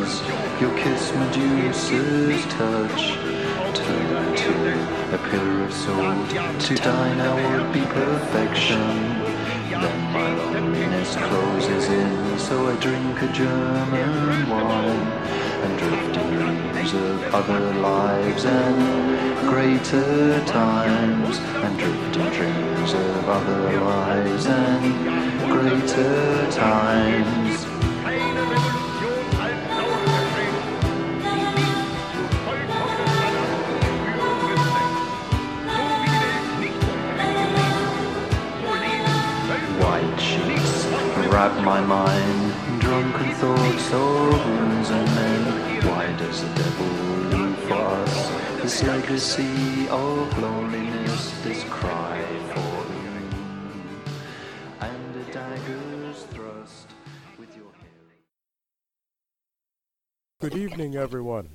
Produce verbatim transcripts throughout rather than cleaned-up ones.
kisses, your kiss Medusa's touch. Turn to a pillar of salt, to die now would be perfection. Then my loneliness closes in, so I drink a German wine, and drift in dreams of other lives and greater times, and drift in dreams of other lives and greater times. Wrap my mind, drunken thoughts of wounds and men. Why does the devil leave for us this legacy of loneliness, this cry for whom, and a dagger's thrust with your hair? Good evening, everyone.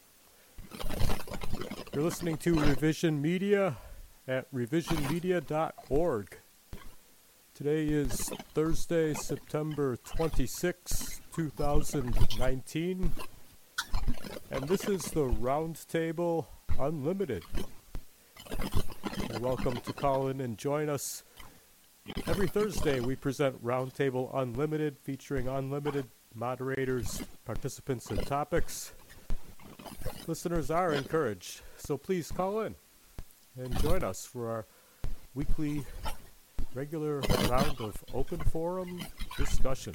You're listening to Revision Media at revision media dot org. Today is Thursday, September twenty-sixth, two thousand nineteen, and this is the Roundtable Unlimited. You're welcome to call in and join us. Every Thursday we present Roundtable Unlimited, featuring unlimited moderators, participants, and topics. Listeners are encouraged, so please call in and join us for our weekly regular round of open forum discussion.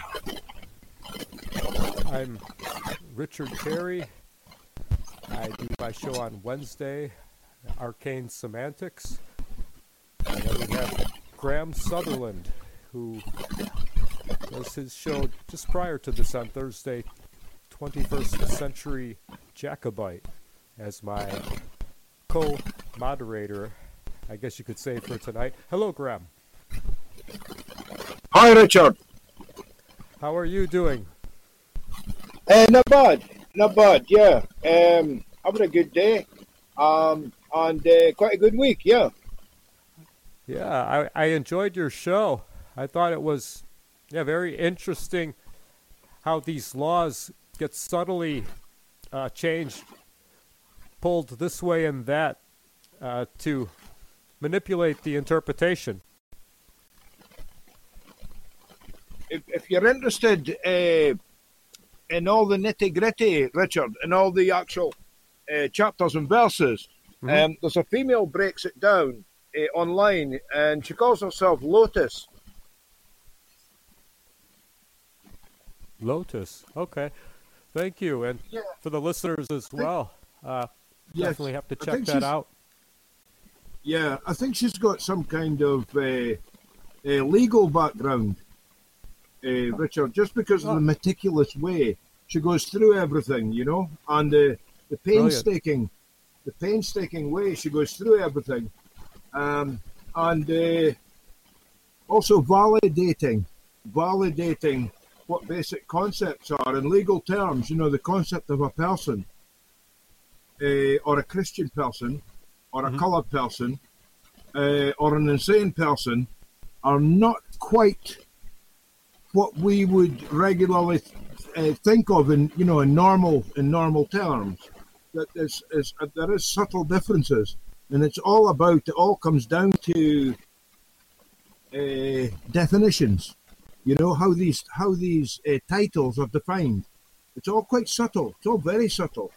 I'm Richard Terry. I do my show on Wednesday, Arcane Semantics. And then we have Graham Sutherland, who does his show just prior to this on Thursday, twenty-first Century Jacobite, as my co-moderator, I guess you could say, for tonight. Hello, Graham. Hi, Richard. How are you doing? Uh, not bad, not bad, yeah. Um, having a good day, um, and uh, quite a good week, yeah. Yeah, I, I enjoyed your show. I thought it was, yeah, very interesting how these laws get subtly uh, changed, pulled this way and that uh, to manipulate the interpretation. If, if you're interested uh, in all the nitty-gritty, Richard, in all the actual uh, chapters and verses, mm-hmm. um, there's a female breaks it down uh, online, and she calls herself Lotus. Lotus, okay. Thank you, and yeah. for the listeners as think, well, uh, yes, definitely have to check that out. Yeah, I think she's got some kind of uh, a legal background. Uh, Richard, just because of the meticulous way she goes through everything, you know, and uh, the painstaking, Brilliant. the painstaking way she goes through everything, um, and uh, also validating, validating what basic concepts are in legal terms. You know, the concept of a person, uh, or a Christian person, or a mm-hmm. coloured person, uh, or an insane person, are not quite what we would regularly uh, think of in, you know, in normal in normal terms. That is, is uh, there is subtle differences, and it's all about. It all comes down to uh, definitions. You know how these how these uh, titles are defined. It's all quite subtle. It's all very subtle.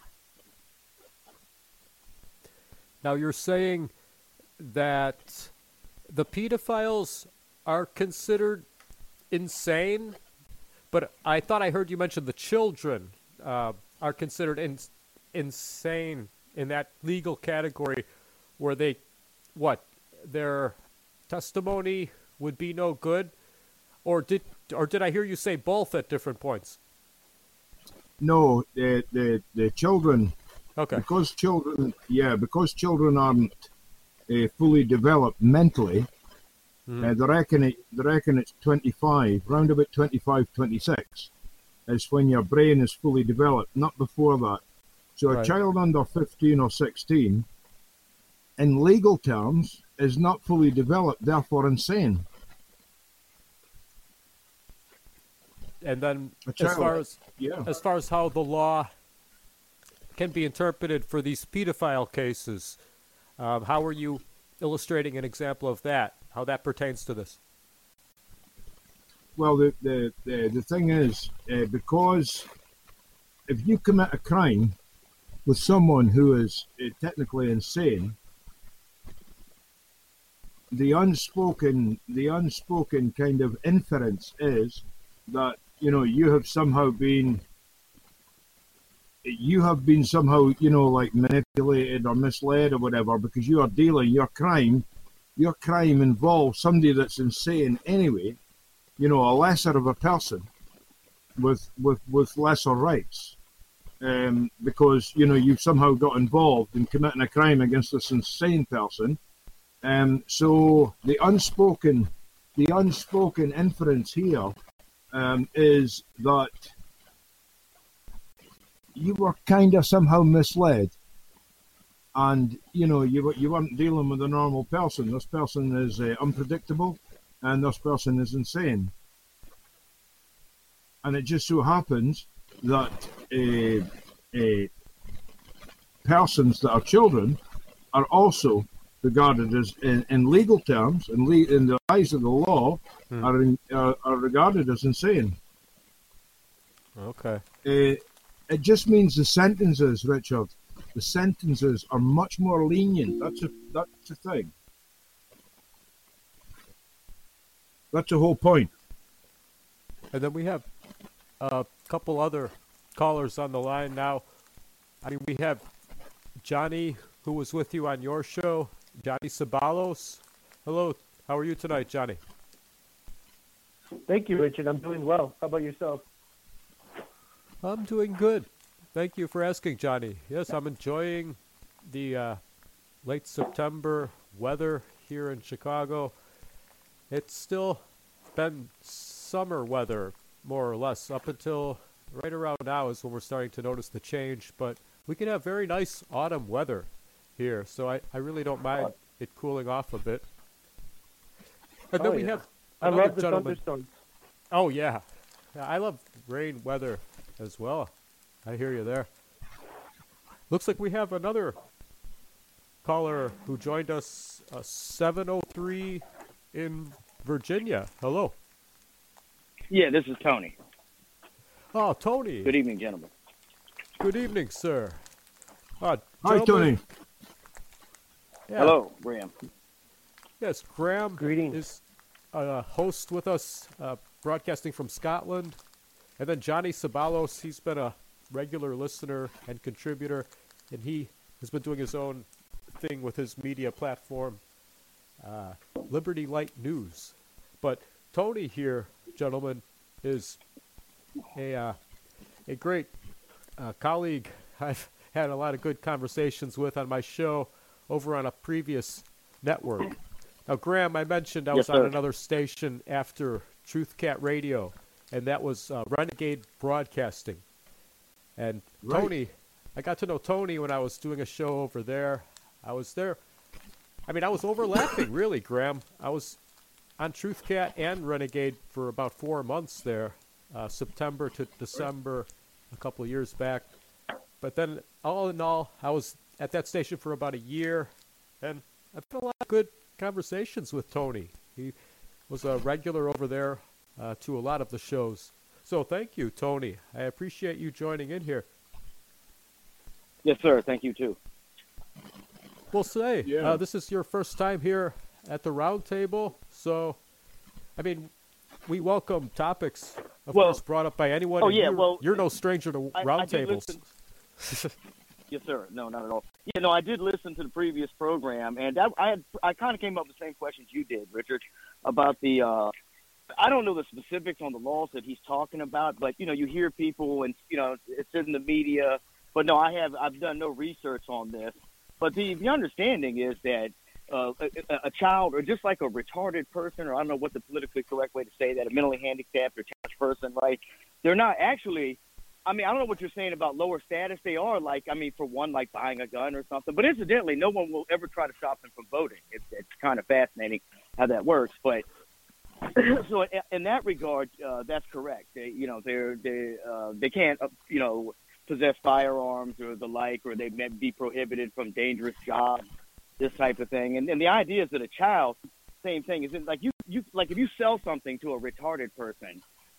Now you're saying that the pedophiles are considered insane, but I thought I heard you mention the children uh, are considered in, insane in that legal category where they, what, their testimony would be no good? Or did or did I hear you say both at different points? No, the the, the children, okay. because children, yeah, because children aren't uh, fully developed mentally, Mm. Uh, they reckon it. They reckon it's twenty-five, round about twenty-five, twenty-six, is when your brain is fully developed. Not before that. So right. a child under fifteen or sixteen, in legal terms, is not fully developed, therefore insane. And then A as child. far as Yeah. as far as how the law can be interpreted for these pedophile cases, um, how are you illustrating an example of that? How that pertains to this? Well, the the the, the thing is, uh, because if you commit a crime with someone who is uh, technically insane, the unspoken the unspoken kind of inference is that you know you have somehow been you have been somehow you know like manipulated or misled or whatever, because you are dealing your crime your crime involves somebody that's insane anyway, you know, a lesser of a person with with with lesser rights, um, because you know you've somehow got involved in committing a crime against this insane person. Um, so the unspoken, the unspoken inference here um, is that you were kind of somehow misled, and you know you you weren't dealing with a normal person. This person is uh, unpredictable, and this person is insane. And it just so happens that uh, uh, persons that are children are also regarded as, in, in legal terms, in, le- in the eyes of the law, Hmm. are, in, are are regarded as insane. Okay. Uh, it just means the sentences, Richard, the sentences are much more lenient. That's a that's a thing. That's the whole point. And then we have a couple other callers on the line now. I mean, we have Johnny, who was with you on your show, Johnny Sabalos. Hello, how are you tonight, Johnny? Thank you, Richard. I'm doing well. How about yourself? I'm doing good. Thank you for asking, Johnny. Yes, I'm enjoying the uh, late September weather here in Chicago. It's still been summer weather, more or less, up until right around now is when we're starting to notice the change. But we can have very nice autumn weather here, so I, I really don't mind it cooling off a bit. And then Oh, we yeah. have I another love the gentleman. thunderstorms. Oh, yeah. yeah. I love rain weather as well. I hear you there. Looks like we have another caller who joined us, uh, seven oh three in Virginia. Hello. Yeah, this is Tony. Oh, Tony. Good evening, gentlemen. Good evening, sir. Uh, Hi, gentlemen- Tony. Yeah. Hello, Graham. Yes, Graham Greetings. is a host with us, uh, broadcasting from Scotland. And then Johnny Sabalos, he's been a regular listener and contributor, and he has been doing his own thing with his media platform, uh, Liberty Light News. But Tony here, gentlemen, is a uh, a great uh, colleague I've had a lot of good conversations with on my show over on a previous network. Now, Graham, I mentioned I Yes, was on sir. another station after Truth Cat Radio, and that was uh, Renegade Broadcasting. And Right. Tony, I got to know Tony when I was doing a show over there. I was there. I mean, I was overlapping, really, Graham. I was on Truth Cat and Renegade for about four months there, uh, September to December, a couple of years back. But then, all in all, I was at that station for about a year, and I've had a lot of good conversations with Tony. He was a regular over there uh, to a lot of the shows. So thank you, Tony. I appreciate you joining in here. Yes, sir. Thank you, too. Well, say, Yeah. uh, this is your first time here at the round table, so, I mean, we welcome topics, of Well- course, brought up by anyone. Oh, and yeah, you're, well, you're no stranger to I- I round did tables. listen- Yes, sir. No, not at all. Yeah, no, I did listen to the previous program, and I, I had I kind of came up with the same questions you did, Richard, about the. Uh, I don't know the specifics on the laws that he's talking about, but you know, you hear people, and you know, it's in the media. But no, I have I've done no research on this. But the the understanding is that uh, a, a child, or just like a retarded person, or I don't know what the politically correct way to say that, a mentally handicapped or challenged person, right? They're not actually. I mean, I don't know what you're saying about lower status. They are like, I mean, for one, like buying a gun or something. But incidentally, no one will ever try to stop them from voting. It's, it's kind of fascinating how that works. But so in, in that regard, uh, that's correct. They, you know, they're they uh, they can't, uh, you know, possess firearms or the like, or they may be prohibited from dangerous jobs, this type of thing. And and the idea is that a child, same thing. Is it like you you like if you sell something to a retarded person,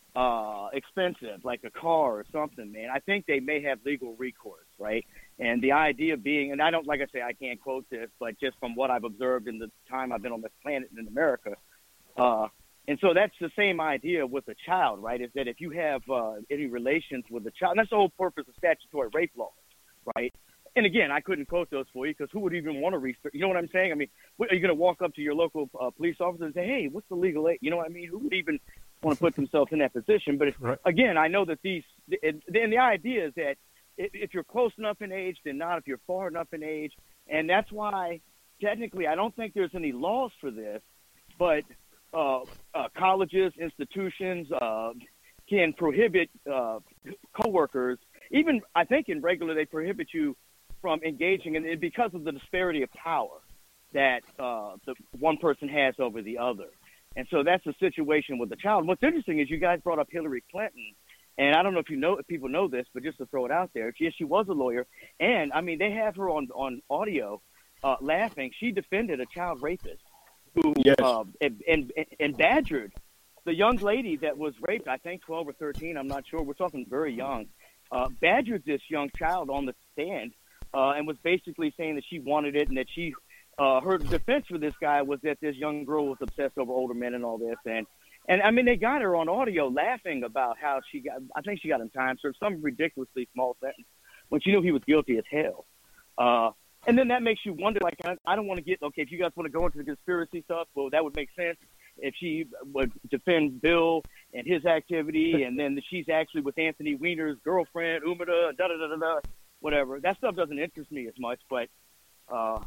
uh, expensive like a car or something, man, I think they may have legal recourse, right? And the idea being, and I don't, like I say, I can't quote this, but just from what I've observed in the time I've been on this planet in America. Uh, and so that's the same idea with a child, right? Is that if you have uh, any relations with a child, and that's the whole purpose of statutory rape laws, right? And again, I couldn't quote those for you because who would even want to research? You know what I'm saying? I mean, what, are you going to walk up to your local uh, police officer and say, hey, what's the legal age? You know what I mean? Who would even want to put themselves in that position? But if, Right. again, I know that these, and the idea is that if, if you're close enough in age, then not if you're far enough in age. And that's why, technically, I don't think there's any laws for this, but uh, uh, colleges, institutions uh, can prohibit uh, coworkers. Even, I think in regular, they prohibit you from engaging in it because of the disparity of power that uh, the one person has over the other. And so that's the situation with the child. What's interesting is you guys brought up Hillary Clinton. And I don't know if you know if people know this, but just to throw it out there, she, she was a lawyer. And, I mean, they have her on, on audio uh, laughing. She defended a child rapist who Yes. uh, and, and, and badgered the young lady that was raped, I think twelve or thirteen, I'm not sure. We're talking very young. Uh, badgered this young child on the stand uh, and was basically saying that she wanted it and that she uh, her defense for this guy was that this young girl was obsessed over older men and all this. And And, I mean, they got her on audio laughing about how she got, I think she got in time served, some ridiculously small sentence when she knew he was guilty as hell. Uh, and then that makes you wonder, like, I, I don't want to get, okay, if you guys want to go into the conspiracy stuff, well, that would make sense if she would defend Bill and his activity, and then she's actually with Anthony Weiner's girlfriend, Umida, da-da-da-da-da, whatever. That stuff doesn't interest me as much, but, uh,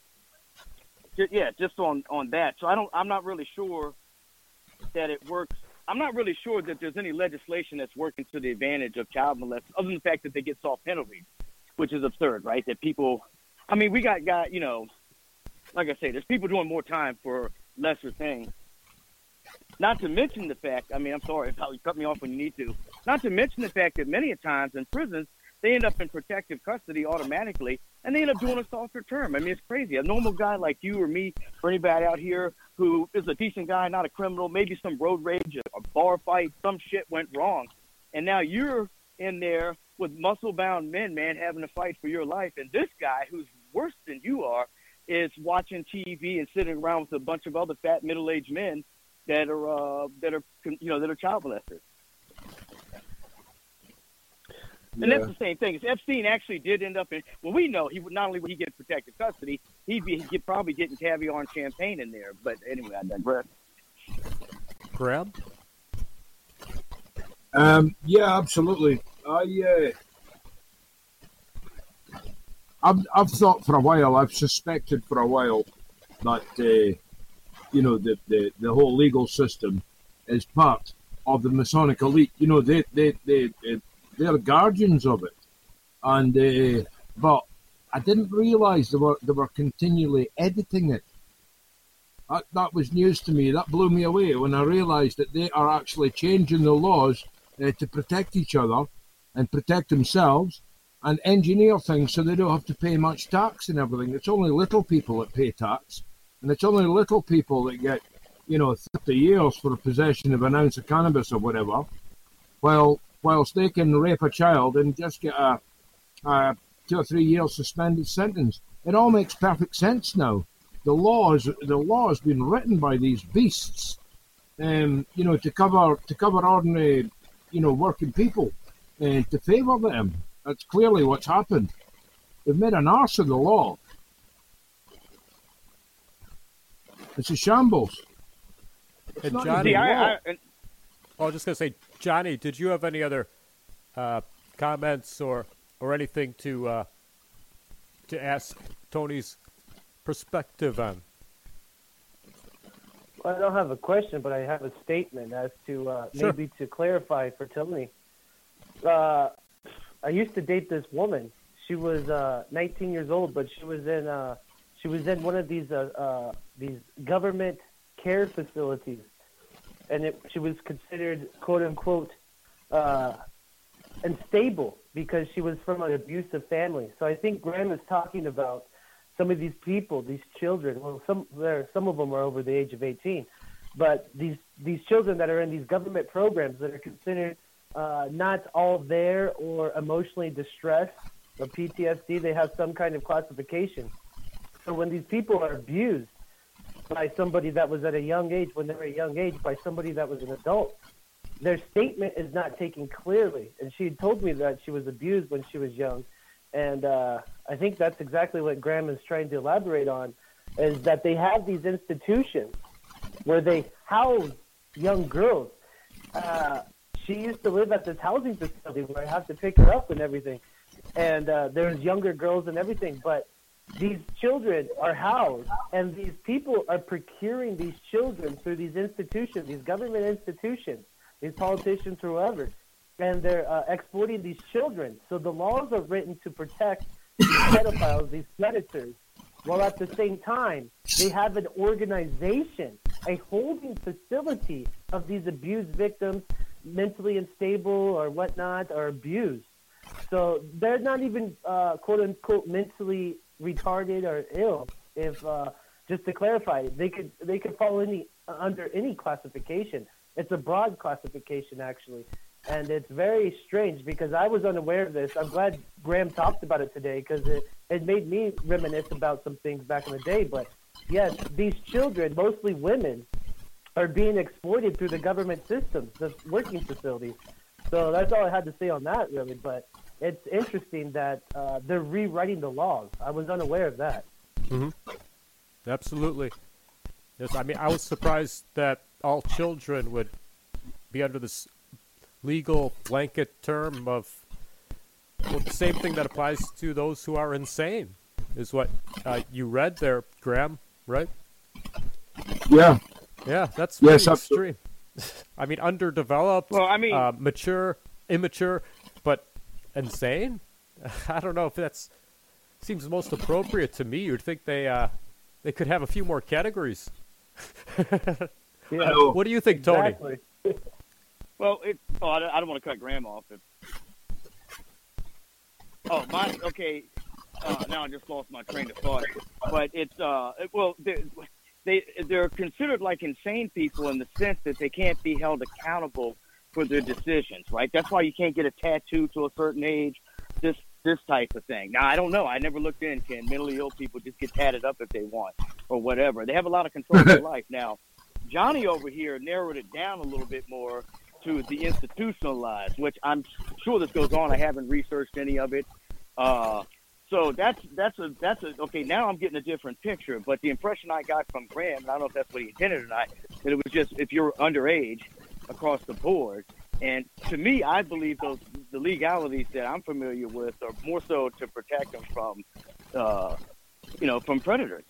j- yeah, just on, on that. So I don't, I'm not really sure that it works. I'm not really sure that there's any legislation that's working to the advantage of child molesters, other than the fact that they get soft penalties, which is absurd, right? That people, I mean, we got, got, you know, like I say, there's people doing more time for lesser things. Not to mention the fact, I mean, I'm sorry, you cut me off when you need to. Not to mention the fact that many a times in prisons, they end up in protective custody automatically, and they end up doing a softer term. I mean, it's crazy. A normal guy like you or me, or anybody out here who is a decent guy, not a criminal, maybe some road rage, a bar fight, some shit went wrong, and now you're in there with muscle-bound men, man, having to fight for your life, and this guy, who's worse than you are, is watching T V and sitting around with a bunch of other fat middle-aged men that are, uh, that are, you know, that are child molesters. And Yeah. that's the same thing. Is Epstein actually did end up in, well, we know he would not only would he get protected custody, he'd be he'd probably getting caviar and champagne in there. But anyway, I digress. Graham? Um, yeah, absolutely. I, uh, I've, I've thought for a while, I've suspected for a while that, uh, you know, the, the, the whole legal system is part of the Masonic elite. You know, they, they, they, they they're guardians of it. And, uh, but I didn't realize they were, they were continually editing it. That, that was news to me. That blew me away when I realized that they are actually changing the laws uh, to protect each other and protect themselves and engineer things so they don't have to pay much tax and everything. It's only little people that pay tax, and it's only little people that get, you know, thirty years for the possession of an ounce of cannabis or whatever, while whilst they can rape a child and just get a, a two or three years suspended sentence. It all makes perfect sense now. The laws, the law has been written by these beasts, um, you know, to cover to cover ordinary, you know, working people, and to favour them. That's clearly what's happened. They've made an arse of the law. It's a shambles. It's And not Johnny- even See, law. I, I, and I was just going to say, Johnny, did you have any other uh, comments or, or anything to uh, to ask Tony's perspective on? Well, I don't have a question, but I have a statement as to uh, Sure. maybe to clarify for Tony. Uh, I used to date this woman. She was uh, nineteen years old, but she was in uh, she was in one of these uh, uh, these government care facilities, and it, she was considered quote unquote uh, unstable because she was from an abusive family. So I think Graham is talking about some of these people, these children. Well, some there, some of them are over the age of eighteen, but these these children that are in these government programs that are considered uh, not all there or emotionally distressed or P T S D, they have some kind of classification. So when these people are abused by somebody that was at a young age, when they were a young age, by somebody that was an adult, their statement is not taken clearly. And she had told me that she was abused when she was young. And uh, I think that's exactly what Graham is trying to elaborate on, is that they have these institutions where they house young girls. Uh, she used to live at this housing facility where I have to pick her up and everything. And uh, there's younger girls and everything. But these children are housed, and these people are procuring these children through these institutions, these government institutions, these politicians, whoever. And they're uh, exploiting these children. So the laws are written to protect these pedophiles, these predators, while at the same time, they have an organization, a holding facility of these abused victims, mentally unstable or whatnot, or abused. So they're not even, uh, quote unquote, mentally retarded or ill. If uh, just to clarify, they could they could fall any under any classification. It's a broad classification, actually. And it's very strange because I was unaware of this. I'm glad Graham talked about it today because it, it made me reminisce about some things back in the day. But yes, these children, mostly women, are being exploited through the government systems, the working facilities. So that's all I had to say on that, really. But it's interesting that uh, they're rewriting the laws. I was unaware of that. Mm-hmm. Absolutely. Yes, I mean, I was surprised that all children would be under this legal blanket term of, well, the same thing that applies to those who are insane, is what uh, you read there, Graham, right? Yeah. Yeah, that's Yes, pretty absolutely. extreme. I mean, underdeveloped, Well, I mean- uh, mature, immature, but insane? I don't know if that's seems most appropriate to me. You'd think they uh, they could have a few more categories. Yeah, know. What do you think, Tony? exactly. Well, it, oh, I don't, I don't want to cut Graham off. If, oh, my, okay. Uh, now I just lost my train of thought. But it's, uh, well, they, they, they're considered like insane people in the sense that they can't be held accountable for their decisions, right? That's why you can't get a tattoo to a certain age, this this type of thing. Now, I don't know. I never looked in. Can mentally ill people just get tatted up if they want or whatever? They have a lot of control of their life. Now, Johnny over here narrowed it down a little bit more to the institutionalized, which I'm sure this goes on. I haven't researched any of it. Uh, so that's that's a that's a okay. Now I'm getting a different picture. But the impression I got from Graham, and I don't know if that's what he intended or not, that it was just if you're underage across the board. And to me, I believe those the legalities that I'm familiar with are more so to protect them from, uh, you know, from predators.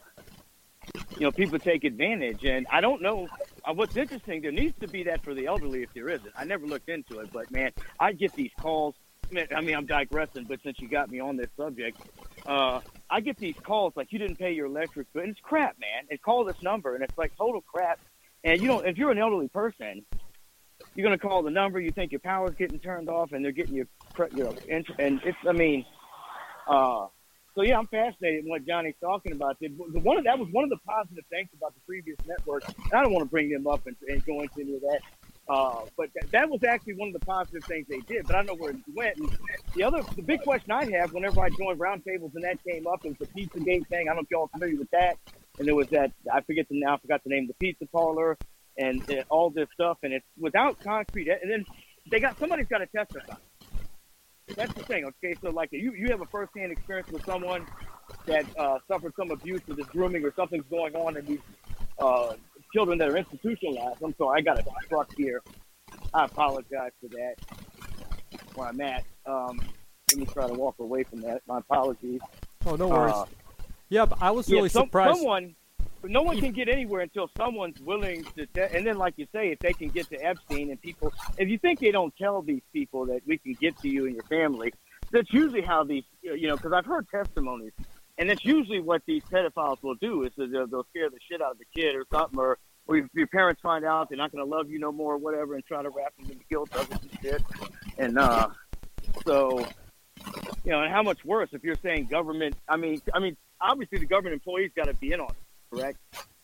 You know, people take advantage, and I don't know. Uh, what's interesting, there needs to be that for the elderly if there isn't. I never looked into it, but man, I get these calls. I mean, I'm digressing, but since you got me on this subject, uh, I get these calls like you didn't pay your electric bill, and it's crap, man. And call this number, and it's like total crap. And you know, if you're an elderly person, you're gonna call the number. You think your power's getting turned off, and they're getting your, you know, and it's. I mean, uh, so yeah, I'm fascinated in what Johnny's talking about. The one of that was one of the positive things about the previous network. And I don't want to bring them up and, and go into any of that. Uh, but th- that was actually one of the positive things they did, but I don't know where it went. And the other, the big question I have whenever I joined roundtables and that came up was the Pizzagate thing. I don't know if y'all are familiar with that. And there was that, I forget the now, I forgot the name of the pizza parlor and uh, all this stuff. And it's without concrete. And then they got, somebody's got to testify. That's the thing. Okay. So like you, you have a firsthand experience with someone that uh, suffered some abuse or this grooming or something's going on in these, uh, children that are institutionalized. I'm sorry, I got a truck here. I apologize for that. Where I'm at. Um, let me try to walk away from that. My apologies. Oh, no worries. Uh, yeah, but I was yeah, really some, surprised. Someone, no one can get anywhere until someone's willing to. Te- and then, like you say, if they can get to Epstein and people, if you think they don't tell these people that we can get to you and your family, that's usually how these, you know, because I've heard testimonies. And that's usually what these pedophiles will do is they'll, they'll scare the shit out of the kid or something, or or if your parents find out, they're not going to love you no more, or whatever, and try to wrap them in guilt of it and shit. And uh, so, you know, and how much worse if you're saying government? I mean, I mean, obviously the government employees got to be in on it, correct?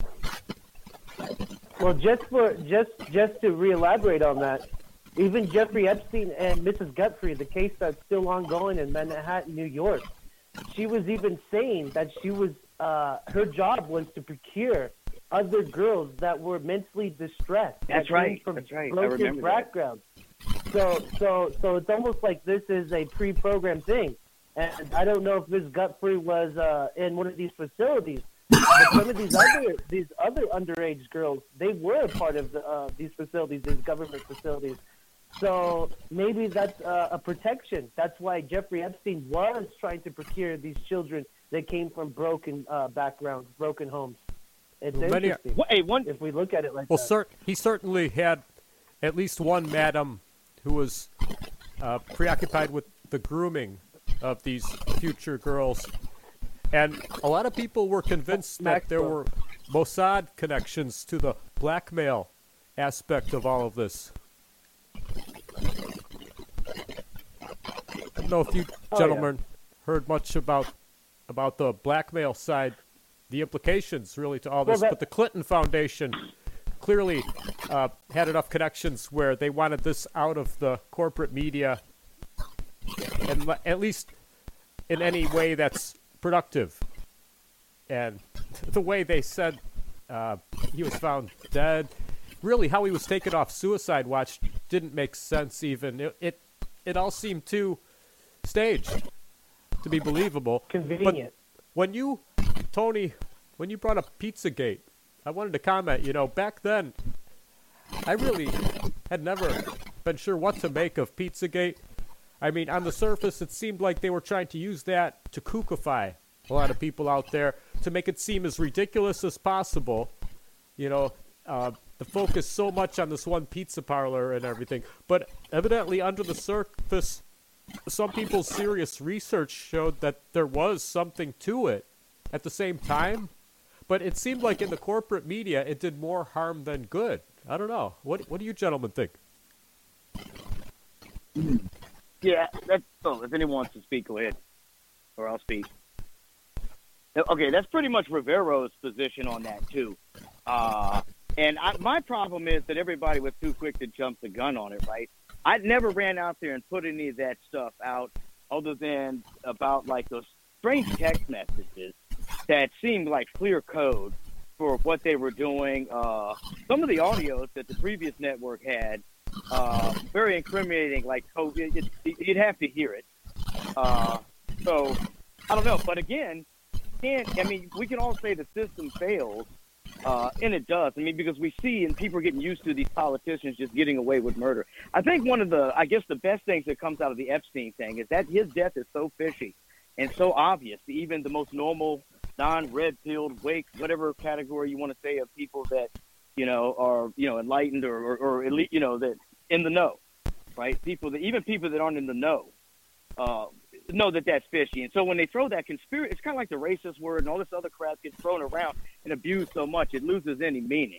Well, just for just just to re-elaborate on that, even Jeffrey Epstein and Missus Guthrie, the case that's still ongoing in Manhattan, New York, she was even saying that she was uh, her job was to procure other girls that were mentally distressed. That's that right. came From That's right. I broken remember backgrounds. That. So, so, so it's almost like this is a pre-programmed thing. And I don't know if Miz Guthrie was uh, in one of these facilities, but some of these other these other underage girls, they were a part of the, uh, these facilities, these government facilities. So maybe that's uh, a protection. That's why Jeffrey Epstein was trying to procure these children that came from broken uh, backgrounds, broken homes. It's Well, many- interesting Well, hey, one, if we look at it like Well, that. cer- he certainly had at least one madam who was uh, preoccupied with the grooming of these future girls. And a lot of people were convinced that there were Mossad connections to the blackmail aspect of all of this. I don't know if you Oh, gentlemen heard much about about the blackmail side, the implications really to all Well, this, that- but the Clinton Foundation clearly uh, had enough connections where they wanted this out of the corporate media, and le- at least in any way that's productive. And the way they said uh, he was found dead, really how he was taken off suicide watch didn't make sense even. It it, it all seemed too staged to be believable. Convenient. When you, Tony, when you brought up Pizzagate, I wanted to comment, you know, back then, I really had never been sure what to make of Pizzagate. I mean, on the surface, it seemed like they were trying to use that to kookify a lot of people out there, to make it seem as ridiculous as possible. You know, uh, the focus so much on this one pizza parlor and everything. But evidently, under the surface, some people's serious research showed that there was something to it at the same time. But it seemed like in the corporate media, it did more harm than good. I don't know. What What do you gentlemen think? yeah, that's, oh, if anyone wants to speak, go ahead, or I'll speak. Okay, that's pretty much Rivero's position on that, too. Uh, and I, my problem is that everybody was too quick to jump the gun on it, right? I never ran out there and put any of that stuff out other than about, like, those strange text messages that seemed like clear code for what they were doing. Uh, some of the audios that the previous network had, uh, very incriminating, like, oh, it, it, you'd have to hear it. Uh, so, I don't know. But again, can't, I mean, we can all say the system fails, uh, and it does. I mean, because we see and people are getting used to these politicians just getting away with murder. I think one of the, I guess the best things that comes out of the Epstein thing is that his death is so fishy and so obvious to even the most normal, non-red-pilled, wake, whatever category you want to say of people that, you know, are, you know, enlightened or, or, or elite, you know, that in the know, right? People that, even people that aren't in the know, uh, know that that's fishy. And so when they throw that conspiracy, it's kind of like the racist word and all this other crap gets thrown around and abused so much, it loses any meaning.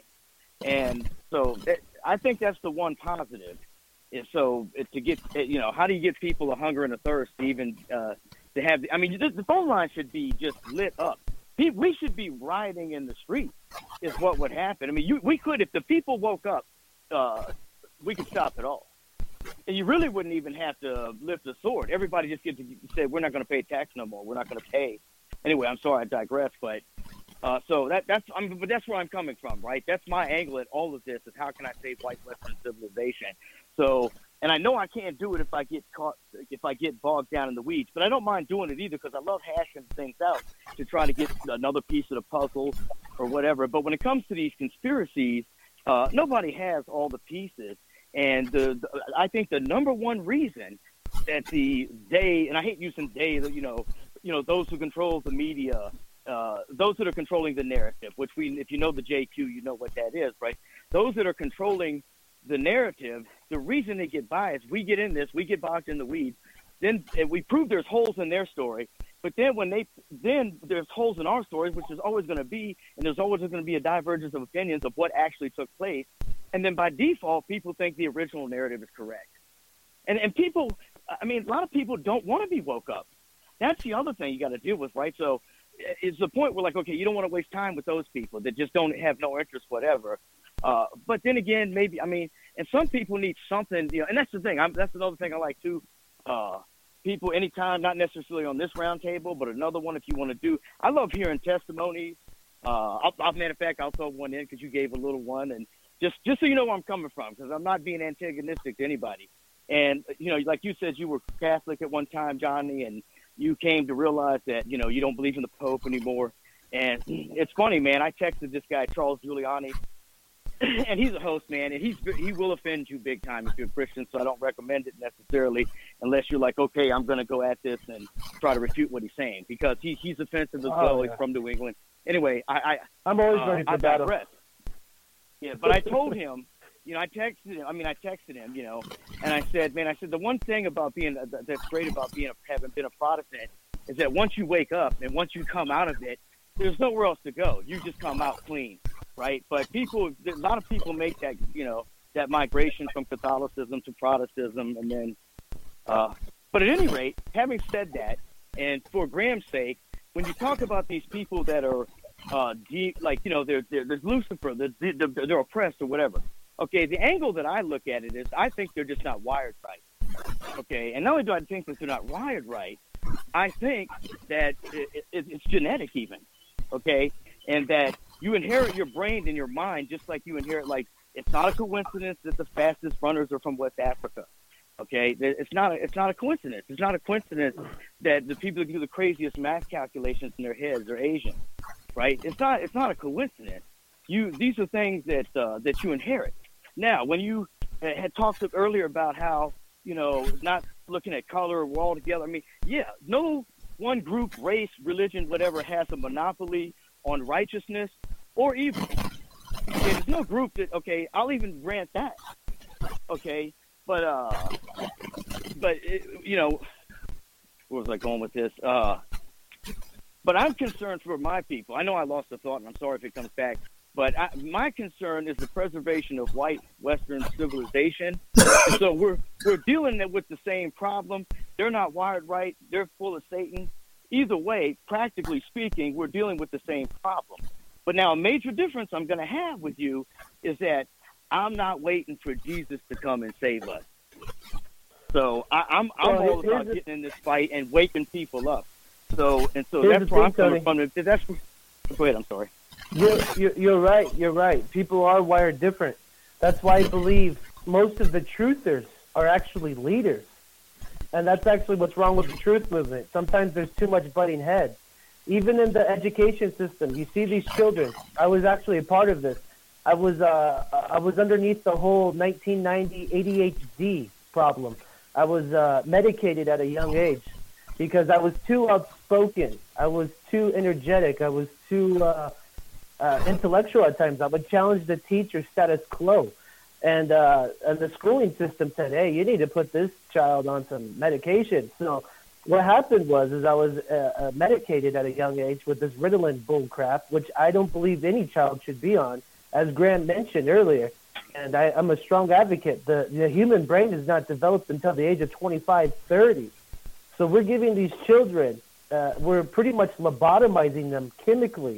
And so that, I think that's the one positive. And so it, to get, you know, how do you get people a hunger and a thirst to even, uh, to have, I mean, the, the phone line should be just lit up. We should be rioting in the streets is what would happen. I mean, you, we could, if the people woke up, uh, we could stop it all. And you really wouldn't even have to lift a sword. Everybody just gets to say, we're not going to pay tax no more. We're not going to pay. Anyway, I'm sorry I digress, but uh, so that that's I mean, but that's where I'm coming from, right? That's my angle at all of this is how can I save white Western civilization? So, and I know I can't do it if I get caught, if I get bogged down in the weeds, but I don't mind doing it either because I love hashing things out to try to get another piece of the puzzle or whatever. But when it comes to these conspiracies, uh, nobody has all the pieces. And the, the, I think the number one reason that the they, and I hate using they, you know, you know, those who control the media, uh, those that are controlling the narrative, which we, if you know the J Q, you know what that is, right? Those that are controlling the narrative, the reason they get biased, we get in this, we get bogged in the weeds. then we prove there's holes in their story. But then when they then there's holes in our stories, which there's always going to be, and there's always going to be a divergence of opinions of what actually took place. And then by default, people think the original narrative is correct. And and people, I mean, a lot of people don't want to be woke up. That's the other thing you got to deal with, right? So it's the point where, like, okay, you don't want to waste time with those people that just don't have no interest, whatever. Uh, but then again, maybe, I mean, and some people need something, you know, and that's the thing. I'm, that's another thing I like, too. Uh, people, anytime, not necessarily on this round table, but another one if you want to do. I love hearing testimonies. Uh, I'll, I'll, matter of fact, I'll throw one in because you gave a little one. And just, just so you know where I'm coming from, because I'm not being antagonistic to anybody. And, you know, like you said, you were Catholic at one time, Johnny, and you came to realize that, you know, you don't believe in the Pope anymore. And it's funny, man. I texted this guy, Charles Giuliani, and he's a host, man, and he's he will offend you big time if you're a Christian, so I don't recommend it necessarily unless you're like, okay, I'm going to go at this and try to refute what he's saying, because he, he's offensive as oh, well. Yeah. He's from New England. Anyway, I, I, I'm always uh, ready for I battle. digress. Yeah, but I told him, you know, I texted him, I mean, I texted him, you know, and I said, man, I said, the one thing about being, that's great about being a, having been a Protestant is that once you wake up and once you come out of it, there's nowhere else to go. You just come out clean, right? But people, a lot of people make that, you know, that migration from Catholicism to Protestantism, and then, uh, but at any rate, having said that, and for Graham's sake, when you talk about these people that are, uh, deep, like, you know, they're, they're, there's Lucifer, they're, they're, they're oppressed or whatever. Okay, the angle that I look at it is I think they're just not wired right. Okay, and not only do I think that they're not wired right, I think that it, it, it's genetic even. Okay, and that you inherit your brain and your mind just like you inherit, like, it's not a coincidence that the fastest runners are from West Africa. Okay, it's not a, it's not a coincidence. It's not a coincidence that the people who do the craziest math calculations in their heads are Asian, right? It's not it's not a coincidence. You these are things that uh, that you inherit. Now, when you had talked earlier about how, you know, not looking at color, we're all together. I mean, yeah, no one group, race, religion, whatever, has a monopoly on righteousness or evil. Okay, there's no group that, okay, I'll even grant that. Okay, but, uh, but it, you know, where was I going with this? Uh, but I'm concerned for my people. I know I lost the thought, and I'm sorry if it comes back. But I, my concern is the preservation of white Western civilization. And so we're we're dealing with the same problem. They're not wired right. They're full of Satan. Either way, practically speaking, we're dealing with the same problem. But now a major difference I'm going to have with you is that I'm not waiting for Jesus to come and save us. So I, I'm I'm well, all about the, getting in this fight and waking people up. So and so that's where I'm coming Tony. from. That's go ahead. I'm sorry. You're, you're, you're right. You're right. People are wired different. That's why I believe most of the truthers are actually leaders. And that's actually what's wrong with the truth movement. Sometimes there's too much butting heads. Even in the education system, you see these children. I was actually a part of this. I was uh, I was underneath the whole nineteen ninety A D H D problem. I was uh, medicated at a young age because I was too outspoken. I was too energetic. I was too... Uh, Uh, intellectual at times. I would challenge the teacher status quo. And, uh, and the schooling system said, hey, you need to put this child on some medication. So what happened was is I was uh, uh, medicated at a young age with this Ritalin bull crap, which I don't believe any child should be on, as Graham mentioned earlier. And I, I'm a strong advocate. The, the human brain is not developed until the age of twenty-five, thirty. So we're giving these children, uh, we're pretty much lobotomizing them chemically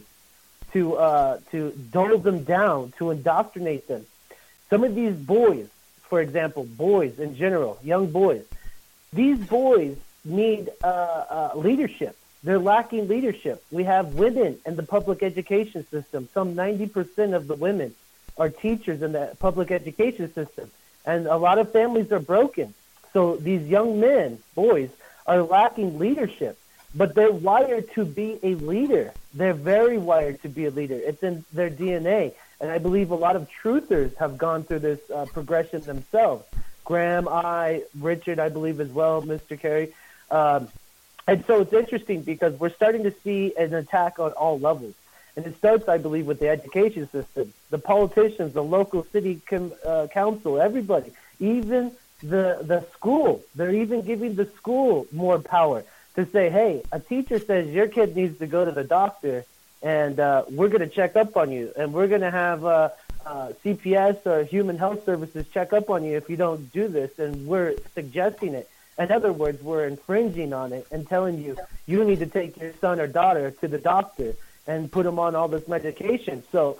to uh, to dull them down, to indoctrinate them. Some of these boys, for example, boys in general, young boys, these boys need uh, uh, leadership. They're lacking leadership. We have women in the public education system. Some ninety percent of the women are teachers in the public education system. And a lot of families are broken. So these young men, boys, are lacking leadership. But they're wired to be a leader. They're very wired to be a leader. It's in their D N A. And I believe a lot of truthers have gone through this uh, progression themselves. Graham, I, Richard, I believe as well, Mister Carey. Um, and so it's interesting because we're starting to see an attack on all levels. And it starts, I believe, with the education system, the politicians, the local city com- uh, council, everybody, even the the school. They're even giving the school more power to say, hey, a teacher says your kid needs to go to the doctor, and uh, we're going to check up on you, and we're going to have uh, uh, C P S or Human Health Services check up on you if you don't do this, and we're suggesting it. In other words, we're infringing on it and telling you you need to take your son or daughter to the doctor and put them on all this medication. So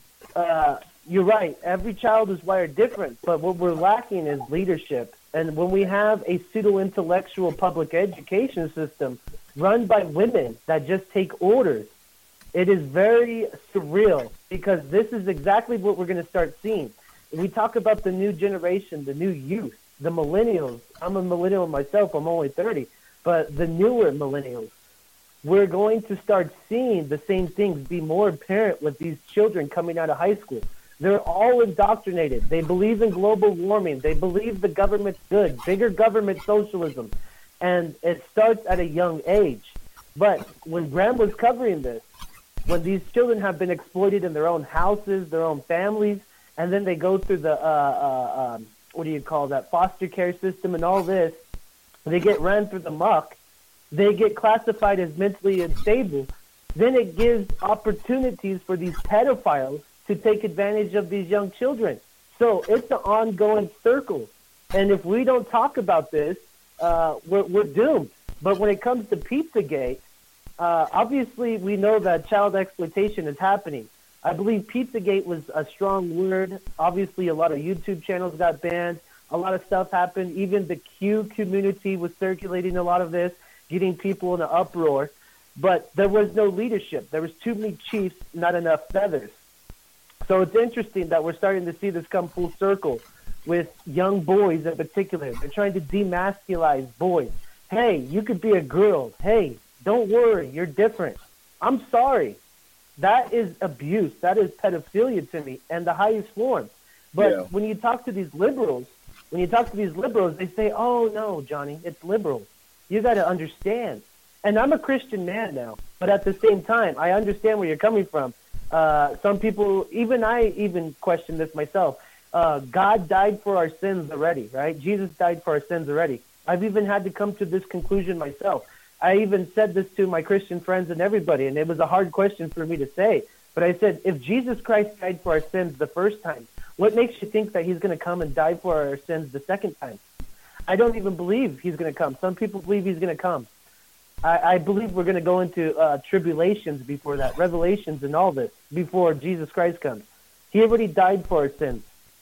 uh, you're right. Every child is wired different, but what we're lacking is leadership. And when we have a pseudo-intellectual public education system run by women that just take orders, it is very surreal, because this is exactly what we're going to start seeing. We talk about the new generation, the new youth, the millennials. I'm a millennial myself. I'm only thirty. But the newer millennials, we're going to start seeing the same things be more apparent with these children coming out of high school. They're all indoctrinated. They believe in global warming. They believe the government's good, bigger government socialism. And it starts at a young age. But when Graham was covering this, when these children have been exploited in their own houses, their own families, and then they go through the, uh, uh, um, what do you call that, foster care system and all this, they get ran through the muck, they get classified as mentally unstable, then it gives opportunities for these pedophiles to take advantage of these young children. So it's an ongoing circle. And if we don't talk about this, uh, we're, we're doomed. But when it comes to Pizzagate, uh, obviously we know that child exploitation is happening. I believe Pizzagate was a strong word. Obviously, a lot of YouTube channels got banned. A lot of stuff happened. Even the Q community was circulating a lot of this, getting people in an uproar. But there was no leadership. There was too many chiefs, not enough feathers. So it's interesting that we're starting to see this come full circle with young boys in particular. They're trying to demasculize boys. Hey, you could be a girl. Hey, don't worry, you're different. I'm sorry. That is abuse. That is pedophilia to me, and the highest form. But Yeah. when you talk to these liberals, when you talk to these liberals, they say, oh, no, Johnny, it's liberal. You got to understand. And I'm a Christian man now, but at the same time, I understand where you're coming from. Uh, some people, even I even question this myself. Uh, God died for our sins already, right? Jesus died for our sins already. I've even had to come to this conclusion myself. I even said this to my Christian friends and everybody, and it was a hard question for me to say. But I said, if Jesus Christ died for our sins the first time, what makes you think that he's going to come and die for our sins the second time? I don't even believe he's going to come. Some people believe he's going to come. I, I believe we're going to go into uh, tribulations before that, revelations and all this, before Jesus Christ comes. He already died for our sins.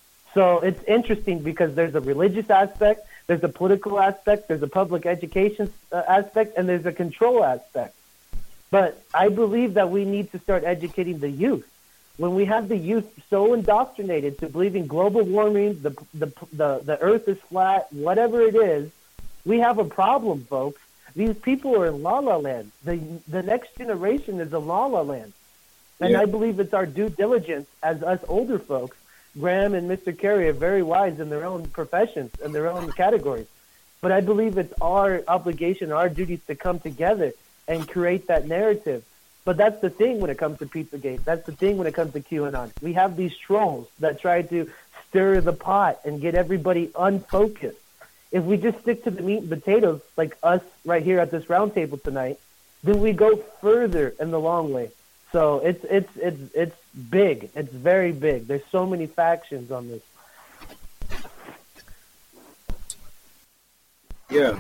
So it's interesting because there's a religious aspect, there's a political aspect, there's a public education uh, aspect, and there's a control aspect. But I believe that we need to start educating the youth. When we have the youth so indoctrinated to believing global warming, the, the, the, the earth is flat, whatever it is, we have a problem, folks. These people are in la-la land. The, the next generation is a la-la land. And Yeah. I believe it's our due diligence as us older folks. Graham and Mister Carey are very wise in their own professions and their own categories. But I believe it's our obligation, our duties to come together and create that narrative. But that's the thing when it comes to Pizzagate. That's the thing when it comes to QAnon. We have these trolls that try to stir the pot and get everybody unfocused. If we just stick to the meat and potatoes, like us right here at this round table tonight, then we go further in the long way. So it's it's it's it's big. It's very big. There's so many factions on this. Yeah.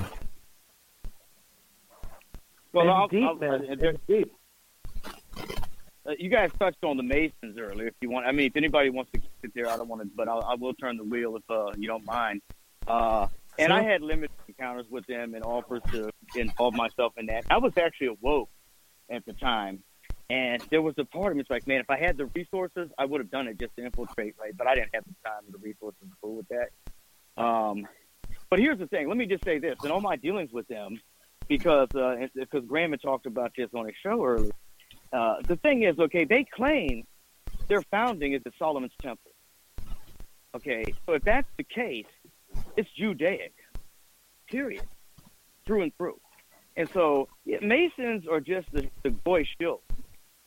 Well, I'll, it's deep, I'll, man. uh, there- It's deep. uh, you guys touched on the Masons earlier. If you want, I mean, if anybody wants to sit there, I don't want to, but I'll, I will turn the wheel if uh, you don't mind. Uh, and I had limited encounters with them and offers to involve myself in that. I was actually awoke at the time, and there was a part of me that's like, man, if I had the resources, I would have done it just to infiltrate, right? But I didn't have the time or the resources to fool with that. Um, but here's the thing. Let me just say this. In all my dealings with them, because uh, because Graham had talked about this on his show earlier, uh, the thing is, okay, they claim their founding is at Solomon's Temple. Okay, so if that's the case, it's Judaic, period, through and through. And so yeah, Masons are just the, the goy shield.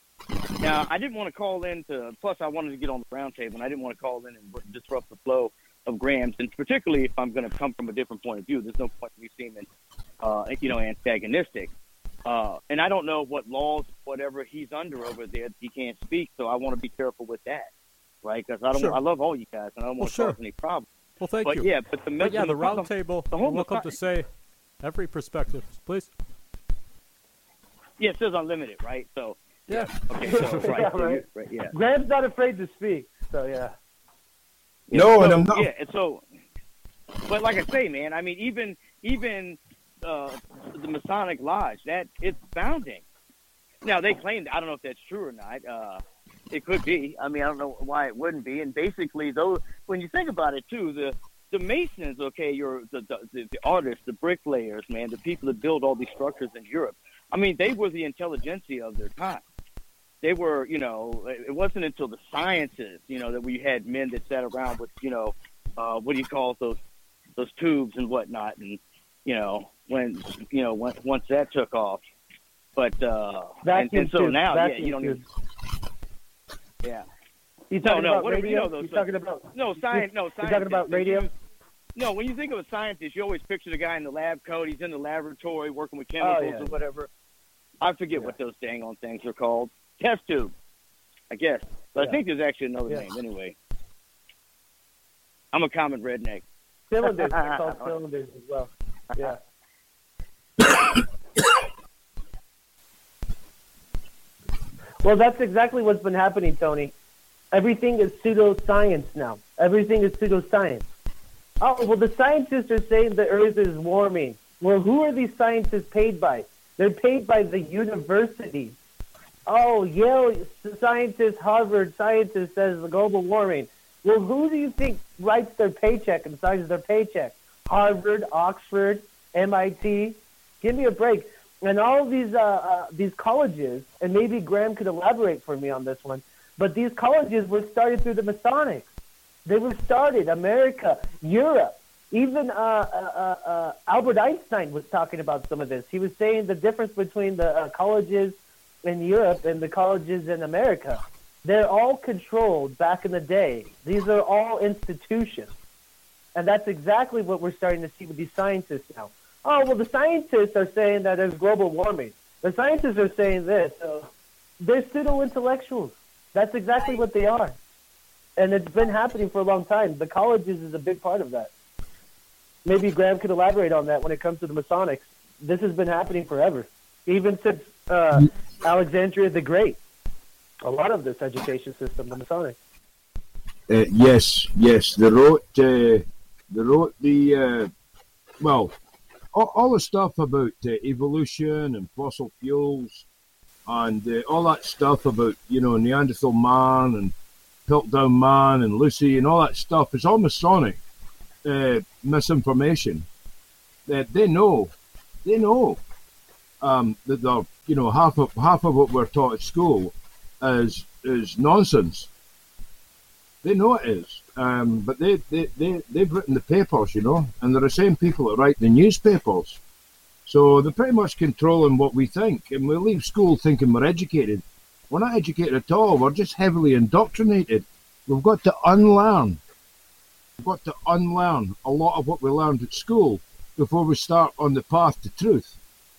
Now, I didn't want to call in to, plus I wanted to get on the round table, and I didn't want to call in and disrupt the flow of Graham's, and particularly if I'm going to come from a different point of view. There's no point in me seeming, uh, you know, antagonistic. Uh, and I don't know what laws, whatever he's under over there, he can't speak. So I want to be careful with that, right? Because I don't, Sure. I love all you guys, and I don't want Well, to sure. cause any problems. Well, thank But you. yeah, but the But yeah, the round the, table, the whole welcome to Masonic- say every perspective, please. Yeah, it says unlimited, right? So Yeah. okay, so right, Yeah, so you- right. right, yeah. Graham's not afraid to speak, so yeah. Yeah, No, so, and I'm not. Yeah, and so, but like I say, man, I mean, even even uh, the Masonic Lodge, that it's founding. Now they claim, I don't know if that's true or not. Uh, it could be. I mean, I don't know why it wouldn't be. And basically, those when you think about it, too, the the Masons, okay, you're the the, the artists, the bricklayers, man, the people that build all these structures in Europe. I mean, they were the intelligentsia of their time. They were, you know, it wasn't until the sciences, you know, that we had men that sat around with, you know, uh, what do you call those those tubes and whatnot, and you know, when you know, when, once that took off, but uh, and, Vacuum and so tubes, now, yeah, vacuum you don't even, tubes. yeah, You no, talking no, about whatever, radio? you know, those, you talking about no science, no You're science. talking about radio? No, when you think of a scientist, you always picture the guy in the lab coat. He's in the laboratory working with chemicals Oh, yeah. or whatever. I forget Yeah. what those dang on things are called. Test tube, I guess. But Yeah. I think there's actually another Yeah. name anyway. I'm a common redneck. Cylinders. They're called cylinders as well. Yeah. Well, that's exactly what's been happening, Tony. Everything is pseudoscience now. Everything is pseudoscience. Oh, well, the scientists are saying the Earth is warming. Well, who are these scientists paid by? They're paid by the universities. Oh, Yale scientist, Harvard scientist says the global warming. Well, who do you think writes their paycheck and signs their paycheck? Harvard, Oxford, M I T. Give me a break. And all of these uh, uh, these colleges, and maybe Graham could elaborate for me on this one, but these colleges were started through the Masonics. They were started, America, Europe. Even uh, uh, uh, Albert Einstein was talking about some of this. He was saying the difference between the uh, colleges in Europe and the colleges in America. They're all controlled back in the day. These are all institutions. And that's exactly what we're starting to see with these scientists now. Oh, well, the scientists are saying that there's global warming. The scientists are saying this. So they're pseudo-intellectuals. That's exactly what they are. And it's been happening for a long time. The colleges is a big part of that. Maybe Graham could elaborate on that when it comes to the Masonics. This has been happening forever, even since uh, Alexandria the Great. A lot of this education system, the Masonics. Uh, yes, yes. They wrote. Uh, they wrote the. Uh, well, all, all the stuff about uh, evolution and fossil fuels, and uh, all that stuff about you know Neanderthal man and Piltdown man and Lucy and all that stuff is all Masonic uh, misinformation. That they know, they know um, that the you know half of half of what we're taught at school is is nonsense. They know it is, um, but they, they, they, they've written the papers, you know, and they're the same people that write the newspapers. So they're pretty much controlling what we think, and we leave school thinking we're educated. We're not educated at all. We're just heavily indoctrinated. We've got to unlearn. We've got to unlearn a lot of what we learned at school before we start on the path to truth.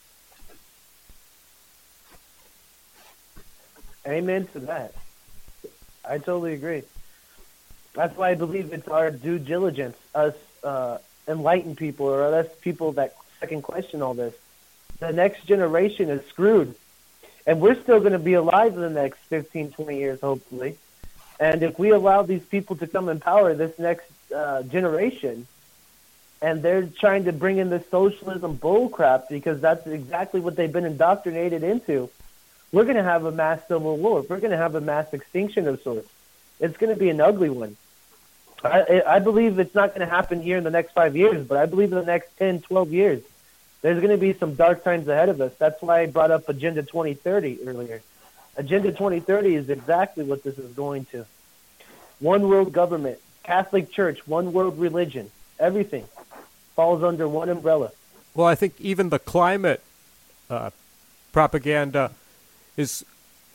Amen to that. I totally agree. That's why I believe it's our due diligence, us uh, enlightened people, or us people that second question all this. The next generation is screwed. And we're still going to be alive in the next fifteen, twenty years, hopefully. And if we allow these people to come in power, this next uh, generation, and they're trying to bring in this socialism bullcrap because that's exactly what they've been indoctrinated into, we're going to have a mass civil war. We're going to have a mass extinction of sorts. It's going to be an ugly one. I, I believe it's not going to happen here in the next five years, but I believe in the next ten, twelve years, there's going to be some dark times ahead of us. That's why I brought up Agenda twenty thirty earlier. Agenda twenty thirty is exactly what this is going to. One world government, Catholic Church, one world religion, everything falls under one umbrella. Well, I think even the climate uh, propaganda is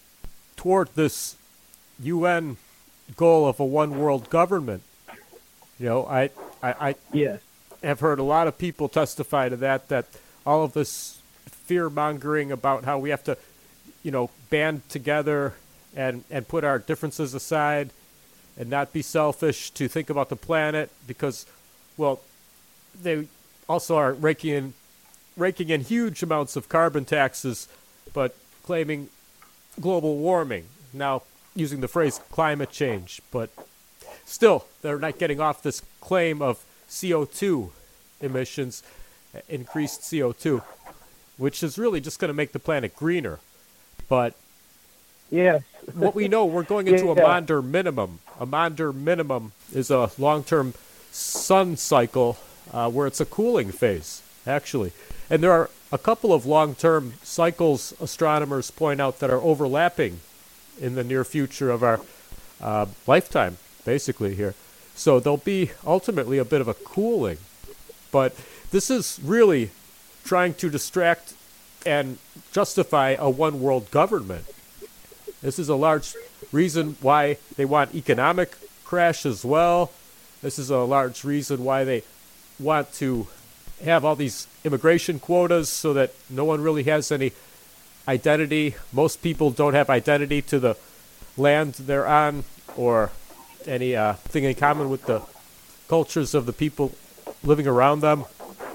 toward this U N goal of a one world government. You know, I, I, I Yes. have heard a lot of people testify to that, that all of this fear-mongering about how we have to, you know, band together and, and put our differences aside and not be selfish to think about the planet because, well, they also are raking in, raking in huge amounts of carbon taxes, but claiming global warming. Now, using the phrase climate change, but still, they're not getting off this claim of C O two emissions, increased C O two, which is really just going to make the planet greener. But Yes. what we know, we're going into a Yeah. Maunder minimum. A Maunder minimum is a long-term sun cycle uh, where it's a cooling phase, actually. And there are a couple of long-term cycles astronomers point out that are overlapping in the near future of our uh, lifetime, basically here. So there'll be ultimately a bit of a cooling. But this is really trying to distract and justify a one-world government. This is a large reason why they want economic crash as well. This is a large reason why they want to have all these immigration quotas so that no one really has any identity. Most people don't have identity to the land they're on or any uh, thing in common with the cultures of the people living around them.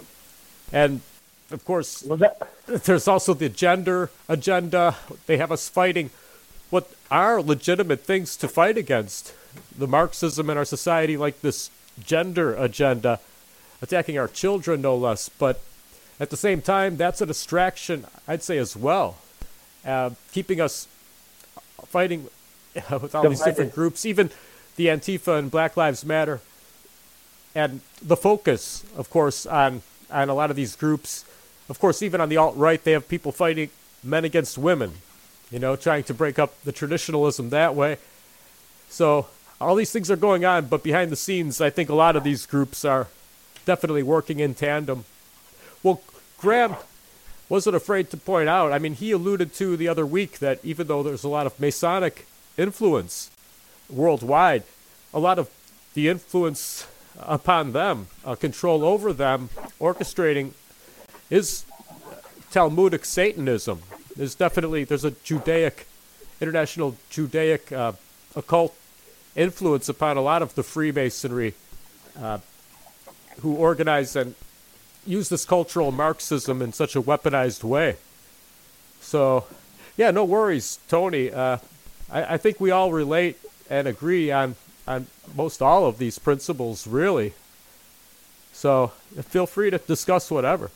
And, of course, Well, that, there's also the gender agenda. They have us fighting what are legitimate things to fight against. The Marxism in our society, like this gender agenda, attacking our children, no less. But at the same time, that's a distraction, I'd say, as well. Uh, keeping us fighting with all these different groups, even the Antifa and Black Lives Matter. And the focus, of course, on, on a lot of these groups. Of course, even on the alt-right, they have people fighting men against women, you know, trying to break up the traditionalism that way. So all these things are going on, but behind the scenes, I think a lot of these groups are definitely working in tandem. Well, Graham wasn't afraid to point out, I mean, he alluded to the other week that even though there's a lot of Masonic influence worldwide, a lot of the influence upon them, uh, control over them, orchestrating is Talmudic Satanism. There's definitely, there's a Judaic, international Judaic uh, occult influence upon a lot of the Freemasonry uh, who organize and use this cultural Marxism in such a weaponized way. So, yeah, no worries, Tony. Uh, I, I think we all relate and agree on, on most all of these principles, really. So feel free to discuss whatever.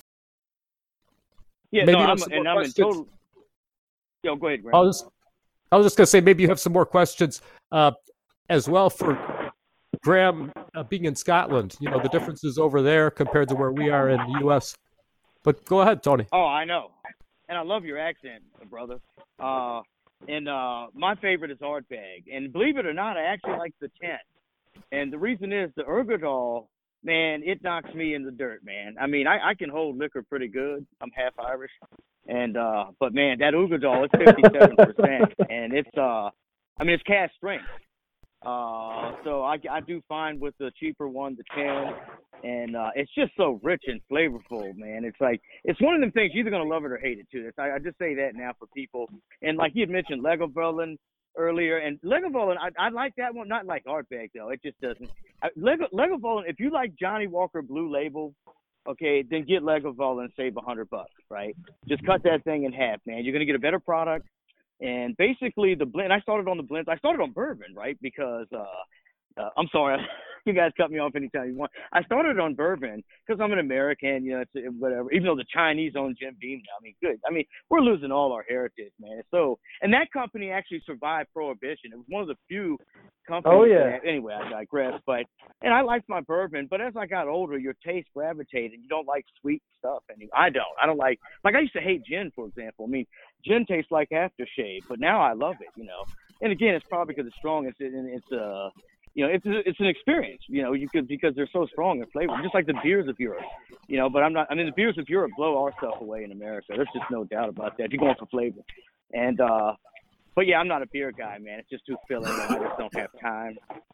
Yeah, Maybe no, you I'm, have some and more I'm in questions. total. Yo, go ahead, Graham. I was, I was just going to say, maybe you have some more questions uh, as well for Graham uh, being in Scotland. You know, the differences over there compared to where we are in the U S. But go ahead, Tony. Oh, I know. And I love your accent, brother. Uh, and uh, my favorite is Ardbeg. And believe it or not, I actually like the tent. And the reason is the Ergodal, man, it knocks me in the dirt, man. I mean, I, I can hold liquor pretty good. I'm half Irish. And, uh, but man, that Ugadal, it's fifty-seven percent. And it's, uh, I mean, it's cast strength. Uh, so I, I do fine with the cheaper one, the ten. And, uh, it's just so rich and flavorful, man. It's like, it's one of them things, you're either going to love it or hate it, too. It's, I, I just say that now for people. And like you had mentioned, Lagavulin earlier. And Lagavulin, I, I like that one. Not like Ardbeg, though. It just doesn't. I, Leg- Lagavulin, if you like Johnny Walker Blue Label, okay, then get Lagavulin and save a hundred bucks, right? Just cut that thing in half, man. You're going to get a better product. And basically the blend, I started on the blends. I started on bourbon, right? Because, uh, uh I'm sorry, you guys cut me off anytime you want. I started on bourbon because I'm an American, you know, it's, whatever. Even though the Chinese own Jim Beam now, I mean, good. I mean, we're losing all our heritage, man. So, and that company actually survived Prohibition. It was one of the few companies. Oh, yeah. That, anyway, I digress. But, and I liked my bourbon, but as I got older, your taste gravitated. You don't like sweet stuff anymore. I don't. I don't like, like I used to hate gin, for example. I mean, gin tastes like aftershave, but now I love it, you know. And again, it's probably because it's strong. It's, it's, uh, you know, it's it's an experience, you know, you could, because they're so strong in flavor, just like the beers of Europe, you know, but I'm not, I mean, the beers of Europe blow our stuff away in America. There's just no doubt about that. You're going for flavor. And, uh, but yeah, I'm not a beer guy, man. It's just too filling and I just don't have time.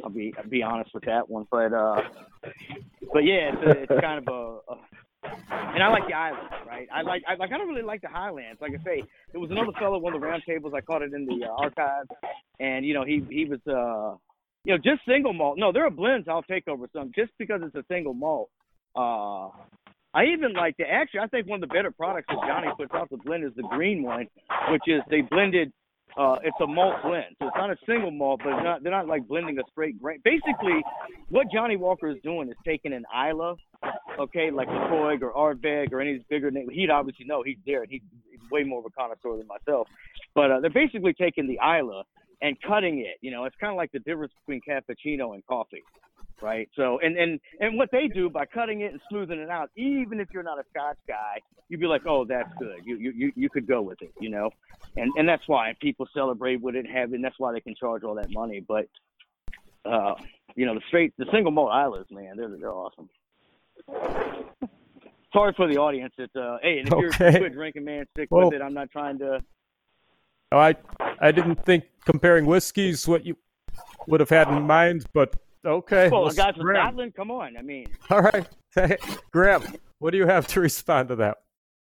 I'll be I'll be honest with that one, but uh, but yeah, it's, a, it's kind of a, a. And I like the islands, right? I like I like I don't really like the Highlands. Like I say, there was another fellow, one of the round tables. I caught it in the uh, archives, and you know he he was uh, you know just single malt. No, there are blends I'll take over some just because it's a single malt. Uh, I even like the actually I think one of the better products that Johnny puts out the blend is the green one, which is they blended. Uh, it's a malt blend, so it's not a single malt, but it's not, they're not like blending a straight grain. Basically, what Johnny Walker is doing is taking an Isla, okay, like Laphroaig or Ardbeg or any of these bigger names. He'd obviously know he's there, and he's way more of a connoisseur than myself. But uh, they're basically taking the Isla and cutting it. You know, it's kind of like the difference between cappuccino and coffee, right? So, and, and, and what they do by cutting it and smoothing it out, even if you're not a Scotch guy, you'd be like, oh, that's good. You you you, you could go with it, you know? And and that's why people celebrate with it and have it, and that's why they can charge all that money. But, uh, you know, the straight, the single malt Islas, man, they're, they're awesome. Sorry for the audience. That, uh, hey, and if Okay. you're quit drinking, man, stick Well, with it. I'm not trying to. Oh, I I didn't think comparing whiskeys what you would have had in mind, but okay. Well, let's- guys from Graham. Scotland, come on. I mean, All right. Graham, what do you have to respond to that?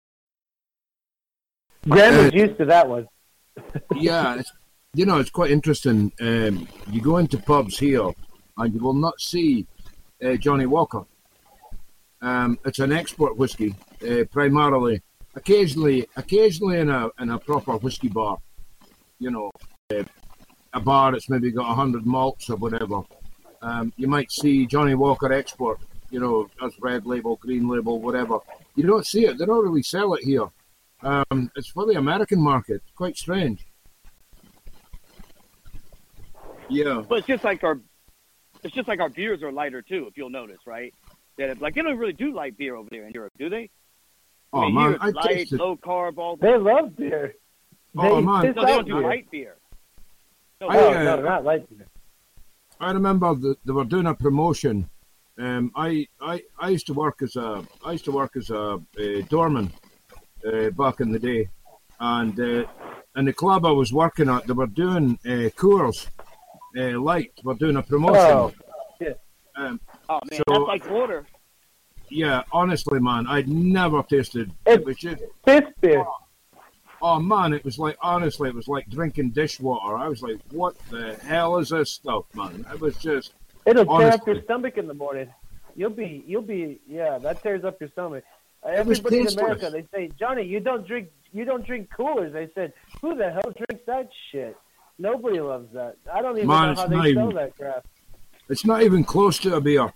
Graham was Uh, used to that one. Yeah, it's, you know, it's quite interesting. Um, you go into pubs here, and you will not see uh, Johnny Walker. Um, it's an export whiskey, uh, primarily. Occasionally, occasionally in a in a proper whiskey bar, you know, uh, a bar that's maybe got a hundred malts or whatever. Um, you might see Johnny Walker export, you know, as red label, green label, whatever. You don't see it. They don't really sell it here. Um, it's for the American market. Quite strange. Yeah. but it's just like our, it's just like our beers are lighter too. If you'll notice, right? That it, like they don't really do light beer over there in Europe, do they? I Oh mean, man, here I it's light, tasted. low carb, all. They love beer. They Oh, man. piss No, they out don't do beer. light beer. No, I, No, uh, no, not light beer. I remember that they were doing a promotion. Um, I, I I used to work as a I used to work as a, uh doorman uh, back in the day, and uh, in the club I was working at, they were doing uh, Coors uh, Light. They were doing a promotion. Oh, Um, oh man, So- that's like water. yeah, honestly, man, I'd never tasted. It It's- was just. piss beer. Oh man, it was like honestly, it was like drinking dishwater. I was like, "What the hell is this stuff, man?" It was just, It'll tear up honestly. your stomach in the morning. You'll be, you'll be, yeah, that tears up your stomach. Uh, It was Everybody in tasteless. America, they say, Johnny, you don't drink, you don't drink coolers. They said, who the hell drinks that shit? Nobody loves that. I don't even Man, know it's how not they sell even- that crap. it's not even close to a beer.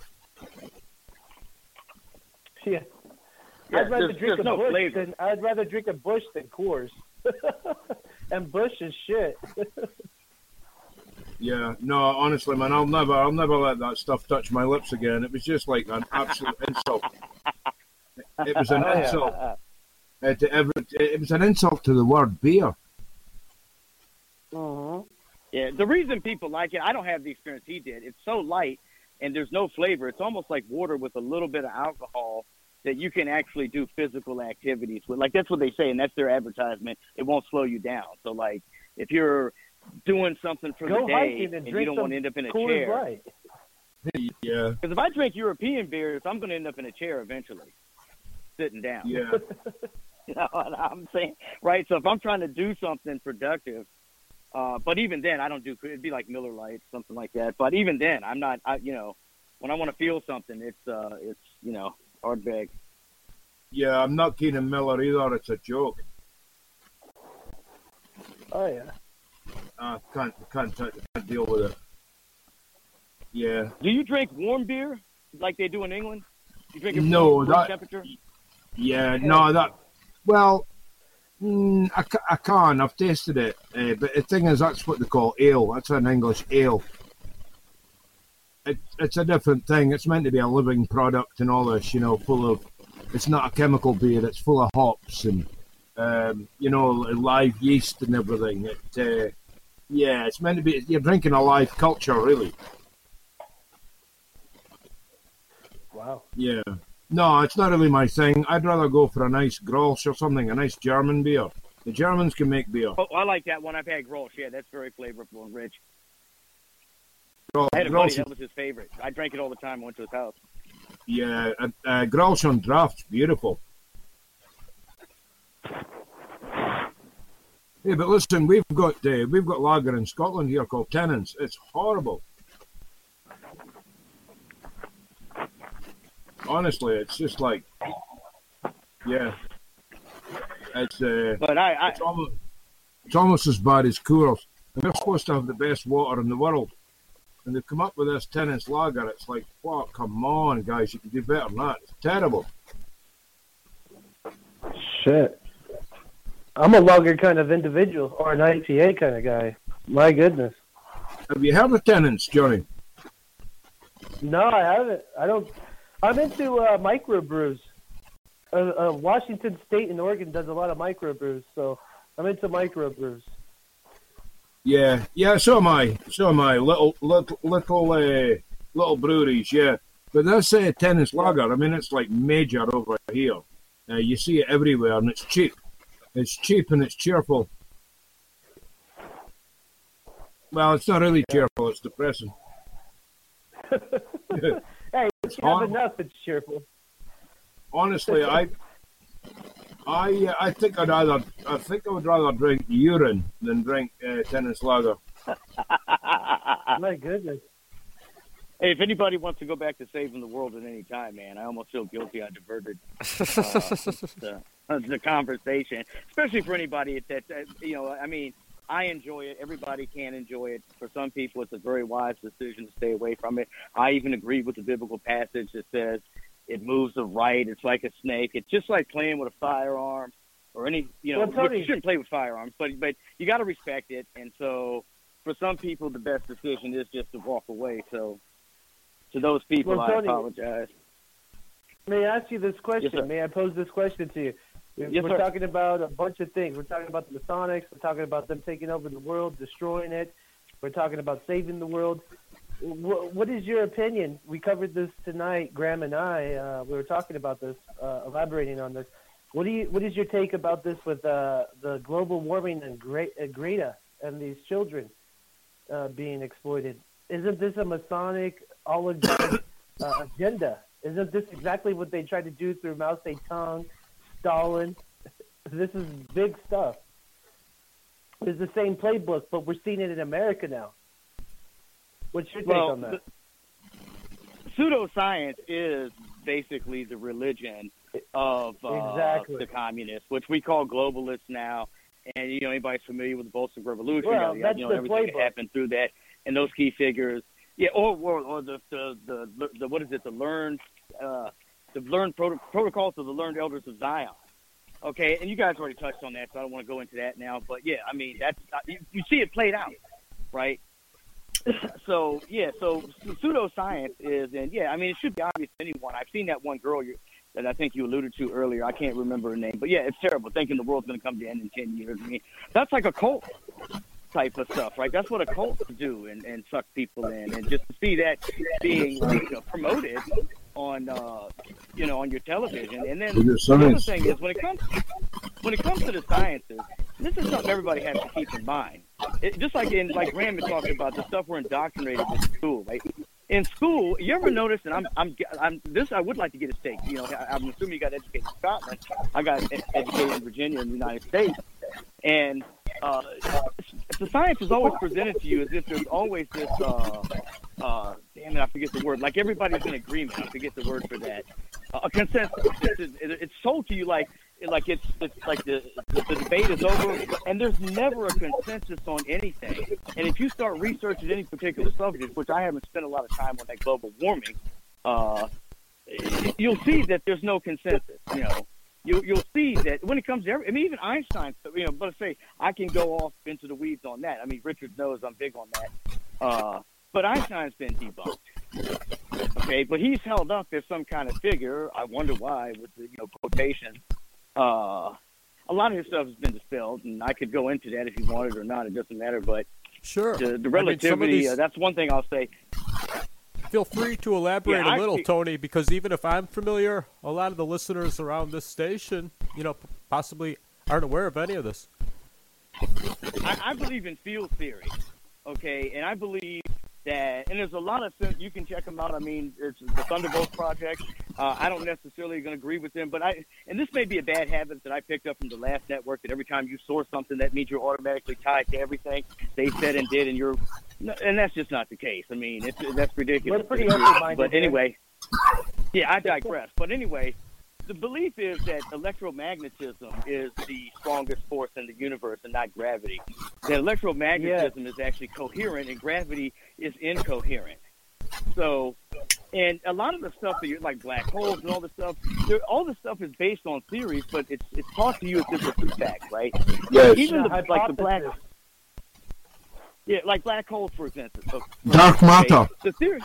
Yeah. Yeah, I'd rather there's- drink there's a no Bush flavor. than I'd rather drink a Bush than Coors. And Bush is shit. Yeah, no, honestly, man, I'll never, I'll never let that stuff touch my lips again. It was just like an absolute insult. It was an Oh, yeah. insult. Uh, to every, it was an insult to the word beer. hmm Yeah, the reason people like it, I don't have the experience he did. It's so light and there's no flavor. It's almost like water with a little bit of alcohol that you can actually do physical activities with. Like that's what they say, and that's their advertisement. It won't slow you down. So like if you're doing something for Go the day hiking and, and you drink don't some want to end up in a Coors chair. Light. Yeah, Because if I drink European beers, I'm going to end up in a chair eventually, sitting down. yeah. You know what I'm saying? Right? So if I'm trying to do something productive, uh, but even then, I don't do, it'd be like Miller Lite, something like that. But even then, I'm not, I, you know, when I want to feel something, it's, uh, it's, you know, Ardbeg. Yeah, I'm not keen on Miller either. It's a joke. Oh yeah. I can't, can't, can't deal with it. Yeah. Do you drink warm beer like they do in England? You drink it No, warm, room that- temperature? Yeah, no, that. Well, mm, I, ca- I can. I've tasted it, uh, but the thing is, that's what they call ale. That's an English ale. It, it's a different thing. It's meant to be a living product and all this, you know, full of. It's not a chemical beer. It's full of hops and, um, you know, live yeast and everything. It, uh, yeah, it's meant to be. You're drinking a live culture, really. Wow. Yeah. No, it's not really my thing. I'd rather go for a nice Grolsch or something, a nice German beer. The Germans can make beer. Oh, I like that one. I've had Grolsch. Yeah, that's very flavorful and rich. Grol, I had a buddy Grolsch, that was his favorite. I drank it all the time. I went to his house. yeah, uh, uh, Grolsch on draft's beautiful. Hey, but listen, we've got uh, we've got lager in Scotland here called Tennent's. It's horrible. Honestly, it's just like, yeah, it's uh, But I, I it's almost it's almost as bad as Coors. And they're supposed to have the best water in the world, and they've come up with this Tennent's lager. It's like, what? Come on, guys, you can do better than that. It's terrible. Shit. I'm a lager kind of individual, or an I P A kind of guy. My goodness. Have you heard of Tennent's, Johnny? No, I haven't. I don't. I'm into uh, microbrews. Uh, uh, Washington State and Oregon does a lot of microbrews, so I'm into microbrews. Yeah, yeah. So am I. So am I. Little, little, little, uh, little breweries. Yeah, but this uh, Tennent's lager. I mean, it's like major over here. Uh, you see it everywhere, and it's cheap. It's cheap and it's cheerful. Well, it's not really cheerful. It's depressing. Hey, if you have horrible. enough, it's cheerful. Honestly, I, I, uh, I think I'd rather, I think I would rather drink urine than drink uh, Tennent's lager. My goodness. Hey, if anybody wants to go back to saving the world at any time, man, I almost feel guilty I diverted uh, the, the conversation, especially for anybody that, that, you know, I mean, I enjoy it. Everybody can enjoy it. For some people, it's a very wise decision to stay away from it. I even agree with the biblical passage that says it moves the right. It's like a snake. It's just like playing with a firearm or any, you know, Well, Tony- you shouldn't play with firearms, but, but you got to respect it. And so for some people, the best decision is just to walk away. So, to those people, Well, I Tony- apologize. May I ask you this question? Yes, sir. May I pose this question to you? We're Yes, we're sir. talking about a bunch of things. We're talking about the Masonics. We're talking about them taking over the world, destroying it. We're talking about saving the world. Wh- What is your opinion? We covered this tonight, Graham and I. Uh, we were talking about this, uh, elaborating on this. What do you? What is your take about this with uh, the global warming and Gre- uh, Greta and these children uh, being exploited? Isn't this a Masonic oligarch uh, agenda? Isn't this exactly what they tried to do through Mao Zedong, Stalin? This is big stuff. It's the same playbook, but we're seeing it in America now. What's your take Well, on that? Pseudoscience is basically the religion of uh, Exactly. the communists, which we call globalists now. And, you know, anybody's familiar with the Bolshevik Revolution, Well, you that's know, the everything playbook. that happened through that, and those key figures. Yeah, or or, or the, the, the, the, what is it, the learned, uh, the learned proto- protocols of the learned elders of Zion. Okay, and you guys already touched on that, so I don't want to go into that now. But, yeah, I mean, that's uh, you, you see it played out, right? So, yeah, so pseudoscience is, and, yeah, I mean, it should be obvious to anyone. I've seen that one girl you, that I think you alluded to earlier. I can't remember her name. But, yeah, it's terrible, thinking the world's going to come to an end in ten years. I mean, that's like a cult type of stuff, right? That's what a cult do and, and suck people in. And just to see that being like, you know, promoted on, uh, you know, on your television. And then With your the other science. thing is when it comes when it comes to the sciences, this is something everybody has to keep in mind. It, just like in like Graham is talking about the stuff we're indoctrinated in school, right? In school, you ever notice? And I'm, I'm, I'm. This I would like to get a stake. You know, I, I'm assuming you got educated in Scotland. I got ed- educated in Virginia in the United States, and uh, the science is always presented to you as if there's always this. Uh, uh, damn it, I forget the word. Like everybody's in agreement. I forget the word for that. Uh, a consensus. It's, it, it's sold to you like. Like it's, it's like the, the the debate is over, and there's never a consensus on anything. And if you start researching any particular subject, which I haven't spent a lot of time on, like global warming, uh, you'll see that there's no consensus. You know, you you'll see that when it comes to every, I mean, even Einstein. You know, let's say I can go off into the weeds on that. I mean, Richard knows I'm big on that. Uh, but Einstein's been debunked. Okay, but he's held up as some kind of figure. I wonder why, with the you know quotations. Uh, a lot of his stuff has been dispelled, and I could go into that if you wanted or not. It doesn't matter. But Sure. the, the I mean, some of relativity, these- uh, that's one thing I'll say. Feel free to elaborate Yeah, a little, actually- Tony, because even if I'm familiar, a lot of the listeners around this station, you know, p- possibly aren't aware of any of this. I, I believe in field theory, okay? And I believe that, and there's a lot of things you can check them out. I mean, it's the Thunderbolt Project. Uh, I don't necessarily going to agree with them, but I, and this may be a bad habit that I picked up from the last network, that every time you source something, that means you're automatically tied to everything they said and did, and you're, and that's just not the case. I mean, it's, that's ridiculous. That's pretty open-minded. But anyway, yeah, I digress. But anyway, the belief is that electromagnetism is the strongest force in the universe and not gravity. That electromagnetism yeah. is actually coherent and gravity is incoherent. So, and a lot of the stuff that you're like black holes and all this stuff, all this stuff is based on theories, but it's it's taught to you as if it's a fact, right? Yes. Even the, Yeah, like the black, hypothesis. yeah, like black holes, for example. So, Dark matter. the theory,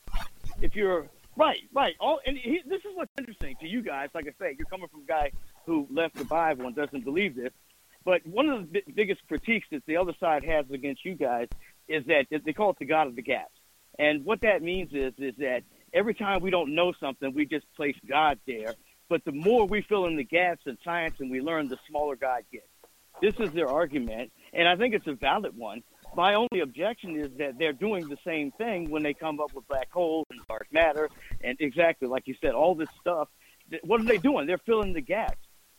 if you're right, right, all, and he, this is what's interesting to you guys. Like I say, you're coming from a guy who left the Bible and doesn't believe this. But one of the b- biggest critiques that the other side has against you guys is that they call it the God of the gaps. And what that means is is that every time we don't know something, we just place God there. But the more we fill in the gaps in science and we learn, the smaller God gets. This is their argument, and I think it's a valid one. My only objection is that they're doing the same thing when they come up with black holes and dark matter, and exactly like you said, all this stuff. What are they doing? They're filling the gaps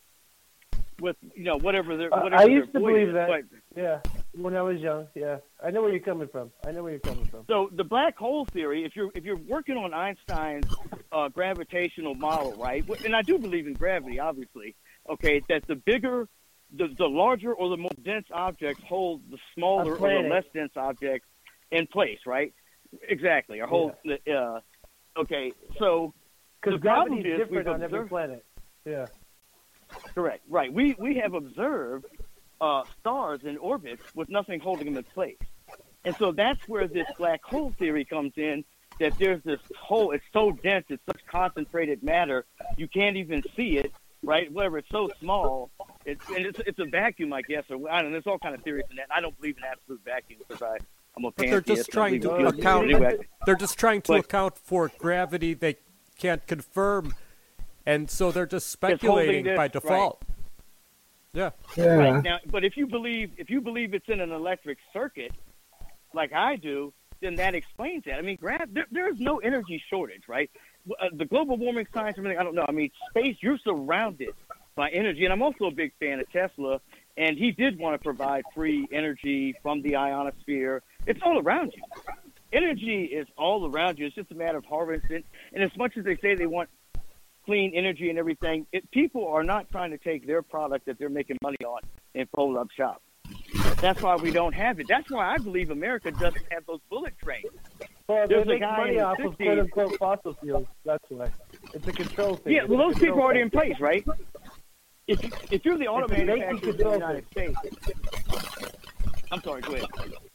with, you know, whatever they're. Whatever I used to their believe is. that. But, Yeah, when I was young. Yeah, I know where you're coming from. I know where you're coming from. So the black hole theory, if you're if you're working on Einstein's uh, gravitational model, right? And I do believe in gravity, obviously. Okay, that the bigger, the the larger or the more dense objects hold the smaller or the less dense objects in place, right? Exactly. Or hold. Yeah. Uh, okay, so because gravity is different on every planet. Yeah. Correct. Right. We we have observed uh, stars in orbit with nothing holding them in place. And so that's where this black hole theory comes in, that there's this hole, it's so dense, it's such concentrated matter, you can't even see it, right? Whatever, it's so small, it's, and it's, it's a vacuum, I guess, or I don't know, there's all kind of theories in that. I don't believe in absolute vacuum because I, I'm a But they're pantheist. just trying to I believe in account. anyway. They're just trying to But- account for gravity they can't confirm, and so they're just holding speculating this, by right. default. Yeah. Yeah. Right. Now, but if you believe if you believe it's in an electric circuit, like I do, then that explains that. I mean, gra- there, there is no energy shortage, right? Uh, the global warming science, everything. I don't know. I mean, space. You're surrounded by energy, and I'm also a big fan of Tesla. And he did want to provide free energy from the ionosphere. It's all around you. Energy is all around you. It's just a matter of harvesting. And as much as they say they want clean energy and everything, it, people are not trying to take their product that they're making money on and fold up shop. That's why we don't have it. That's why I believe America doesn't have those bullet trains. Well, There's they a make guy money in the off of sixties quote-unquote fossil fuels. That's why. It's a control thing. Yeah, well, those people are already in place, right? If, if you're the auto It's a making manufacturer of the control United States, I'm sorry, go ahead.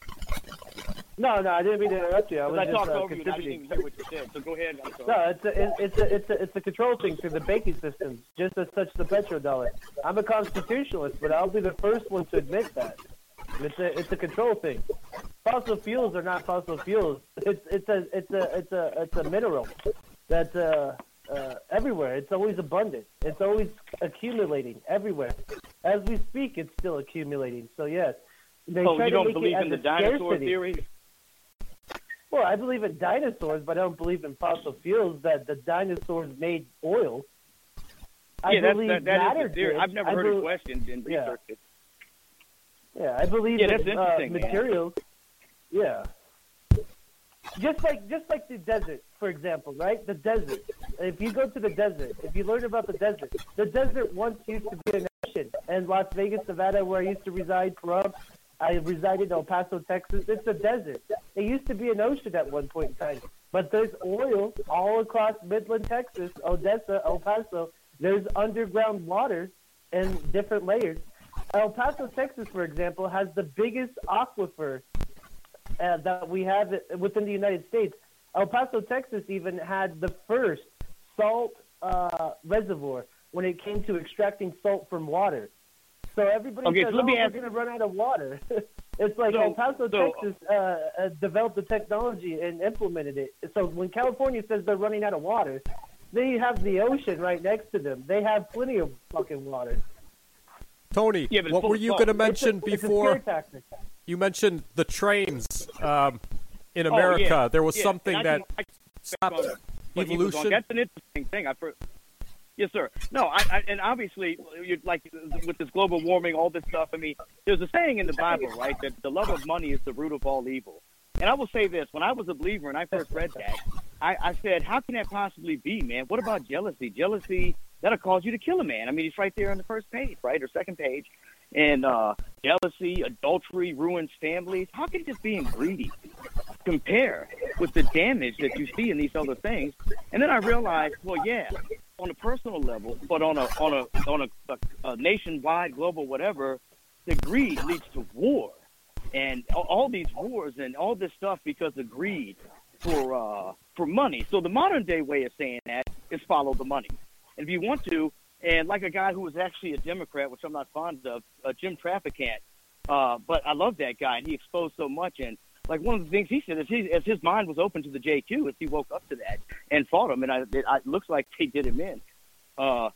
No, no, I didn't mean to interrupt you. I was I just talked uh, over you and I didn't contributing. even hear what you said, so go ahead. I'm sorry. No, it's a, it- it's a, it's a, it's a control thing through the banking system, just as such the petrodollar. I'm a constitutionalist, but I'll be the first one to admit that. It's a, it's a control thing. Fossil fuels are not fossil fuels. It's, it's a, it's a, it's a, it's a mineral that's uh, uh, everywhere. It's always abundant. It's always accumulating everywhere. As we speak, it's still accumulating. So yes, they So try you to don't make believe it in as the a dinosaur scarcity. theory? Well, I believe in dinosaurs, but I don't believe in fossil fuels that the dinosaurs made oil. I Yeah, that's, believe that, that matter is the theory. did. I've never I heard bel- it questioned and Yeah. researched it. Yeah, I believe Yeah, that's in uh, interesting, man. materials. Yeah. Just like just like the desert, for example, right? The desert. If you go to the desert, if you learn about the desert, the desert once used to be an ocean. And Las Vegas, Nevada, where I used to reside, Pahrump, I resided in El Paso, Texas. It's a desert. It used to be an ocean at one point in time. But there's oil all across Midland, Texas, Odessa, El Paso. There's underground water in different layers. El Paso, Texas, for example, has the biggest aquifer uh, that we have within the United States. El Paso, Texas, even had the first salt uh, reservoir when it came to extracting salt from water. So everybody Okay, says, so let oh, me we're ask- going to run out of water. It's like So- El Paso, so- Texas uh, uh, developed the technology and implemented it. So when California says they're running out of water, they have the ocean right next to them. They have plenty of fucking water. Tony, Yeah, but it's what full were of you salt. going to It's a- mention it's a before? scare tactic. You mentioned the trains. Um, in Oh, America. yeah. There was Yeah, something and I that can- I can- stopped But he was on- evolution. That's an interesting thing. I've heard. Yes, sir. No, I, I and obviously, you're like with this global warming, all this stuff. I mean, there's a saying in the Bible, right, that the love of money is the root of all evil. And I will say this: when I was a believer and I first read that, I, I said, "How can that possibly be, man? What about jealousy? Jealousy that'll cause you to kill a man." I mean, it's right there on the first page, right, or second page. And uh, jealousy, adultery ruins families. How can just being greedy compare with the damage that you see in these other things? And then I realized, well, yeah, on a personal level, but on a on a on a, a, a nationwide, global, whatever, the greed leads to war, and all, all these wars and all this stuff because of greed for uh, for money. So the modern day way of saying that is follow the money. And if you want to, and like a guy who was actually a Democrat, which I'm not fond of, uh, Jim Traficant, uh, but I love that guy, and he exposed so much. And like one of the things he said is he, as his mind was open to the J Q, as he woke up to that and fought him, and I, it, it looks like they did him in. Uh,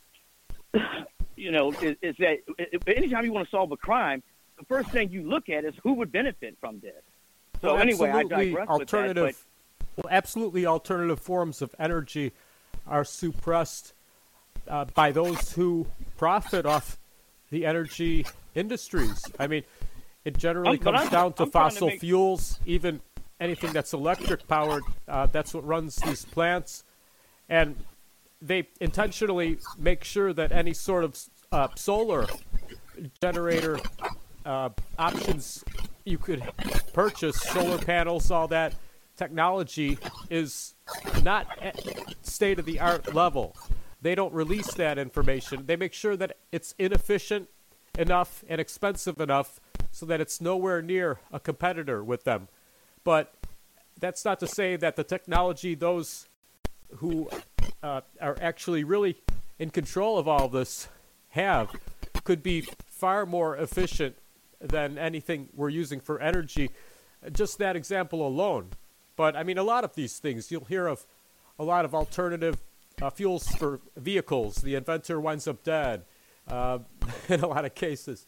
you know, is, is that if, anytime you want to solve a crime, the first thing you look at is who would benefit from this. So Well, anyway, I absolutely digress alternative, with that. well, absolutely alternative forms of energy are suppressed uh, by those who profit off the energy industries. I mean, it generally Um, but comes I'm- down to I'm trying to fossil make- fuels, even anything that's electric powered. Uh, that's what runs these plants, and they intentionally make sure that any sort of uh, solar generator uh, options you could purchase, solar panels, all that technology is not at state-of-the-art level. They don't release that information. They make sure that it's inefficient enough and expensive enough so that it's nowhere near a competitor with them. But that's not to say that the technology those who uh, are actually really in control of all this have could be far more efficient than anything we're using for energy. Just that example alone. But, I mean, a lot of these things, you'll hear of a lot of alternative uh, fuels for vehicles. The inventor winds up dead uh, in a lot of cases.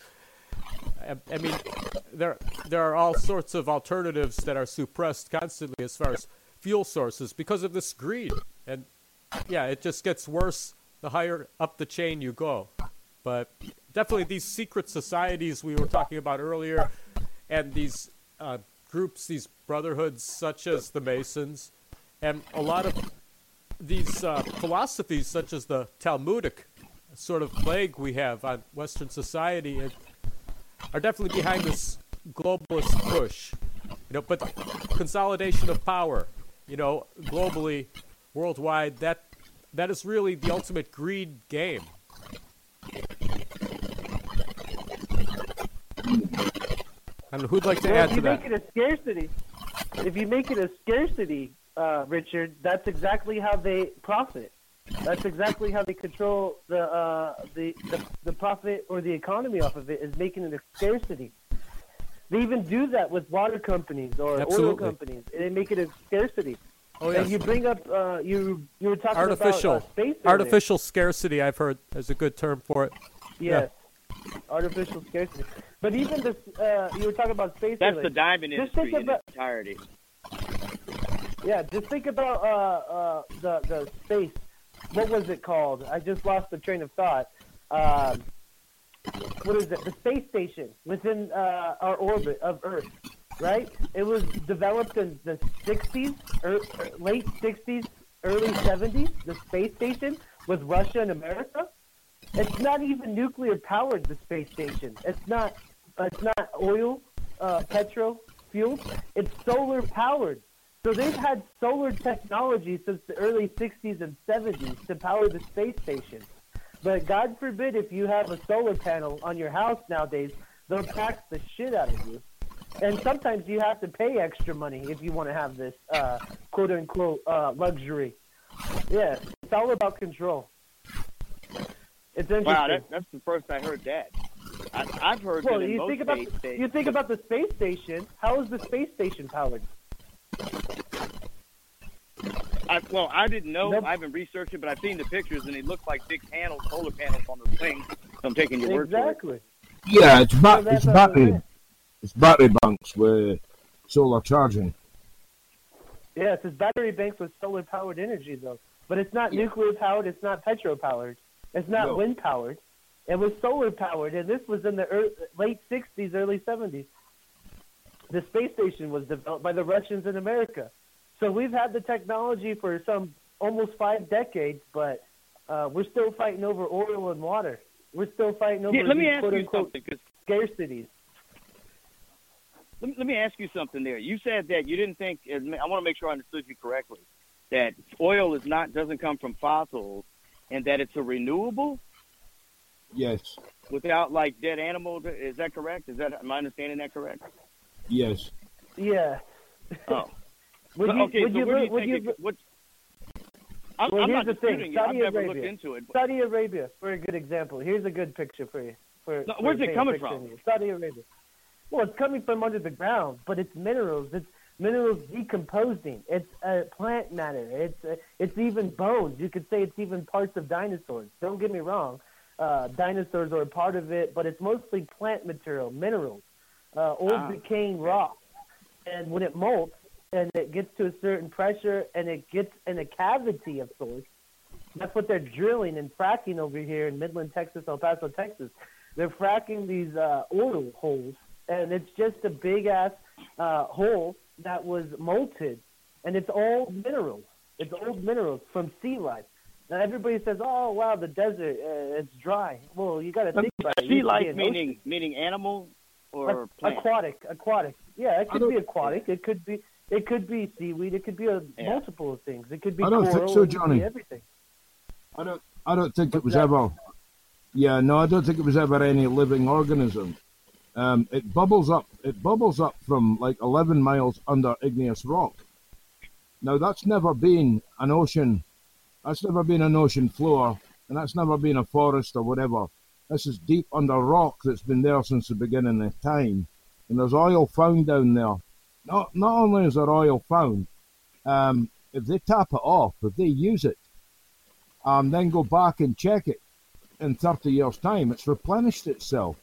I, I mean, there there are all sorts of alternatives that are suppressed constantly as far as fuel sources because of this greed. And, yeah, it just gets worse the higher up the chain you go. But definitely these secret societies we were talking about earlier and these uh, groups, these brotherhoods such as the Masons, and a lot of these uh, philosophies such as the Talmudic sort of plague we have on Western society and are definitely behind this globalist push. You know, but consolidation of power, you know, globally, worldwide, that that is really the ultimate greed game. And who'd like to Well, add if to you that? make it a scarcity, if you make it a scarcity, uh, Richard, that's exactly how they profit. That's exactly how they control the, uh, the the the profit or the economy off of it, is making it a scarcity. They even do that with water companies or oil Absolutely. companies. They make it a scarcity. Oh, And yes. you bring up uh, you you were talking Artificial, about uh, space earlier. artificial scarcity. I've heard is a good term for it. Yes, artificial scarcity. But even this, uh, you were talking about space That's earlier. the diamond Just industry think in about- its entirety. Yeah, just think about uh, uh, the the space. What was it called? I just lost the train of thought. Um, what is it? The space station within uh, our orbit of Earth, right? It was developed in the sixties, er, late sixties, early seventies. The space station with Russia and America. It's not even nuclear powered. The space station. It's not. It's not oil, uh, petro fueled. It's solar powered. So they've had solar technology since the early sixties and seventies to power the space station. But God forbid if you have a solar panel on your house nowadays, they'll tax the shit out of you. And sometimes you have to pay extra money if you want to have this uh, quote-unquote uh, luxury. Yeah, it's all about control. It's interesting. Wow, that, that's the first I heard that. I, I've heard well, that in you most think about space the, stations. you think about the space station. How is the space station powered? I, well, I didn't know. Nope. I haven't researched it, but I've seen the pictures, and it looks like big panels, solar panels on the thing. So I'm taking your word for it. Exactly. Yeah, it's, ba- So that's it's what I'm battery. saying. It's battery banks with solar charging. Yes, it's battery banks with solar-powered energy, though. But it's not Yeah. nuclear-powered. It's not petro-powered. It's not No. wind-powered. It was solar-powered, and this was in the early, late sixties, early seventies. The space station was developed by the Russians in America. So we've had the technology for some almost five decades, but uh, we're still fighting over oil and water. We're still fighting over Yeah, let me these ask you quote-unquote something, 'cause scarcities. Let me, let me ask you something there. You said that you didn't think, I want to make sure I understood you correctly, that oil is not doesn't come from fossils and that it's a renewable Yes, without, like, dead animals. Is that correct? Is that, am I understanding that correct? yes. Yeah. Oh. Would So, you, okay, would so you, where do you would think you, it, what, I'm, Well, I'm here's not the thing. disputing it. I've Saudi never Arabia. looked into it. But, Saudi Arabia, for a good example. Here's a good picture for you. For, No, for where's it paint a coming picture from? in you. Saudi Arabia. Well, it's coming from under the ground, but it's minerals. It's minerals decomposing. It's uh, plant matter. It's uh, it's even bones. You could say it's even parts of dinosaurs. Don't get me wrong. Uh, dinosaurs are a part of it, but it's mostly plant material, minerals, uh, old Ah. decaying rock. And when it molts and it gets to a certain pressure and it gets in a cavity of sorts, that's what they're drilling and fracking over here in Midland, Texas, El Paso, Texas. They're fracking these uh, oil holes, and it's just a big-ass uh, hole that was molted, and it's all minerals. It's old minerals from sea life. Now, everybody says, oh, wow, the desert, uh, it's dry. Well, you got to think about it. It sea used to be life an meaning ocean. meaning animal or plant? Aquatic, aquatic. Yeah, it I could don't- be aquatic. It could be it could be seaweed. It could be a Yeah. multiple of things. It could be I don't coral. think so, it could be Johnny. everything. I don't. I don't think it was that? ever. Yeah, no, I don't think it was ever any living organism. Um, it bubbles up. It bubbles up from like eleven miles under igneous rock. Now that's never been an ocean. That's never been an ocean floor, and that's never been a forest or whatever. This is deep under rock that's been there since the beginning of time, and there's oil found down there. Not not only is there oil found, um, if they tap it off, if they use it, and then go back and check it in thirty years' time, it's replenished itself.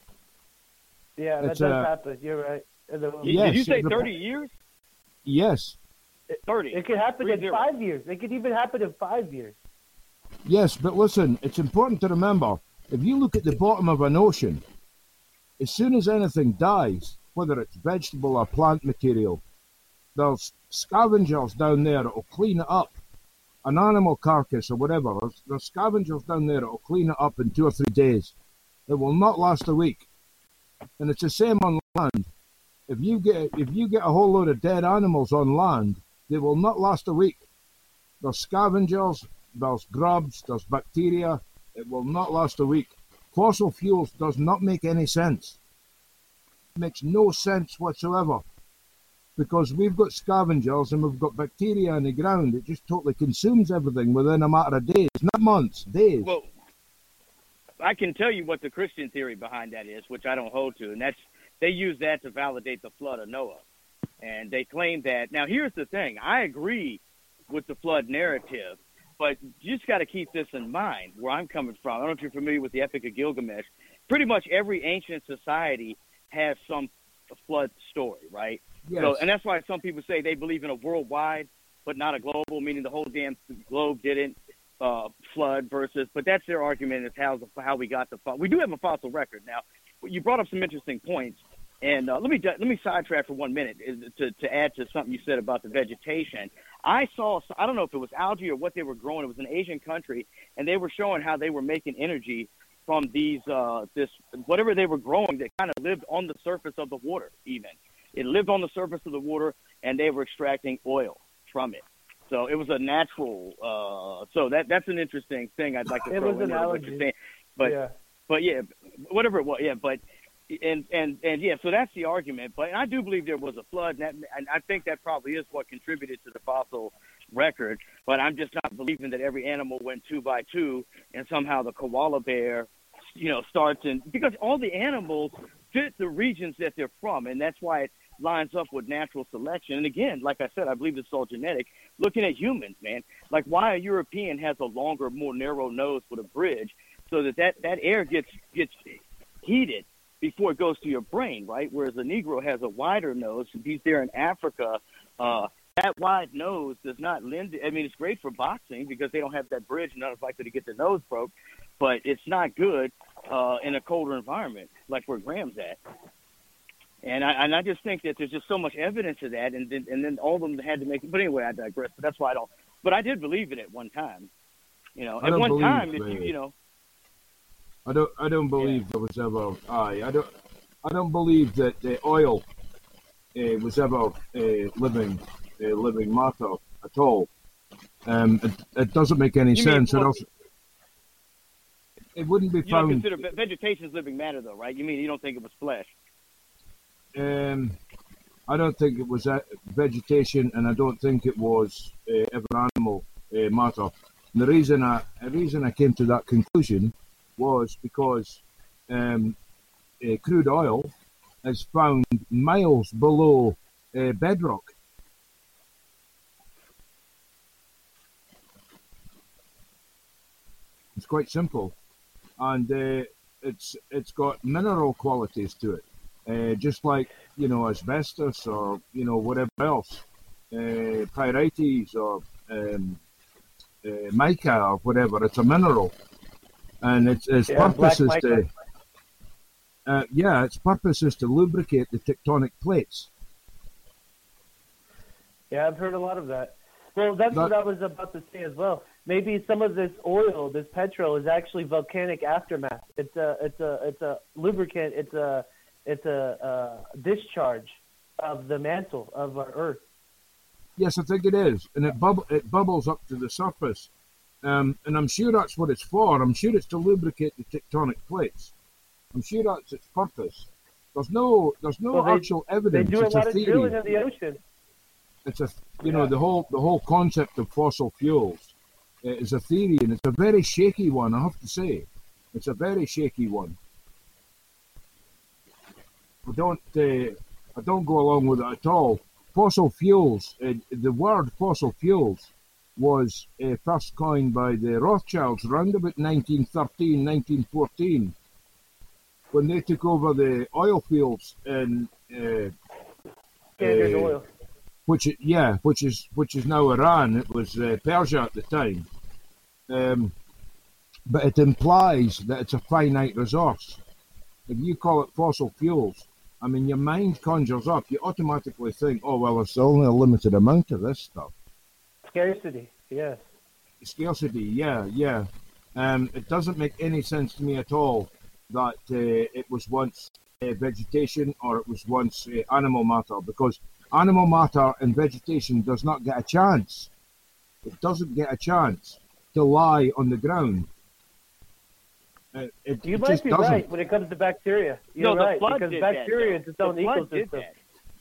Yeah, that It's, does uh, happen. You're right. And the- Did- Yes, Did you say the- thirty years? Yes, thirty. It could happen Three in zero. five years. It could even happen in five years. yes, but listen, it's important to remember, if you look at the bottom of an ocean, as soon as anything dies, whether it's vegetable or plant material, there's scavengers down there that will clean it up. An animal carcass or whatever, there's, there's scavengers down there that will clean it up in two or three days. It will not last a week. And it's the same on land. If you get if you get a whole load of dead animals on land, they will not last a week. There's scavengers, there's grubs, there's bacteria. It will not last a week. Fossil fuels does not make any sense. It makes no sense whatsoever. Because we've got scavengers and we've got bacteria in the ground. It just totally consumes everything within a matter of days, not months, days. Well, I can tell you what the Christian theory behind that is, which I don't hold to, and that's they use that to validate the flood of Noah. And they claim that. Now, here's the thing. I agree with the flood narrative, but you just got to keep this in mind where I'm coming from. I don't know if you're familiar with the Epic of Gilgamesh. Pretty much every ancient society has some flood story, right? Yes. So, and that's why some people say they believe in a worldwide, but not a global, meaning the whole damn globe didn't uh, flood versus, but that's their argument is how, how we got the, we do have a fossil record. Now, you brought up some interesting points, and uh, let me let me sidetrack for one minute to, to add to something you said about the vegetation. I saw, I don't know if it was algae or what they were growing. It was an Asian country, and they were showing how they were making energy from these, uh, this, whatever they were growing that kind of lived on the surface of the water even. It lived on the surface of the water, and they were extracting oil from it. So it was a natural. Uh, so that that's an interesting thing. I'd like to It throw was in an there what allergy. you're saying. But yeah. but yeah, whatever it was. Yeah, but and and and yeah. So that's the argument. But I do believe there was a flood, and, that, and I think that probably is what contributed to the fossil record. But I'm just not believing that every animal went two by two, and somehow the koala bear, you know, starts in because all the animals fit the regions that they're from, and that's why it lines up with natural selection. And again, like I said, I believe it's all genetic. Looking at humans, man, like why a European has a longer, more narrow nose with a bridge so that that, that air gets gets heated before it goes to your brain, right? Whereas a Negro has a wider nose. He's there in Africa, uh, that wide nose does not lend. I mean, it's great for boxing because they don't have that bridge and not as likely to get their nose broke. But it's not good uh, in a colder environment like where Graham's at. And I and I just think that there's just so much evidence of that, and then and then all of them had to make it. But anyway, I digress. But that's why I don't. But I did believe it at one time. You know, I at don't one believe, time, if uh, you you know. I don't. I don't believe there was ever. Aye, I don't. I don't believe that the oil uh, was ever uh, living, uh, living matter at all. Um, it, it doesn't make any You mean, sense. well, it, also, it wouldn't be You don't found. consider ve- vegetation's living matter, though, right? You mean you don't think it was flesh? Um, I don't think it was uh, vegetation, and I don't think it was uh, ever animal uh, matter. And the reason I, the reason I came to that conclusion was because um, uh, crude oil is found miles below uh, bedrock. It's quite simple, and uh, it's it's got mineral qualities to it. Uh, just like, you know, asbestos or, you know, whatever else, uh, pyrites or um, uh, mica or whatever, it's a mineral. And its, its Yeah, purpose is black to, mica. uh, yeah, its purpose is to lubricate the tectonic plates. Yeah, I've heard a lot of that. Well, that's That- what I was about to say as well. Maybe some of this oil, this petrol, is actually volcanic aftermath. It's a, it's a, it's a lubricant. It's a, it's a uh, discharge of the mantle of our Earth. Yes, I think it is. And it, bubble, it bubbles up to the surface. Um, and I'm sure that's what it's for. I'm sure it's to lubricate the tectonic plates. I'm sure that's its purpose. There's no, there's no Well, they- actual They evidence. do a It's lot a of theory. drilling in the ocean. It's a, you know, Yeah. the whole the whole concept of fossil fuels uh, is a theory, and it's a very shaky one. I have to say, it's a very shaky one. I don't, uh, I don't go along with it at all. Fossil fuels. Uh, the word fossil fuels was uh, first coined by the Rothschilds around about nineteen thirteen, nineteen fourteen, when they took over the oil fields in. Uh, Standard uh, oil. which it- yeah, which is which is now Iran. It was uh, Persia at the time, um, but it implies that it's a finite resource. If you call it fossil fuels, I mean, your mind conjures up. You automatically think, oh well, there's only a limited amount of this stuff. Scarcity, yes. Scarcity, yeah, yeah. Um, it doesn't make any sense to me at all that uh, it was once uh, vegetation or it was once uh, animal matter, because animal matter and vegetation does not get a chance. It doesn't get a chance to lie on the ground. Uh, it, You it might just be doesn't. right when it comes to bacteria. You're no, the right, flood because did bacteria that, is its though. own The flood did ecosystem. that.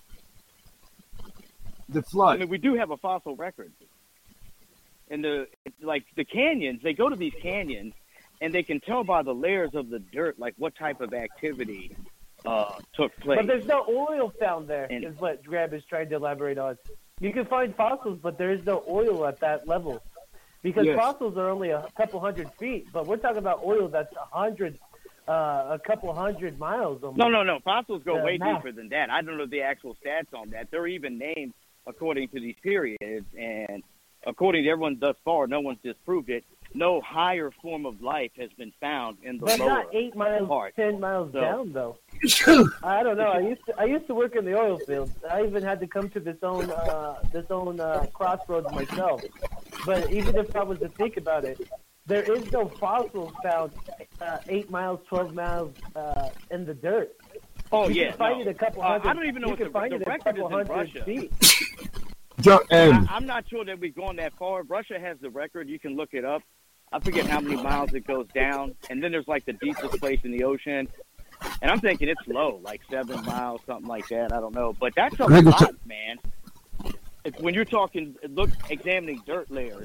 The I flood. mean, we do have a fossil record. And the like the canyons, they go to these canyons, and they can tell by the layers of the dirt, like what type of activity uh, took place. But there's no oil found there, And- is what Grab is trying to elaborate on. You can find fossils, but there is no oil at that level. Because Yes. fossils are only a couple hundred feet, but we're talking about oil that's a hundred, uh, a couple hundred miles. Almost. No, no, no. Fossils go Uh, way math. deeper than that. I don't know the actual stats on that. They're even named according to these periods, and according to everyone thus far, no one's disproved it. No higher form of life has been found in the But lower not eight miles, part. ten miles So- down, though. I don't know. I used to I used to work in the oil field. I even had to come to this own uh, this own uh, crossroads myself. But even if I was to think about it, there is no fossils found uh, eight miles, twelve miles uh, in the dirt. Oh You yeah, can find no. it a couple Uh, hundred. I don't even know you what can the, find the it a record is couple in hundred Russia. feet. Jo- um, I, I'm not sure that we've gone that far. Russia has the record. You can look it up. I forget how many miles it goes down, and then there's like the deepest place in the ocean. And I'm thinking it's low, like seven miles, something like that. I don't know, but that's a Greg, it's a- lot, man. It's, when you're talking, look, examining dirt layers.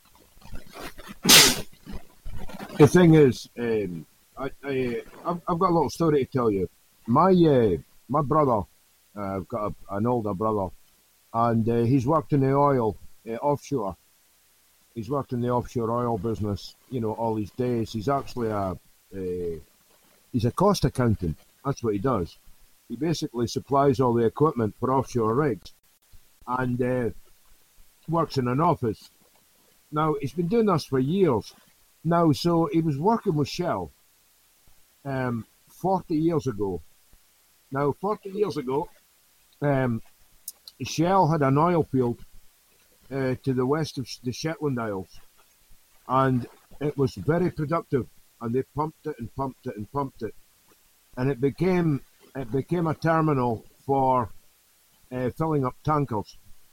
the thing is, um, I, I, I've, I've got a little story to tell you. My uh, my brother, uh, I've got a, an older brother, and uh, he's worked in the oil uh, offshore. He's worked in the offshore oil business, you know, all these days. He's actually a, a he's a cost accountant. That's what he does. He basically supplies all the equipment for offshore rigs. And uh, works in an office. Now, he's been doing this for years. Now, so he was working with Shell um, forty years ago. Now, forty years ago, um, Shell had an oil field uh, to the west of the Shetland Isles, and it was very productive, and they pumped it and pumped it and pumped it, and it became it became a terminal for uh, filling up tankers.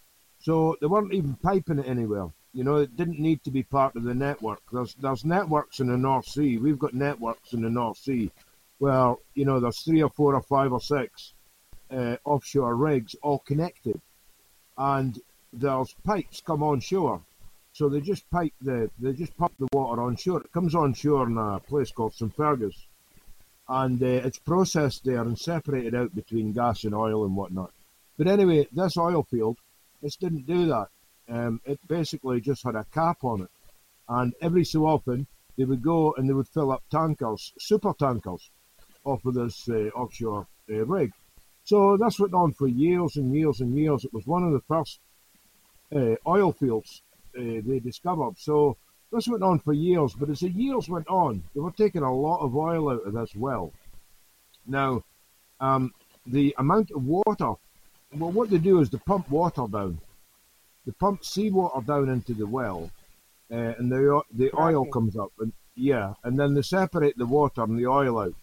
So they weren't even piping it anywhere. You know, it didn't need to be part of the network. There's there's networks in the North Sea. We've got networks in the North Sea where, you know, there's three or four or five or six uh, offshore rigs all connected, and there's pipes come onshore. So they just pipe the they just pump the water onshore. It comes onshore in a place called Saint Fergus, and uh, it's processed there and separated out between gas and oil and whatnot. But anyway, this oil field, this didn't do that. Um, it basically just had a cap on it, and every so often they would go and they would fill up tankers, super tankers, off of this uh, offshore uh, rig. So this went on for years and years and years. It was one of the first uh, oil fields uh, they discovered. So this went on for years, but as the years went on, they were taking a lot of oil out of this well. Now, um, the amount of water, well, what they do is they pump water down. They pump seawater down into the well, uh, and the the oil comes up, and yeah, and then they separate the water and the oil out.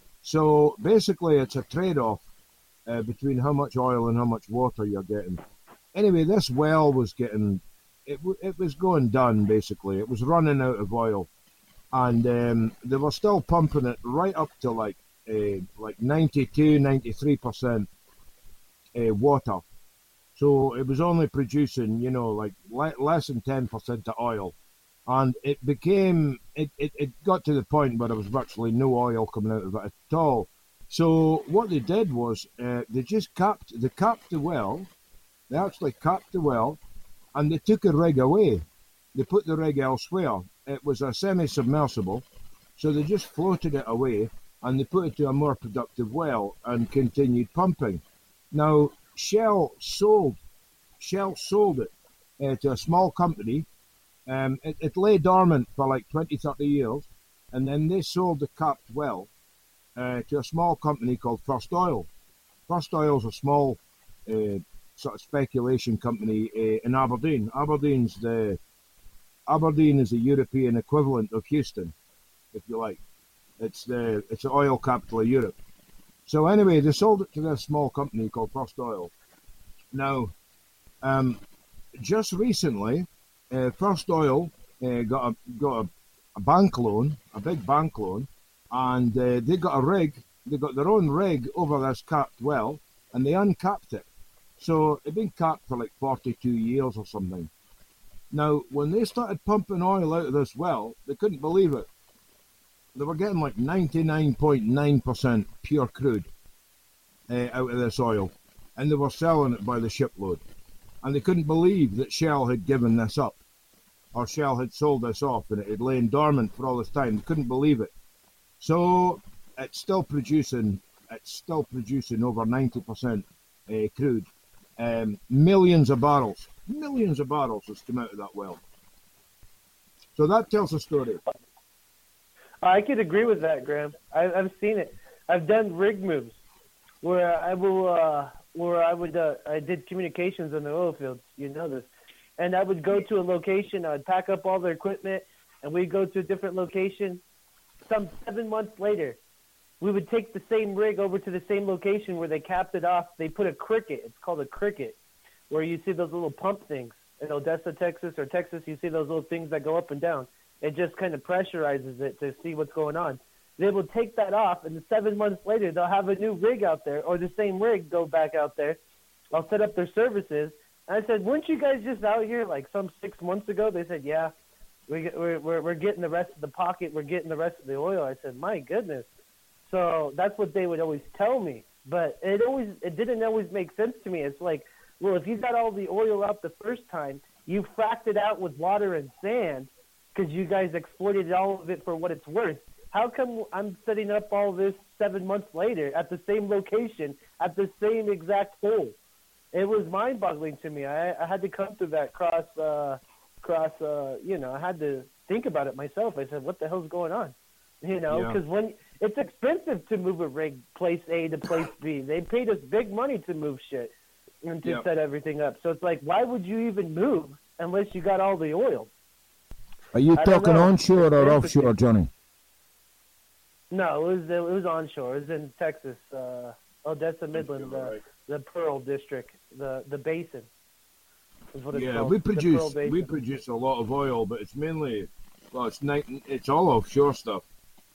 So basically, it's a trade-off uh, between how much oil and how much water you're getting. Anyway, this well was getting, it it was going done basically. It was running out of oil, and um, they were still pumping it right up to like uh, like ninety-two, ninety-three percent uh, water. So it was only producing, you know, like le- less than ten percent of oil. And it became, it, it, it got to the point where there was virtually no oil coming out of it at all. So what they did was uh, they just capped, they capped the well, they actually capped the well, and they took a rig away. They put the rig elsewhere. It was a semi-submersible, so they just floated it away, and they put it to a more productive well and continued pumping. Now, Shell sold Shell sold it uh, to a small company. Um, it, it lay dormant for like twenty, thirty years, and then they sold the capped well uh, to a small company called First Oil. First Oil is a small uh, sort of speculation company uh, in Aberdeen. Aberdeen's the Aberdeen is the European equivalent of Houston, if you like. It's the it's the oil capital of Europe. So anyway, they sold it to this small company called First Oil. Now, um, just recently, uh, First Oil uh, got a got a, a bank loan, a big bank loan, and uh, they got a rig. They got their own rig over this capped well, and they uncapped it. So it'd been capped for like forty-two years or something. Now, when they started pumping oil out of this well, they couldn't believe it. They were getting like ninety-nine point nine percent pure crude uh, out of this oil, and they were selling it by the shipload. And they couldn't believe that Shell had given this up, or Shell had sold this off, and it had lain dormant for all this time. They couldn't believe it. So it's still producing, it's still producing over ninety percent uh, crude. Um, millions of barrels, millions of barrels has come out of that well. So that tells a story. I could agree with that, Graham. I, I've seen it. I've done rig moves where I will, uh, where I would, uh, I did communications on the oil fields. You know this, and I would go to a location. I'd pack up all their equipment, and we'd go to a different location. Some seven months later, we would take the same rig over to the same location where they capped it off. They put a cricket. It's called a cricket, where you see those little pump things in Odessa, Texas, or Texas. You see those little things that go up and down. It just kind of pressurizes it to see what's going on. They will take that off, and seven months later, they'll have a new rig out there, or the same rig go back out there. I'll set up their services. And I said, weren't you guys just out here like some six months ago? They said, yeah, we, we're, we're, we're getting the rest of the pocket. We're getting the rest of the oil. I said, my goodness. So that's what they would always tell me. But it always it didn't always make sense to me. It's like, well, if you got all the oil out the first time, you fracked it out with water and sand, because you guys exploited all of it for what it's worth. How come I'm setting up all this seven months later at the same location, at the same exact hole? it was mind-boggling to me. I, I had to come through that cross, uh, cross. Uh, you know, I had to think about it myself. I said, "What the hell's going on?" You know, Yeah. because when it's expensive to move a rig place A to place B, they paid us big money to move shit and to Yeah. set everything up. So it's like, why would you even move unless you got all the oil? Are you I don't talking know. onshore or It's offshore, Johnny? No, it was it was onshore. It was in Texas, uh, Odessa, Midland, the, the Pearl District, the the basin. Is what it's Yeah, called. we the Pearl produce Basin. we produce a lot of oil, but it's mainly well, it's night, it's all offshore stuff.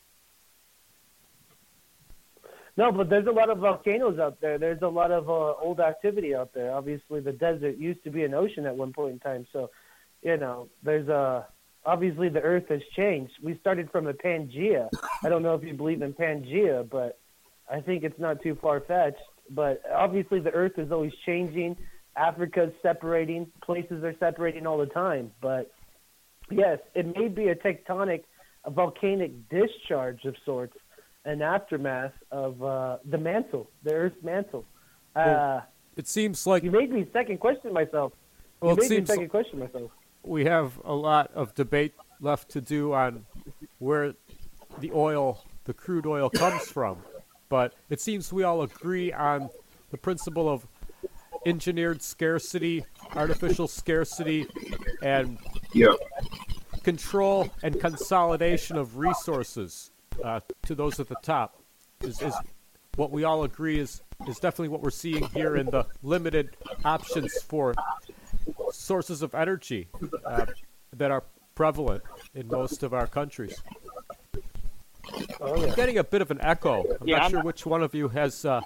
No, but there's a lot of volcanoes out there. There's a lot of uh, old activity out there. Obviously, the desert used to be an ocean at one point in time. So, you know, there's a obviously the Earth has changed. We started from a Pangea. I don't know if you believe in Pangea, but I think it's not too far fetched. But obviously, the Earth is always changing. Africa's separating. Places are separating all the time. But yes, it may be a tectonic, a volcanic discharge of sorts. An aftermath of uh, the mantle, the Earth's mantle. Uh, Well, It seems like you made me second question myself. Well, you it made me seems second question myself. we have a lot of debate left to do on where the oil, the crude oil, comes from. But it seems we all agree on the principle of engineered scarcity, artificial scarcity, and Yeah. control and consolidation of resources uh, to those at the top is, is what we all agree is, is definitely what we're seeing here in the limited options for sources of energy uh, that are prevalent in most of our countries. Oh, I'm yeah. getting a bit of an echo. I'm Yeah, not I'm- sure which one of you has uh,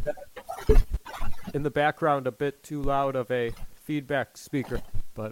in the background a bit too loud of a feedback speaker, but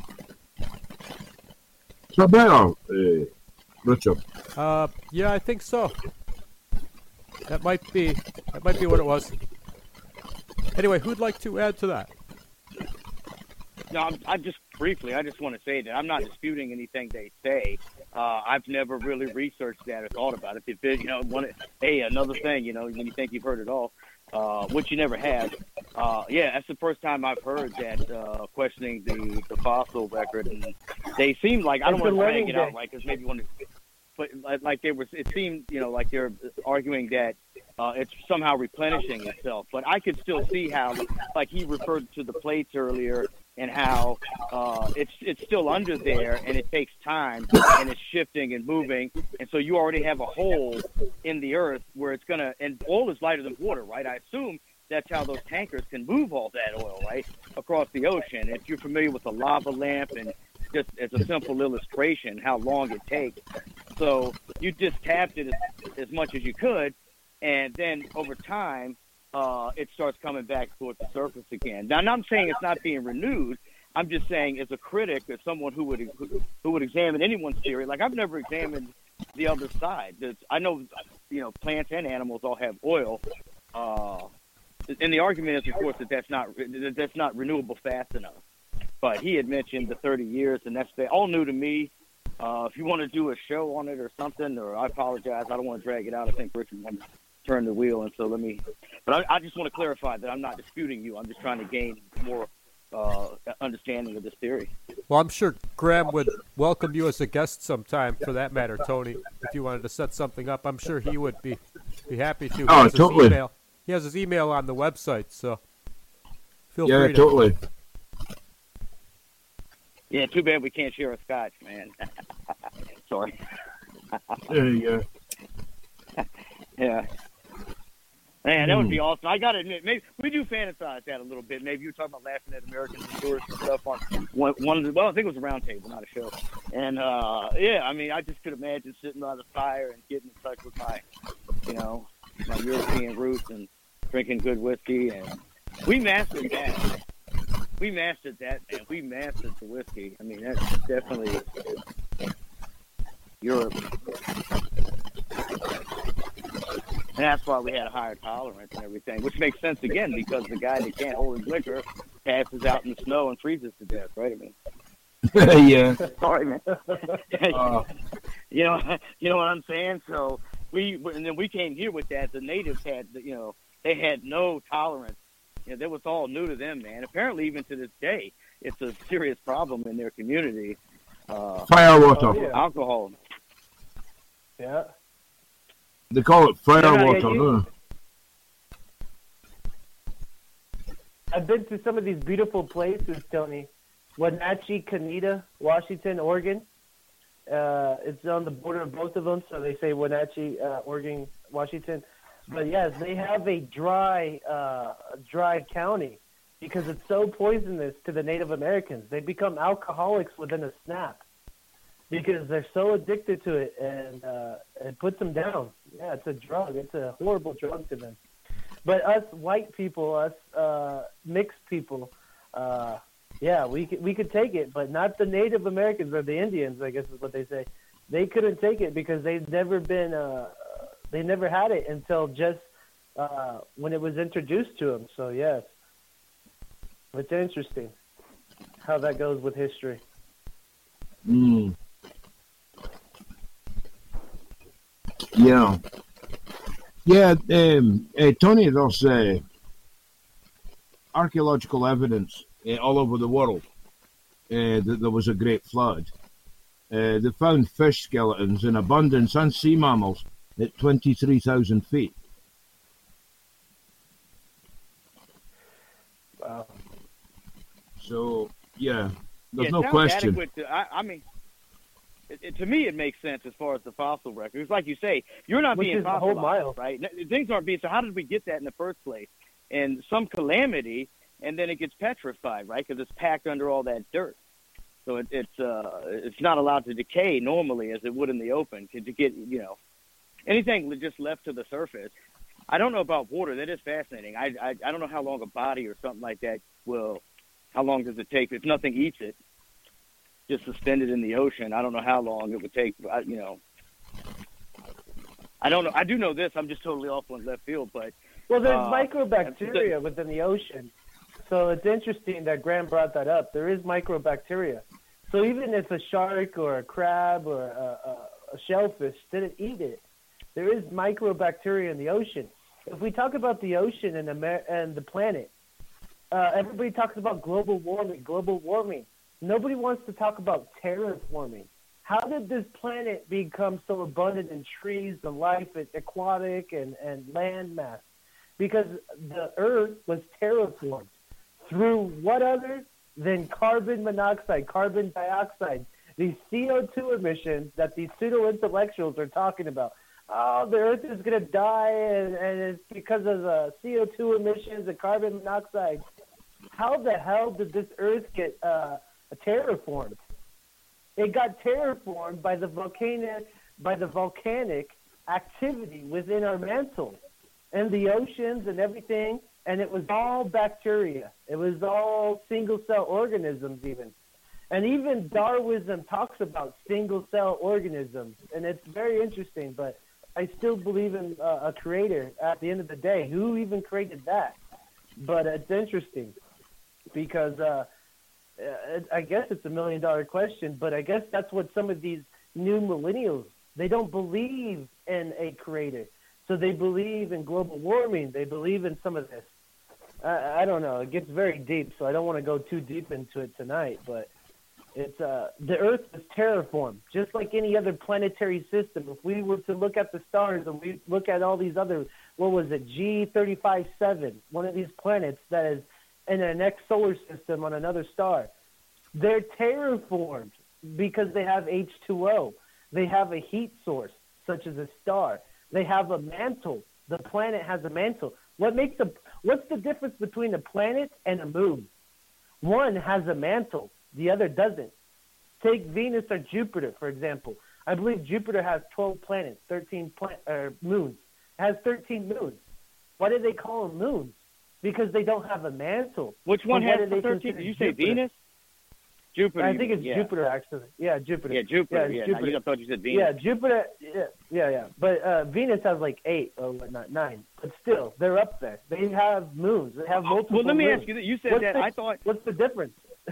Is that better, uh, Richard? uh, yeah, I think so. That might be that might be what it was. Anyway, who'd like to add to that? No, I'm, I just briefly, I just want to say that I'm not disputing anything they say. Uh, I've never really researched that or thought about it. If it, you know, one, hey, another thing, you know, when you think you've heard it all, uh, which you never have. Uh, yeah, that's the first time I've heard that uh, questioning the, the fossil record, and they seem like I don't It's want a to drag learning it out, day. right? Because maybe one, but like, like they were, it seemed, you know, like they're arguing that uh, it's somehow replenishing itself. But I could still see how, like he referred to the plates earlier, and how uh, it's it's still under there, and it takes time, and it's shifting and moving, and so you already have a hole in the earth where it's gonna. And oil is lighter than water, right? I assume that's how those tankers can move all that oil, right, across the ocean. If you're familiar with a lava lamp, and just as a simple illustration, how long it takes. So you just tapped it as, as much as you could, and then over time. Uh, it starts coming back towards the surface again. Now, I'm saying it's not being renewed. I'm just saying, as a critic, as someone who would who, who would examine anyone's theory, like I've never examined the other side. There's, I know, you know, plants and animals all have oil, uh, and the argument is, of course, that that's not that that's not renewable fast enough. But he had mentioned the thirty years, and that's all new to me. Uh, if you want to do a show on it or something, or I apologize, I don't want to drag it out. I think Richard wanted to turn the wheel, and so let me. But I, I just want to clarify that I'm not disputing you. I'm just trying to gain more uh, understanding of this theory. Well, I'm sure Graham would welcome you as a guest sometime, for that matter, Tony. If you wanted to set something up, I'm sure he would be be happy to. He Oh, has his totally. Email. He has his email on the website, so feel Yeah, free to. totally. Yeah, too bad we can't share a scotch, man. Sorry. Yeah, yeah. Yeah. Man, that would be awesome. I got to admit, maybe we do fantasize that a little bit. Maybe you were talking about laughing at Americans and tourists and stuff on one, one of the, well, I think it was a round table, not a show. And, uh, yeah, I mean, I just could imagine sitting by the fire and getting in touch with my, you know, my European roots and drinking good whiskey. And we mastered that. We mastered that, man. We mastered the whiskey. I mean, that's definitely Europe. And that's why we had a higher tolerance and everything, which makes sense, again, because the guy that can't hold his liquor passes out in the snow and freezes to death, right? I mean, Yeah. sorry, man. Uh, you know, you know what I'm saying? So we, and then we came here with that. The natives had, you know, they had no tolerance You know, that was all new to them, man. Apparently, even to this day, it's a serious problem in their community. Uh, Firewater. Oh, yeah. Alcohol. Yeah. They call it firewater, Yeah, you- don't they? I've been to some of these beautiful places, Tony. Wenatchee, Canada, Washington, Oregon. Uh, it's on the border of both of them, so they say Wenatchee, uh, Oregon, Washington. But yes, they have a dry, uh, dry county because it's so poisonous to the Native Americans. They become alcoholics within a snap because they're so addicted to it, and uh, it puts them down. Yeah, it's a drug. It's a horrible drug to them. But us white people, us uh, mixed people, uh, yeah, we could, we could take it, but not the Native Americans or the Indians, I guess is what they say. They couldn't take it because they've never been, uh, they never had it until just uh, when it was introduced to them. So, yes, it's interesting how that goes with history. Mm. Yeah. Yeah, um, uh, Tony, there's uh, archaeological evidence uh, all over the world uh, that there was a great flood. Uh, they found fish skeletons in abundance and sea mammals at twenty-three thousand feet. Wow. So, yeah, there's yeah, no sounds question. adequate to, I, I mean, it, it, to me, it makes sense as far as the fossil record. It's like you say, you're not Which being is the whole fossilized, mile. right? N- Things aren't being. So how did we get that in the first place? And some calamity, and then it gets petrified, right? Because it's packed under all that dirt. So it, it's uh, it's not allowed to decay normally as it would in the open. To, to get you know anything just left to the surface. I don't know about water. That is fascinating. I, I I don't know how long a body or something like that will. How long does it take if nothing eats it? Just suspended in the ocean. I don't know how long it would take. I, you know, I don't know. I do know this. I'm just totally off on left field, but Well, there's uh, microbacteria within the ocean. So it's interesting that Graham brought that up. There is microbacteria. So even if a shark or a crab or a, a, a shellfish didn't eat it, there is microbacteria in the ocean. If we talk about the ocean and, Amer- and the planet, uh, everybody talks about global warming, global warming. Nobody wants to talk about terraforming. How did this planet become so abundant in trees and life, and aquatic and, and land mass? Because the Earth was terraformed through what other than carbon monoxide, carbon dioxide, these C O two emissions that these pseudo-intellectuals are talking about. Oh, the Earth is going to die, and, and it's because of the C O two emissions and carbon monoxide. How the hell did this Earth get uh, terraformed? It got terraformed by the volcanic, by the volcanic activity within our mantle and the oceans and everything, and it was all bacteria. It was all single-cell organisms even. And even Darwinism talks about single-cell organisms, and it's very interesting, but I still believe in uh, a creator at the end of the day. Who even created that? But it's interesting because uh, I guess it's a million-dollar question, but I guess that's what some of these new millennials, they don't believe in a creator. So they believe in global warming. They believe in some of this. I, I don't know. It gets very deep, so I don't want to go too deep into it tonight. But it's uh, the Earth is terraformed, just like any other planetary system. If we were to look at the stars and we look at all these other, what was it, G thirty-five seven, one of these planets that is in the next solar system on another star, they're terraformed because they have H two O. They have a heat source, such as a star. They have a mantle. The planet has a mantle. What makes a what's the difference between a planet and a moon? One has a mantle, the other doesn't. Take Venus or Jupiter, for example. I believe Jupiter has twelve planets, thirteen pla- uh, moons. It has thirteen moons. Why do they call them moons? Because they don't have a mantle. which one But what has do they thirteen? consider Did you say Jupiter? Venus? Jupiter. I you think mean, it's yeah. Jupiter, actually. Yeah, Jupiter. Yeah, Jupiter. Yeah, Yeah, it's I Jupiter. thought you said Venus. Yeah, Jupiter. Yeah, yeah, yeah. But uh, Venus has like eight or whatnot, nine. But still, they're up there. They have moons. They have multiple. Well, let me moons. ask you this. You said What's that. the- I thought What's the difference?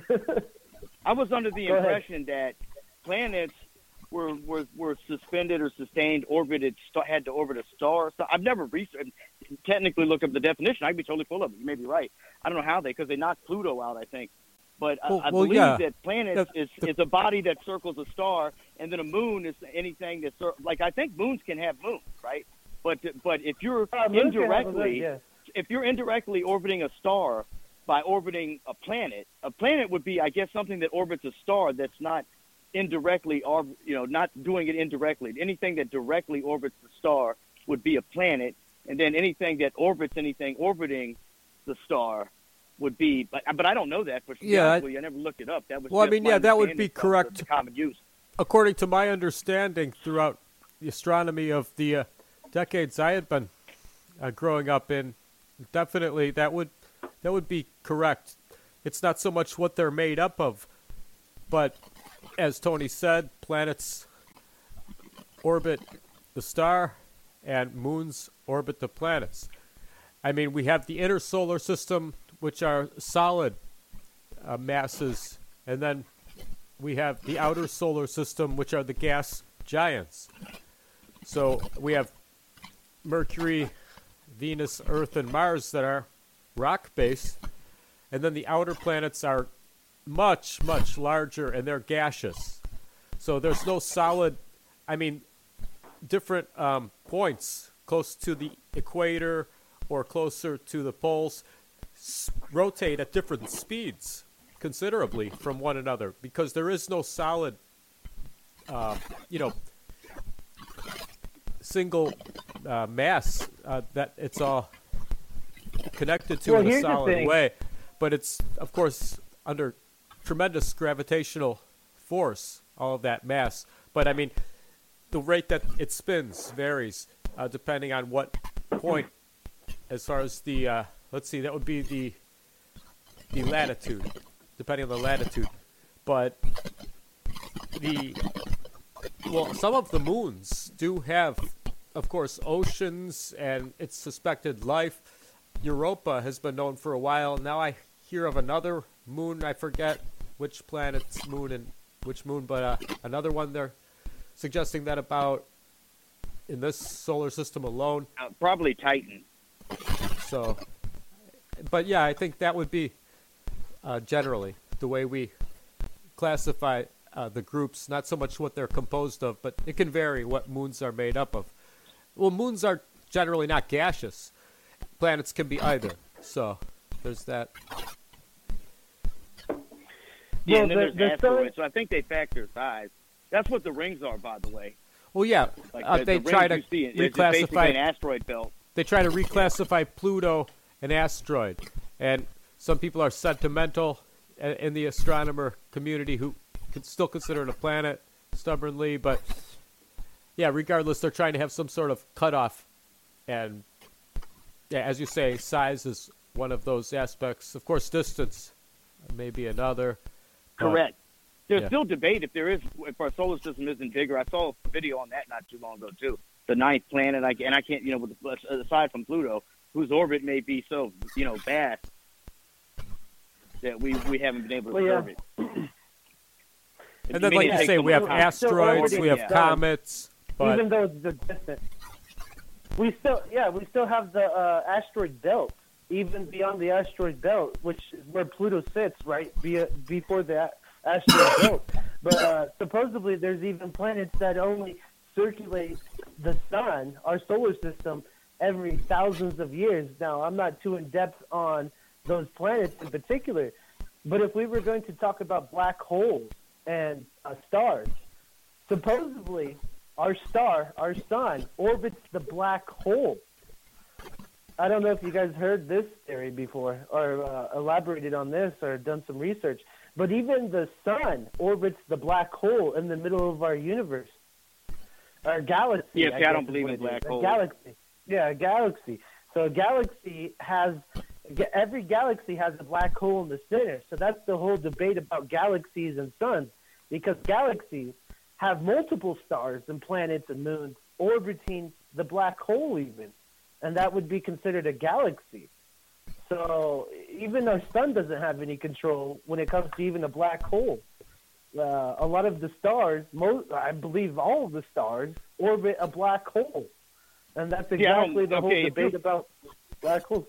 I was under the Go ahead. impression that planets were, were were suspended or sustained, orbited, st- had to orbit a star. So I've never researched. technically look up the definition. I could be totally full of it. You may be right. I don't know how they, because they knocked Pluto out, I think. But Well, I, I well, believe yeah. that planets Yeah, is, the- is a body that circles a star, and then a moon is anything that cir- like I think moons can have moons, right? But but if you're Uh, moon can have a moon, indirectly yeah. if you're indirectly orbiting a star by orbiting a planet, a planet would be, I guess, something that orbits a star that's not indirectly, or you know, not doing it indirectly. Anything that directly orbits the star would be a planet, and then anything that orbits anything orbiting the star would be. But but I don't know that for sure. Yeah, I- I never looked it up. That was Well, I just mean, my yeah, that would understanding be from correct. The, the common use. According to my understanding throughout the astronomy of the uh, decades I had been uh, growing up in, definitely that would that would be correct. It's not so much what they're made up of, but as Tony said, planets orbit the star and moons orbit the planets. I mean, we have the inner solar system, which are solid uh, masses, and then we have the outer solar system, which are the gas giants. So we have Mercury, Venus, Earth, and Mars that are rock-based, and then the outer planets are much, much larger, and they're gaseous. So there's no solid, I mean, different um, points close to the equator or closer to the poles s- rotate at different speeds considerably from one another because there is no solid, uh, you know, single uh, mass uh, that it's all connected to Well, in a here's the solid thing. way. But it's, of course, under tremendous gravitational force, all of that mass. But, I mean, the rate that it spins varies uh, depending on what point as far as the, uh, let's see, that would be the the latitude, depending on the latitude. But the, well, some of the moons do have, of course, oceans and it's suspected life. Europa has been known for a while. Now I hear of another moon. I forget which planet's moon and which moon, but uh, another one they're suggesting that about in this solar system alone. Uh, probably Titan. So, but yeah, I think that would be uh, generally the way we classify uh, the groups, not so much what they're composed of, but it can vary what moons are made up of. Well, moons are generally not gaseous. Planets can be either. So, there's that. Yeah, Well, and then the- there's the asteroids. So I think they factor size. That's what the rings are, by the way. Well, yeah, Like uh, the, they the try rings to you see, it's just basically reclassify. an asteroid belt. They try to reclassify Pluto an asteroid, and some people are sentimental uh, in the astronomer community who can still consider it a planet stubbornly, but yeah, regardless, they're trying to have some sort of cutoff, and yeah, as you say, size is one of those aspects. Of course, distance may be another. but- Correct. There's yeah. still debate if there is, if our solar system isn't bigger. I saw a video on that not too long ago too. The ninth planet, I, and I can't, you know, with the, aside from Pluto, whose orbit may be so, you know, vast that we we haven't been able to Well, yeah. observe it. And then, It like may you take say, some we have more time. asteroids, we have Yeah. comets, but Even though it's a distant, we still, yeah, we still have the uh, asteroid belt, even beyond the asteroid belt, which is where Pluto sits, right, be, before the a- asteroid belt. But uh, supposedly, there's even planets that only circulate the sun, our solar system, every thousands of years. Now, I'm not too in depth on those planets in particular, but if we were going to talk about black holes and uh, stars, supposedly our star, our sun, orbits the black hole. I don't know if you guys heard this theory before or uh, elaborated on this or done some research, but even the sun orbits the black hole in the middle of our universe, our galaxy. Yeah, see, I guess don't is believe what in it is. black A holes. Galaxy. Yeah, a galaxy. So a galaxy has ga- every galaxy has a black hole in the center. So that's the whole debate about galaxies and suns, because galaxies have multiple stars and planets and moons orbiting the black hole even, and that would be considered a galaxy. So even our sun doesn't have any control when it comes to even a black hole. Uh, a lot of the stars, most, I believe all of the stars, orbit a black hole. And that's Yeah, I don't- exactly the whole okay, if debate you- about black holes.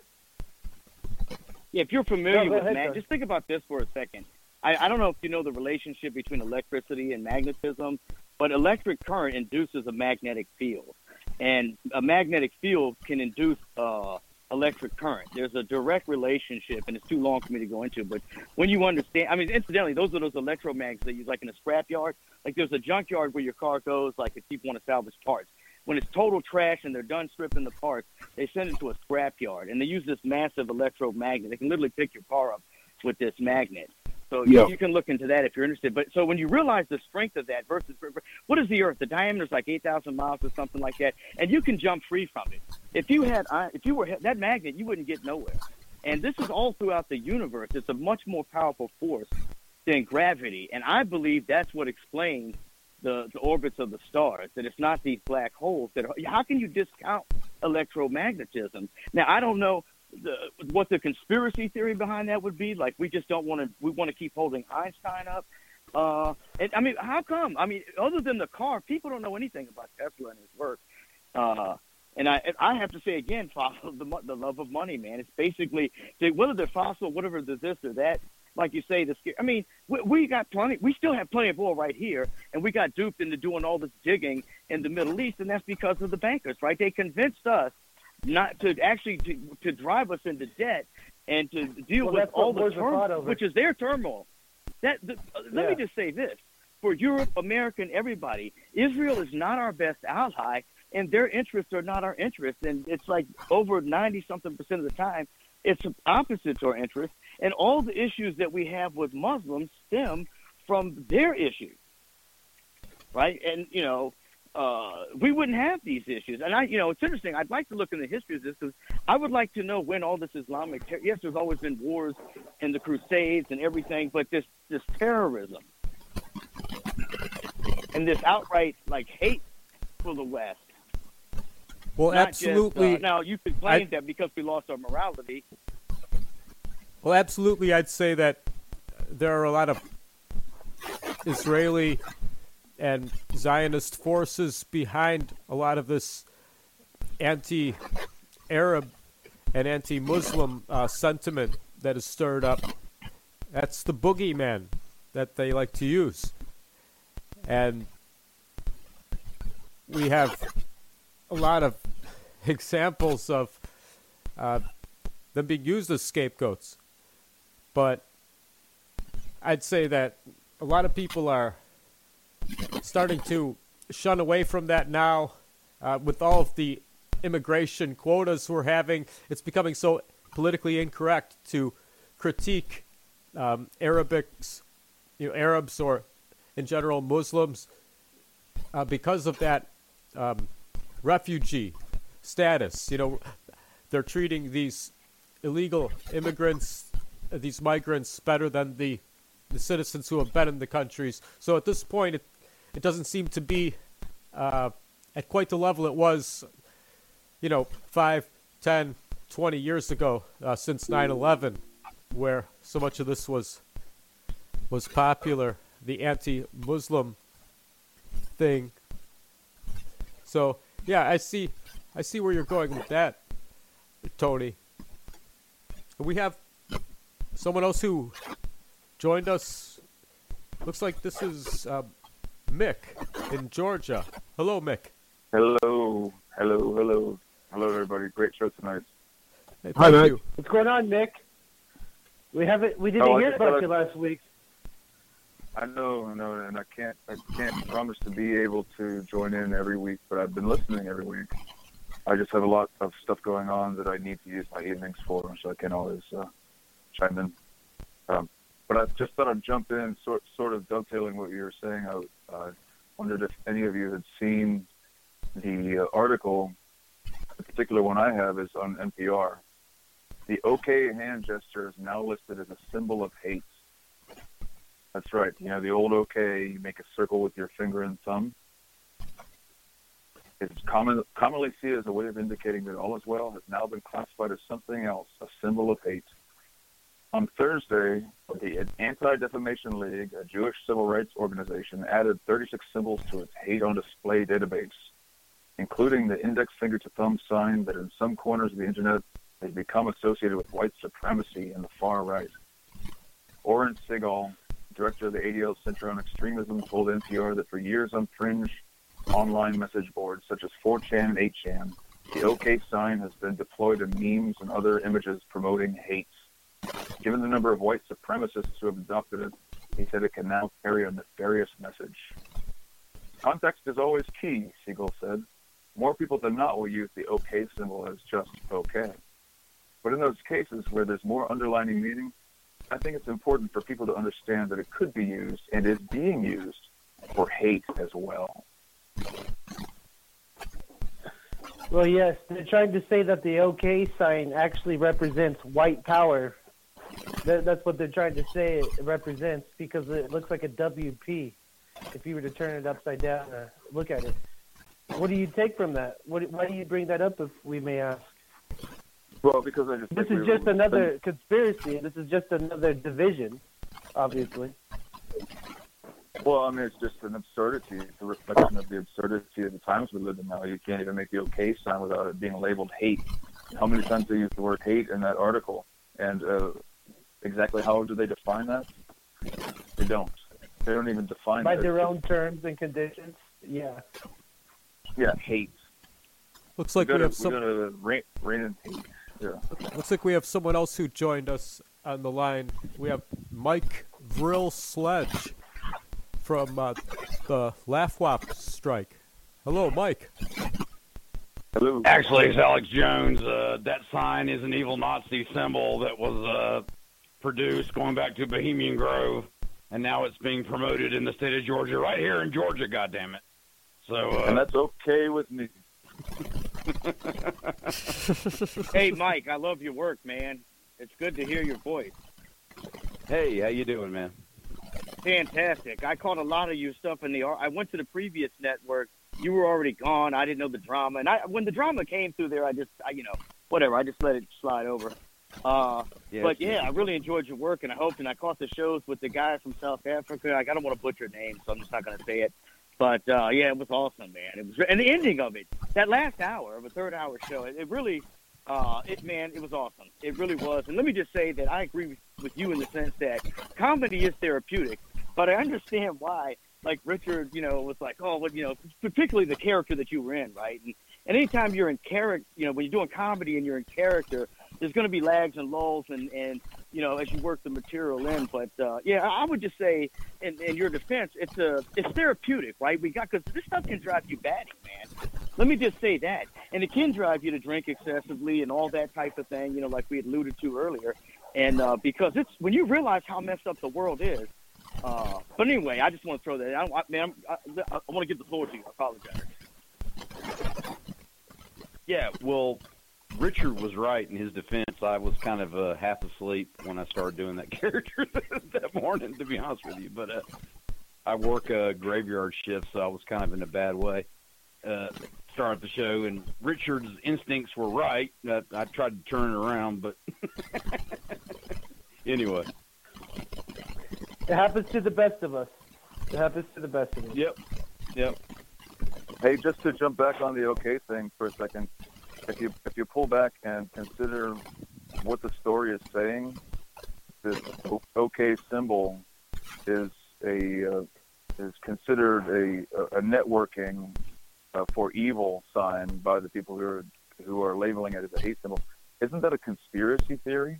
Yeah, if you're familiar No, go with ahead, mag, John. just think about this for a second. I, I don't know if you know the relationship between electricity and magnetism, but electric current induces a magnetic field, and a magnetic field can induce uh, electric current. There's a direct relationship, and it's too long for me to go into. But when you understand, I mean, incidentally, those are those electromags they use, like in a scrapyard. Like there's a junkyard where your car goes, like if people want to salvage parts. When it's total trash and they're done stripping the parts, they send it to a scrapyard, and they use this massive electromagnet. They can literally pick your car up with this magnet. So Yeah. you, you can look into that if you're interested. But so when you realize the strength of that versus what is the Earth? The diameter is like eight thousand miles or something like that, and you can jump free from it. If you had, if you were that magnet, you wouldn't get nowhere. And this is all throughout the universe. It's a much more powerful force than gravity, and I believe that's what explains the, the orbits of the stars. That it's not these black holes. That are, how can you discount electromagnetism? Now I don't know. The, what the conspiracy theory behind that would be, like we just don't want to, we want to keep holding Einstein up. Uh, and I mean, how come? I mean, other than the car, people don't know anything about Tesla and his work. Uh, and I, and I have to say again, follow the, the love of money, man. It's basically whether they're fossil, whatever they're this or that. Like you say, the I mean, we, we got plenty. We still have plenty of oil right here, and we got duped into doing all this digging in the Middle East, and that's because of the bankers, right? They convinced us not to actually to, to drive us into debt and to deal Well, with that's what all the wars are fought turmoil, over. which is their turmoil. That the, uh, let Yeah. me just say this: for Europe, American, everybody, Israel is not our best ally, and their interests are not our interests. And it's like over ninety something percent of the time, it's opposite to our interests. And all the issues that we have with Muslims stem from their issues, right? And you know. Uh, we wouldn't have these issues. And I, you know, it's interesting. I'd like to look in the history of this because I would like to know when all this Islamic, ter- yes, there's always been wars and the Crusades and everything, but this, this terrorism and this outright like hate for the West. Well, Not just, absolutely. uh, now you could claim I- that because we lost our morality. Well, absolutely, I'd say that there are a lot of Israeli and Zionist forces behind a lot of this anti-Arab and anti-Muslim uh, sentiment that is stirred up. That's the boogeyman that they like to use. And we have a lot of examples of uh, them being used as scapegoats. But I'd say that a lot of people are starting to shun away from that now. Uh, with all of the immigration quotas we're having, it's becoming so politically incorrect to critique um, Arabics, you know, Arabs or in general Muslims uh, because of that um, refugee status. You know, they're treating these illegal immigrants, uh, these migrants, better than the the citizens who have been in the countries. So at this point, it, it doesn't seem to be uh, at quite the level it was, you know, five, ten, twenty years ago, uh, since nine eleven, where so much of this was was popular, the anti-Muslim thing. So yeah, I see, I see where you're going with that, Tony. We have someone else who joined us. Looks like this is uh, Mick in Georgia. Hello, Mick. Hello, hello, hello, hello, everybody. Great show tonight. Hey, Hi, thank Mick. you. What's going on, Mick? We haven't. We didn't Oh, I hear just about thought- you last week. I know, I know, and I can't, I can't promise to be able to join in every week, but I've been listening every week. I just have a lot of stuff going on that I need to use my evenings for, so I can always uh, chime in. Um, but I just thought I'd jump in, sort, sort of dovetailing what you were saying. I uh, wondered if any of you had seen the uh, article. The particular one I have is on N P R. The OK hand gesture is now listed as a symbol of hate. That's right. You know, the old OK, you make a circle with your finger and thumb. It's common, commonly seen as a way of indicating that all is well, has now been classified as something else, a symbol of hate. On Thursday, the Anti-Defamation League, a Jewish civil rights organization, added thirty-six symbols to its hate on display database. including the index finger to thumb sign that in some corners of the internet has become associated with white supremacy and the far right. Oren Segal, director of the A D L Center on Extremism, told N P R that for years on fringe online message boards such as four chan and eight chan, the OK sign has been deployed in memes and other images promoting hate. Given the number of white supremacists who have adopted it, he said it can now carry a nefarious message. Context is always key, Siegel said. More people than not will use the OK symbol as just OK. But in those cases where there's more underlining meaning, I think it's important for people to understand that it could be used and is being used for hate as well. Well, yes, they're trying to say that the OK sign actually represents white power. That, that's what they're trying to say it represents, because it looks like a W P if you were to turn it upside down or look at it. What do you take from that? What, why do you bring that up, if we may ask? Well, because I just This think is we just were- another conspiracy. This is just another division, obviously. Well, I mean, it's just an absurdity. It's a reflection of the absurdity of the times we live in now. You can't even make the OK sign without it being labeled hate. How many times they use the word hate in that article? And uh, exactly how do they define that? They don't. They don't even define By that. their own terms and conditions. Yeah. Yeah, hate. Looks like we we gotta, have we some. gotta rein, rein in hate. Yeah. Looks like we have someone else who joined us on the line. We have Mike Vrill Sledge from uh, the Laugh Wop strike. Hello, Mike. Hello. Actually, it's Alex Jones. Uh, that sign is an evil Nazi symbol that was uh, produced going back to Bohemian Grove, and now it's being promoted in the state of Georgia, right here in Georgia, goddammit. So, uh, And that's okay with me. Hey, Mike, I love your work, man. It's good to hear your voice. hey, how you doing, man? Fantastic. I caught a lot of your stuff in the. I went to the previous network. You were already gone. I didn't know the drama, and I when the drama came through there, I just, I, you know, whatever. I just let it slide over. Uh, Yeah, but sure. yeah, I really enjoyed your work, and I hoped, and I caught the shows with the guy from South Africa. Like, I don't want to butcher names, so I'm just not going to say it. But uh, yeah, it was awesome, man. It was, and the ending of it, that last hour of a third-hour show, it, it really, uh, it man, it was awesome. It really was. And let me just say that I agree with, with you in the sense that comedy is therapeutic, but I understand why. Like Richard, you know, was like, oh, well, you know, particularly the character that you were in, right? And, and anytime you're in character, you know, when you're doing comedy and you're in character, there's going to be lags and lulls and, and, you know, as you work the material in. But, uh, yeah, I would just say, in, in your defense, it's a, it's therapeutic, right? We got, because this stuff can drive you batty, man. Let me just say that. And it can drive you to drink excessively and all that type of thing, you know, like we had alluded to earlier. And uh, because it's, when you realize how messed up the world is, uh, but anyway, I just want to throw that out. I, man, I, I, I want to give the floor to you. I apologize. Yeah, well, Richard was right in his defense. I was kind of uh, half asleep when I started doing that character that morning, to be honest with you. But uh, I work a graveyard shift, so I was kind of in a bad way. Uh, started the show, and Richard's instincts were right. I, I tried to turn it around, but anyway. It happens to the best of us. It happens to the best of us. Yep. Yep. Hey, just to jump back on the OK thing for a second, if you if you pull back and consider what the story is saying, this OK symbol is a uh, is considered a a networking uh, for evil sign by the people who are who are labeling it as a hate symbol. Isn't that a conspiracy theory?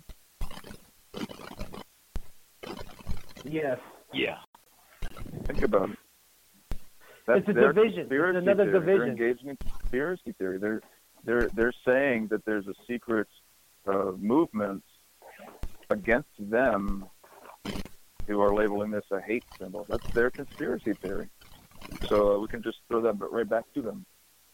Yes. Yeah. Think about it. That's It's a their division. It's conspiracy another theory. They're division. engaging in conspiracy theory. They're they're they're saying that there's a secret uh, movement against them who are labeling this a hate symbol. That's their conspiracy theory. So uh, we can just throw that right back to them.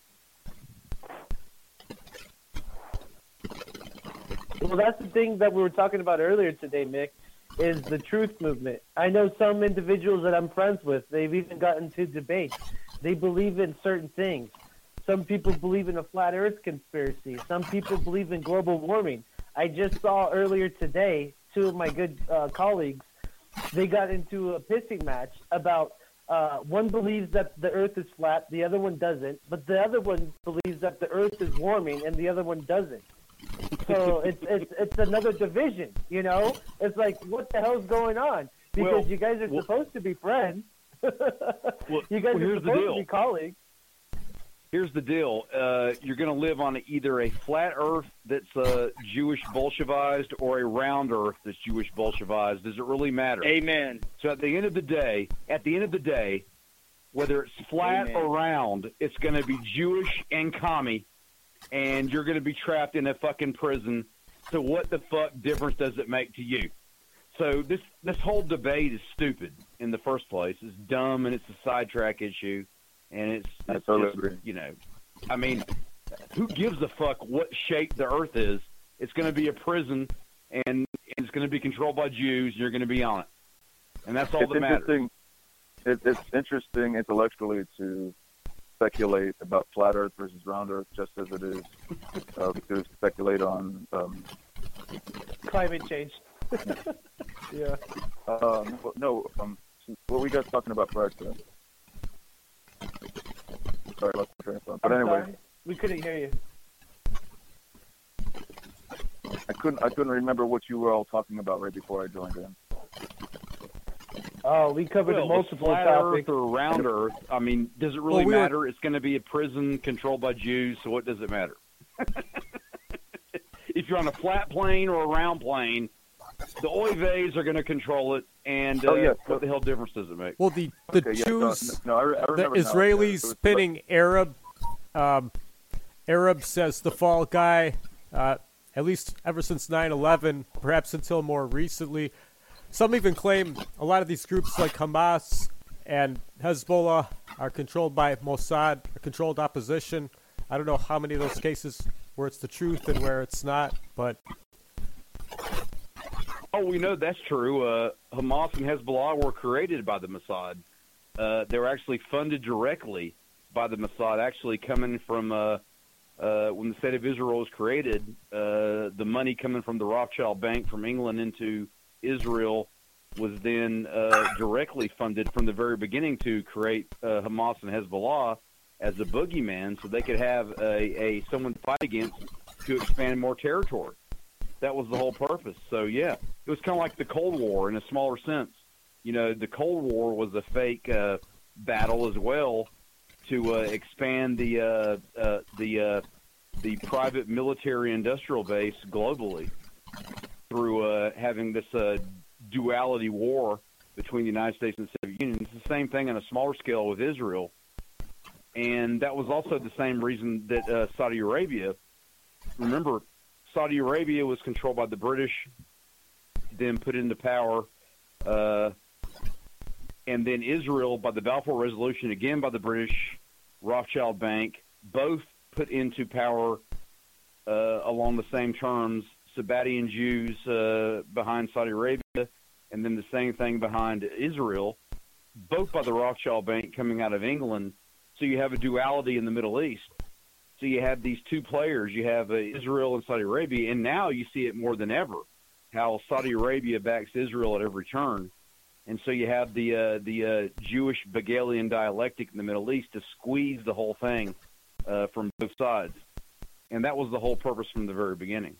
Well, that's the thing that we were talking about earlier today, Mick, is the truth movement. I know some individuals that I'm friends with, they've even gotten to debates. They believe in certain things. Some people believe in a flat earth conspiracy. Some people believe in global warming. I just saw earlier today, two of my good uh, colleagues, they got into a pissing match about uh, one believes that the Earth is flat, the other one doesn't, but the other one believes that the Earth is warming, and the other one doesn't. So it's it's it's another division, you know. It's like, what the hell's going on? Because Well, you guys are well- supposed to be friends. Well, you guys well, are here's the supposed deal. to be colleagues. Here's the deal. Uh, you're going to live on either a flat Earth that's uh, Jewish Bolshevized or a round Earth that's Jewish Bolshevized. Does it really matter? Amen. So at the end of the day, at the end of the day, whether it's flat Amen. or round, it's going to be Jewish and commie, and you're going to be trapped in a fucking prison. So what the fuck difference does it make to you? So this this whole debate is stupid in the first place. It's dumb, and it's a sidetrack issue, and it's, I it's totally just, agree. you know, I mean, who gives a fuck what shape the Earth is? It's going to be a prison, and it's going to be controlled by Jews, and you're going to be on it, and that's all It's that matters. interesting. It, it's interesting intellectually to speculate about flat Earth versus round Earth, just as it is uh, to speculate on. Um, Climate change. yeah. uh, no, um, what were you guys talking about prior to that? Sorry, I lost my train of thought. But I'm anyway, sorry. We couldn't hear you. I couldn't. I couldn't remember what you were all talking about right before I joined in. Oh, we covered Well, multiple flat topics. Earth or round Earth, I mean, does it really Well, we were- matter? It's going to be a prison controlled by Jews, so what does it matter? If you're on a flat plane or a round plane, the Oives are going to control it, and uh, Oh, yeah. what the hell difference does it make? Well, the the Okay, yeah, Jews, no, no, I, re- I the remember now. Israelis It was- pinning Arab, um, Arabs as the fall guy, uh, at least ever since nine eleven, perhaps until more recently. Some even claim a lot of these groups like Hamas and Hezbollah are controlled by Mossad, a controlled opposition. I don't know how many of those cases where it's the truth and where it's not, but Oh, we know that's true. Uh, Hamas and Hezbollah were created by the Mossad. Uh, they were actually funded directly by the Mossad, actually coming from uh, uh, when the State of Israel was created, uh, the money coming from the Rothschild Bank from England into Israel was then uh, directly funded from the very beginning to create uh, Hamas and Hezbollah as a boogeyman so they could have a, a someone to fight against to expand more territory. That was the whole purpose. So, yeah, it was kind of like the Cold War in a smaller sense. You know, the Cold War was a fake uh, battle as well to uh, expand the uh, uh, the uh, the private military-industrial base globally through uh, having this uh, duality war between the United States and the Soviet Union. It's the same thing on a smaller scale with Israel. And that was also the same reason that uh, Saudi Arabia, remember, Saudi Arabia was controlled by the British, then put into power, uh, and then Israel by the Balfour Resolution, again by the British, Rothschild Bank, both put into power uh, along the same terms, Sabbatian Jews uh, behind Saudi Arabia, and then the same thing behind Israel, both by the Rothschild Bank coming out of England. So you have a duality in the Middle East. So you have these two players. You have uh, Israel and Saudi Arabia, and now you see it more than ever, how Saudi Arabia backs Israel at every turn. And so you have the uh, the uh, Jewish Begalian dialectic in the Middle East to squeeze the whole thing uh, from both sides. And that was the whole purpose from the very beginning.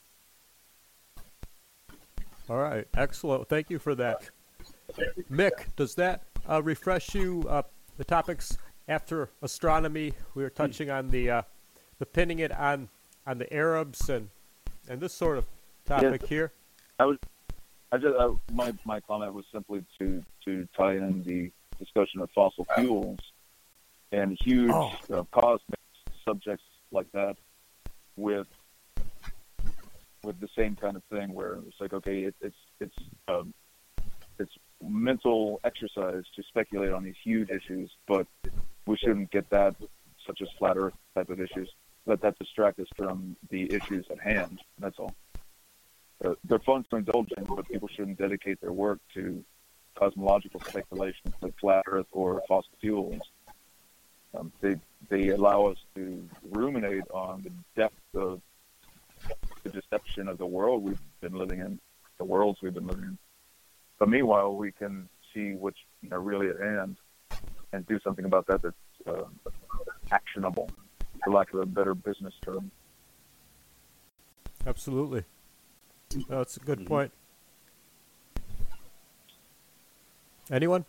all right, excellent. Thank you for that. Mick, does that uh, refresh you, uh, the topics after astronomy? We were touching on the uh, the pinning it on on the Arabs and and this sort of topic Yes. here. I was, I just, I, my my comment was simply to to tie in the discussion of fossil fuels and huge Oh. uh, cosmic subjects like that with with the same kind of thing where it's like, okay, it, it's it's um, it's mental exercise to speculate on these huge issues, but we shouldn't get that, such as flat Earth type of issues. Let that distract us from the issues at hand. That's all. Uh, they're fun to indulge in, but people shouldn't dedicate their work to cosmological speculation like flat Earth or fossil fuels. Um, they they allow us to ruminate on the depth of the deception of the world we've been living in, the worlds we've been living in. But meanwhile, we can see what's, you know, really at hand and do something about that that's uh, actionable, for lack of a better business term. Absolutely. No, that's a good Mhm. point. Anyone?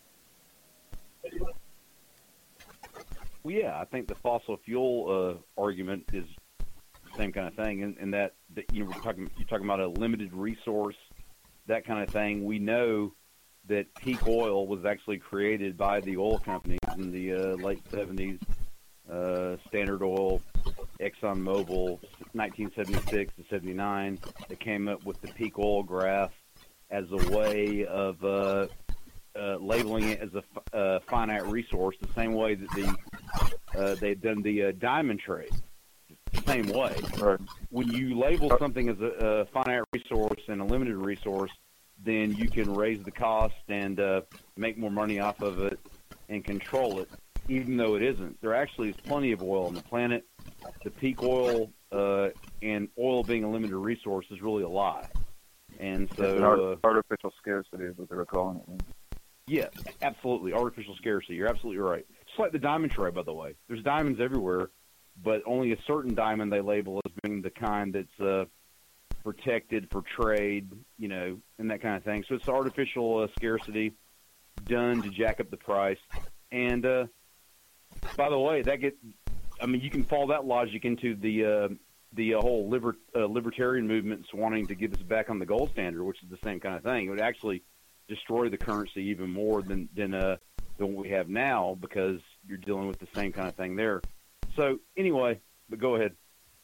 Well, yeah, I think the fossil fuel uh, argument is the same kind of thing, in, in that, that you know, we're talking, you're talking about a limited resource, that kind of thing. We know that peak oil was actually created by the oil companies in the uh, late seventies. Uh, Standard Oil, ExxonMobil, nineteen seventy-six to seventy-nine. They came up with the peak oil graph as a way of uh, uh, labeling it as a f- uh, finite resource, the same way that the uh, they've done the uh, diamond trade. The same way. Right. When you label something as a, a finite resource and a limited resource, then you can raise the cost and uh, make more money off of it and control it, even though it isn't. There actually is plenty of oil on the planet. The peak oil uh, and oil being a limited resource is really a lie. And It's an so, art- uh, artificial scarcity is what they were calling it. yeah, absolutely. Artificial scarcity. You're absolutely right. Just like the diamond trade, by the way. There's diamonds everywhere, but only a certain diamond they label as being the kind that's uh, protected for trade, you know, and that kind of thing. So it's artificial uh, scarcity done to jack up the price. And, uh, by the way, that get, I mean, you can follow that logic into the uh, the uh, whole liber, uh, libertarian movements wanting to get us back on the gold standard, which is the same kind of thing. It would actually destroy the currency even more than than uh, than what we have now, because you're dealing with the same kind of thing there. So anyway, but go ahead.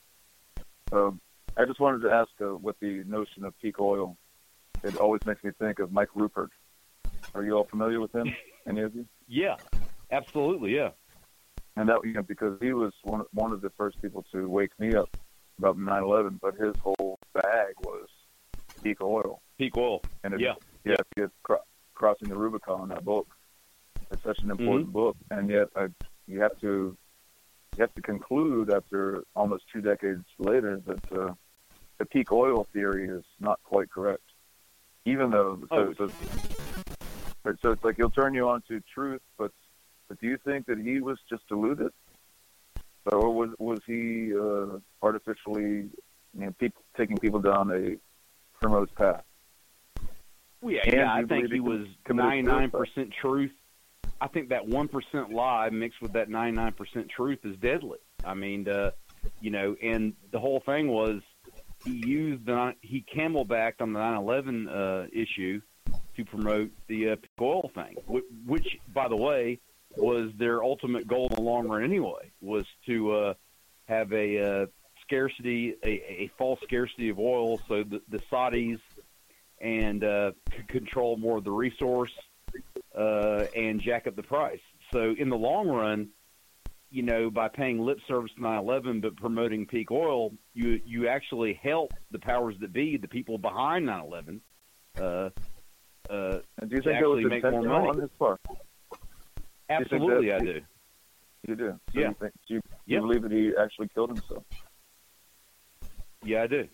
Um, I just wanted to ask uh, what the notion of peak oil. It always makes me think of Mike Rupert. Are you all familiar with him? Any of you? Yeah, absolutely, yeah. And that, you know, because he was one one of the first people to wake me up about nine eleven, but his whole bag was peak oil. Peak oil. And it, Yeah. yeah, it's cro- crossing the Rubicon. That book. It's such an important Mhm. book, and yet I, you have to you have to conclude after almost two decades later that uh, the peak oil theory is not quite correct. Even though, Oh. so, so, but- so it's like he'll turn you on to truth, but but do you think that he was just deluded, or was was he uh, artificially, you know, people, taking people down a primrose path? Well, yeah, And yeah, I you think believe he he was committed ninety-nine suicide? percent truth. I think that one percent lie mixed with that ninety-nine percent truth is deadly. I mean, uh, you know, and the whole thing was he used the he camelbacked on the nine eleven uh, issue to promote the uh, peak oil thing, which, which, by the way, was their ultimate goal in the long run anyway, was to uh, have a uh, scarcity, a, a false scarcity of oil, so the, the Saudis and uh, could control more of the resource uh, and jack up the price. So in the long run, you know, by paying lip service to nine eleven but promoting peak oil, you you actually help the powers that be, the people behind nine eleven, uh, uh, And do you to think it was actually make more intentional money. on his part? Absolutely, that- I do. You do. So Yeah. You, think, do you, do Yeah. you believe that he actually killed himself? Yeah, I do.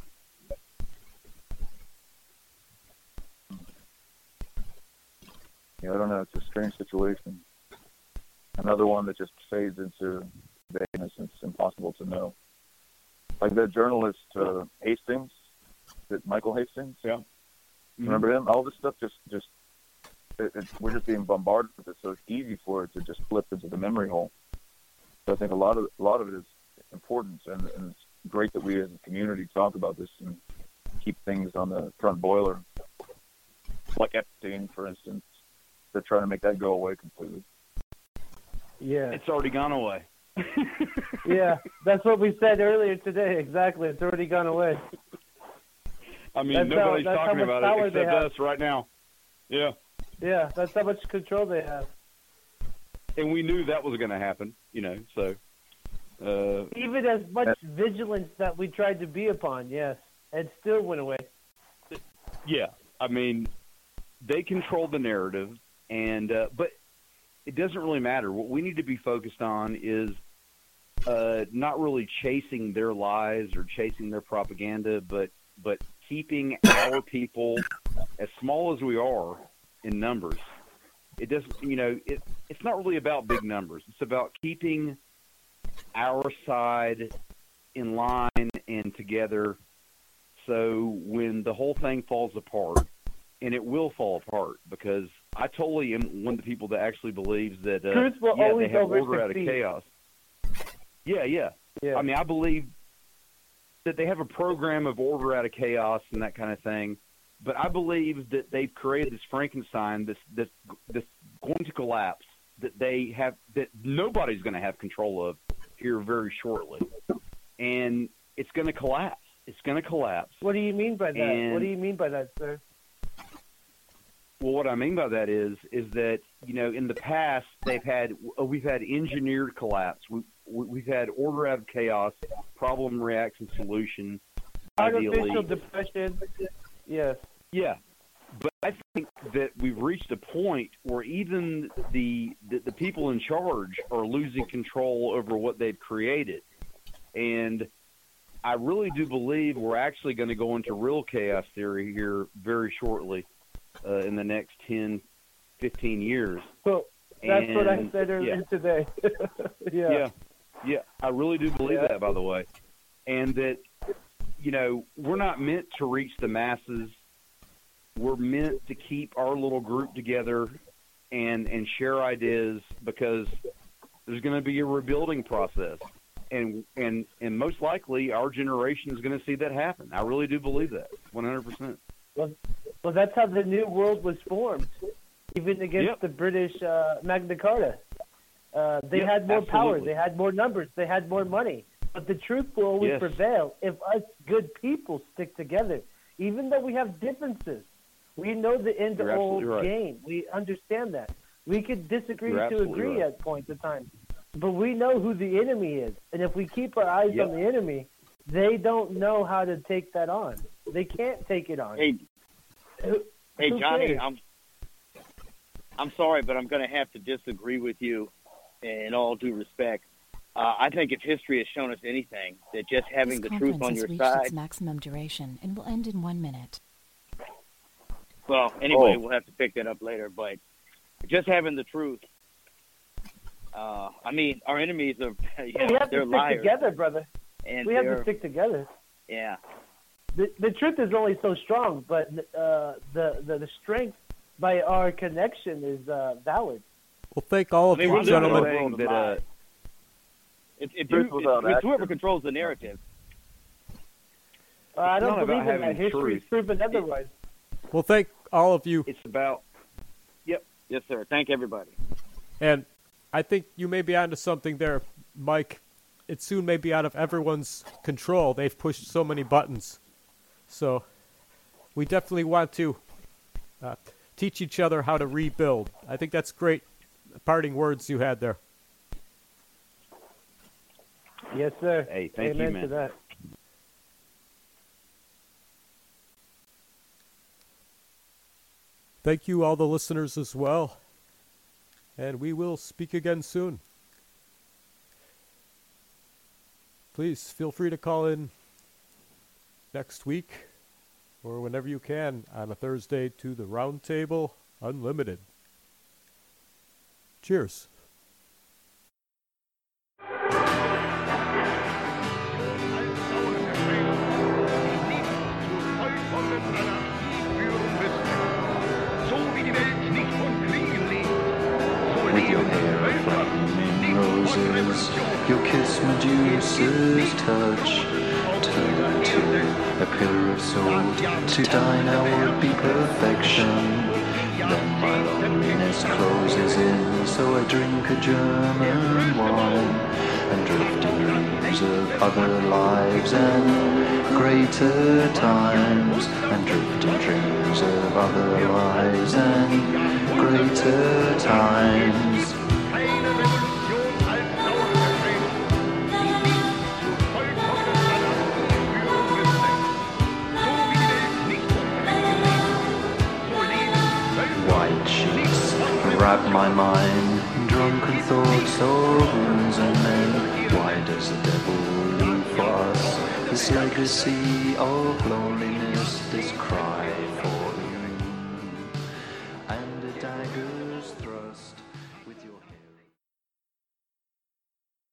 Yeah, I don't know. It's a strange situation. Another one that just fades into vagueness. It's impossible to know. Like that journalist uh, Hastings, that Michael Hastings. Yeah. Remember him? All this stuff just just it, it, we're just being bombarded with it, so it's easy for it to just flip into the memory hole. So I think a lot of a lot of it is important, and, and it's great that we as a community talk about this and keep things on the front boiler. Like Epstein, for instance, they're trying to make that go away completely. Yeah. It's already gone away. Yeah, that's what we said earlier today. Exactly. It's already gone away. I mean, That's how- nobody's that's how talking much about power it they except have. us right now. Yeah. Yeah, that's how much control they have. And we knew that was going to happen, you know, so. Uh, Even as much vigilance that we tried to be upon, yes, it still went away. yeah, I mean, they control the narrative, and uh, but it doesn't really matter. What we need to be focused on is uh, not really chasing their lies or chasing their propaganda, but but keeping our people, as small as we are in numbers, It doesn't, you know, it, it's not really about big numbers. It's about keeping our side in line and together. So when the whole thing falls apart, and it will fall apart, because I totally am one of the people that actually believes that uh, Truth will yeah, always they have order out of succeed. chaos. Yeah, yeah, Yeah. I mean, I believe that they have a program of order out of chaos and that kind of thing. But I believe that they've created this Frankenstein that's this, this going to collapse, that they have, that nobody's going to have control of here very shortly, and it's going to collapse. It's going to collapse. What do you mean by that? And, what do you mean by that, sir? Well, what I mean by that is, is that, you know, in the past they've had, we've had engineered collapse. We, we've had order out of chaos, problem, reaction, solution. Artificial ideally. depression. Yes. Yeah, but I think that we've reached a point where even the, the the people in charge are losing control over what they've created, and I really do believe we're actually going to go into real chaos theory here very shortly, uh, in the next ten, fifteen years. So that's and, what I said earlier yeah. today. yeah. yeah, yeah, I really do believe Yeah. that, by the way, and that, you know, we're not meant to reach the masses. We're meant to keep our little group together and and share ideas, because there's going to be a rebuilding process, and and and most likely our generation is going to see that happen. I really do believe that, one hundred percent. Well, well, that's how the new world was formed, even against Yep. the British uh, Magna Carta. Uh, they Yep, had more power, absolutely. they had more numbers, they had more money. But the truth will always Yes. prevail if us good people stick together, even though we have differences. We know the end You're all absolutely right. game. We understand that. We could disagree You're to absolutely agree right. at points of time. But we know who the enemy is. And if we keep our eyes Yep. on the enemy, they don't know how to take that on. They can't take it on. Hey, Who- hey, who Johnny, cares? I'm I'm sorry, but I'm going to have to disagree with you. In all due respect, uh, I think if history has shown us anything, that just having This the truth conference on has your reached side. its maximum duration and will end in one minute. Well, anyway, Oh. we'll have to pick that up later. But just having the truth. Uh, I mean, our enemies are yeah, we have they're to stick liars, together, brother. and We have they're to stick together. yeah. The, the truth is only so strong, but uh, the, the the strength by our connection is uh, valid. Well, thank all of I mean, you we're living in a gentlemen. world of that, uh, lies. If, if Truth you, without it's, it's action. whoever controls the narrative. Uh, I It's don't not about believe in that. having History is truth. proven otherwise. Well, thank all of you. It's about, yep, Yes, sir. Thank everybody. And I think you may be onto something there, Mike. It soon may be out of everyone's control. They've pushed so many buttons. So we definitely want to uh, teach each other how to rebuild. I think that's great parting words you had there. Yes, sir. Hey, thank you, Amen man. to that. Thank you, all the listeners as well. And we will speak again soon. Please feel free to call in next week or whenever you can on a Thursday to the Roundtable Unlimited. Cheers. With your hair of flaming roses, your kiss Medusa's touch, turn into a pillar of salt. To die now would be perfection. Then my loneliness closes in, so I drink a German wine and drift in dreams of other lives and greater times, and drift in dreams of other lives and greater times. White sheets wrap my mind, drunken thoughts of wounds and men. Why does the devil leave for us this legacy of loneliness, this cry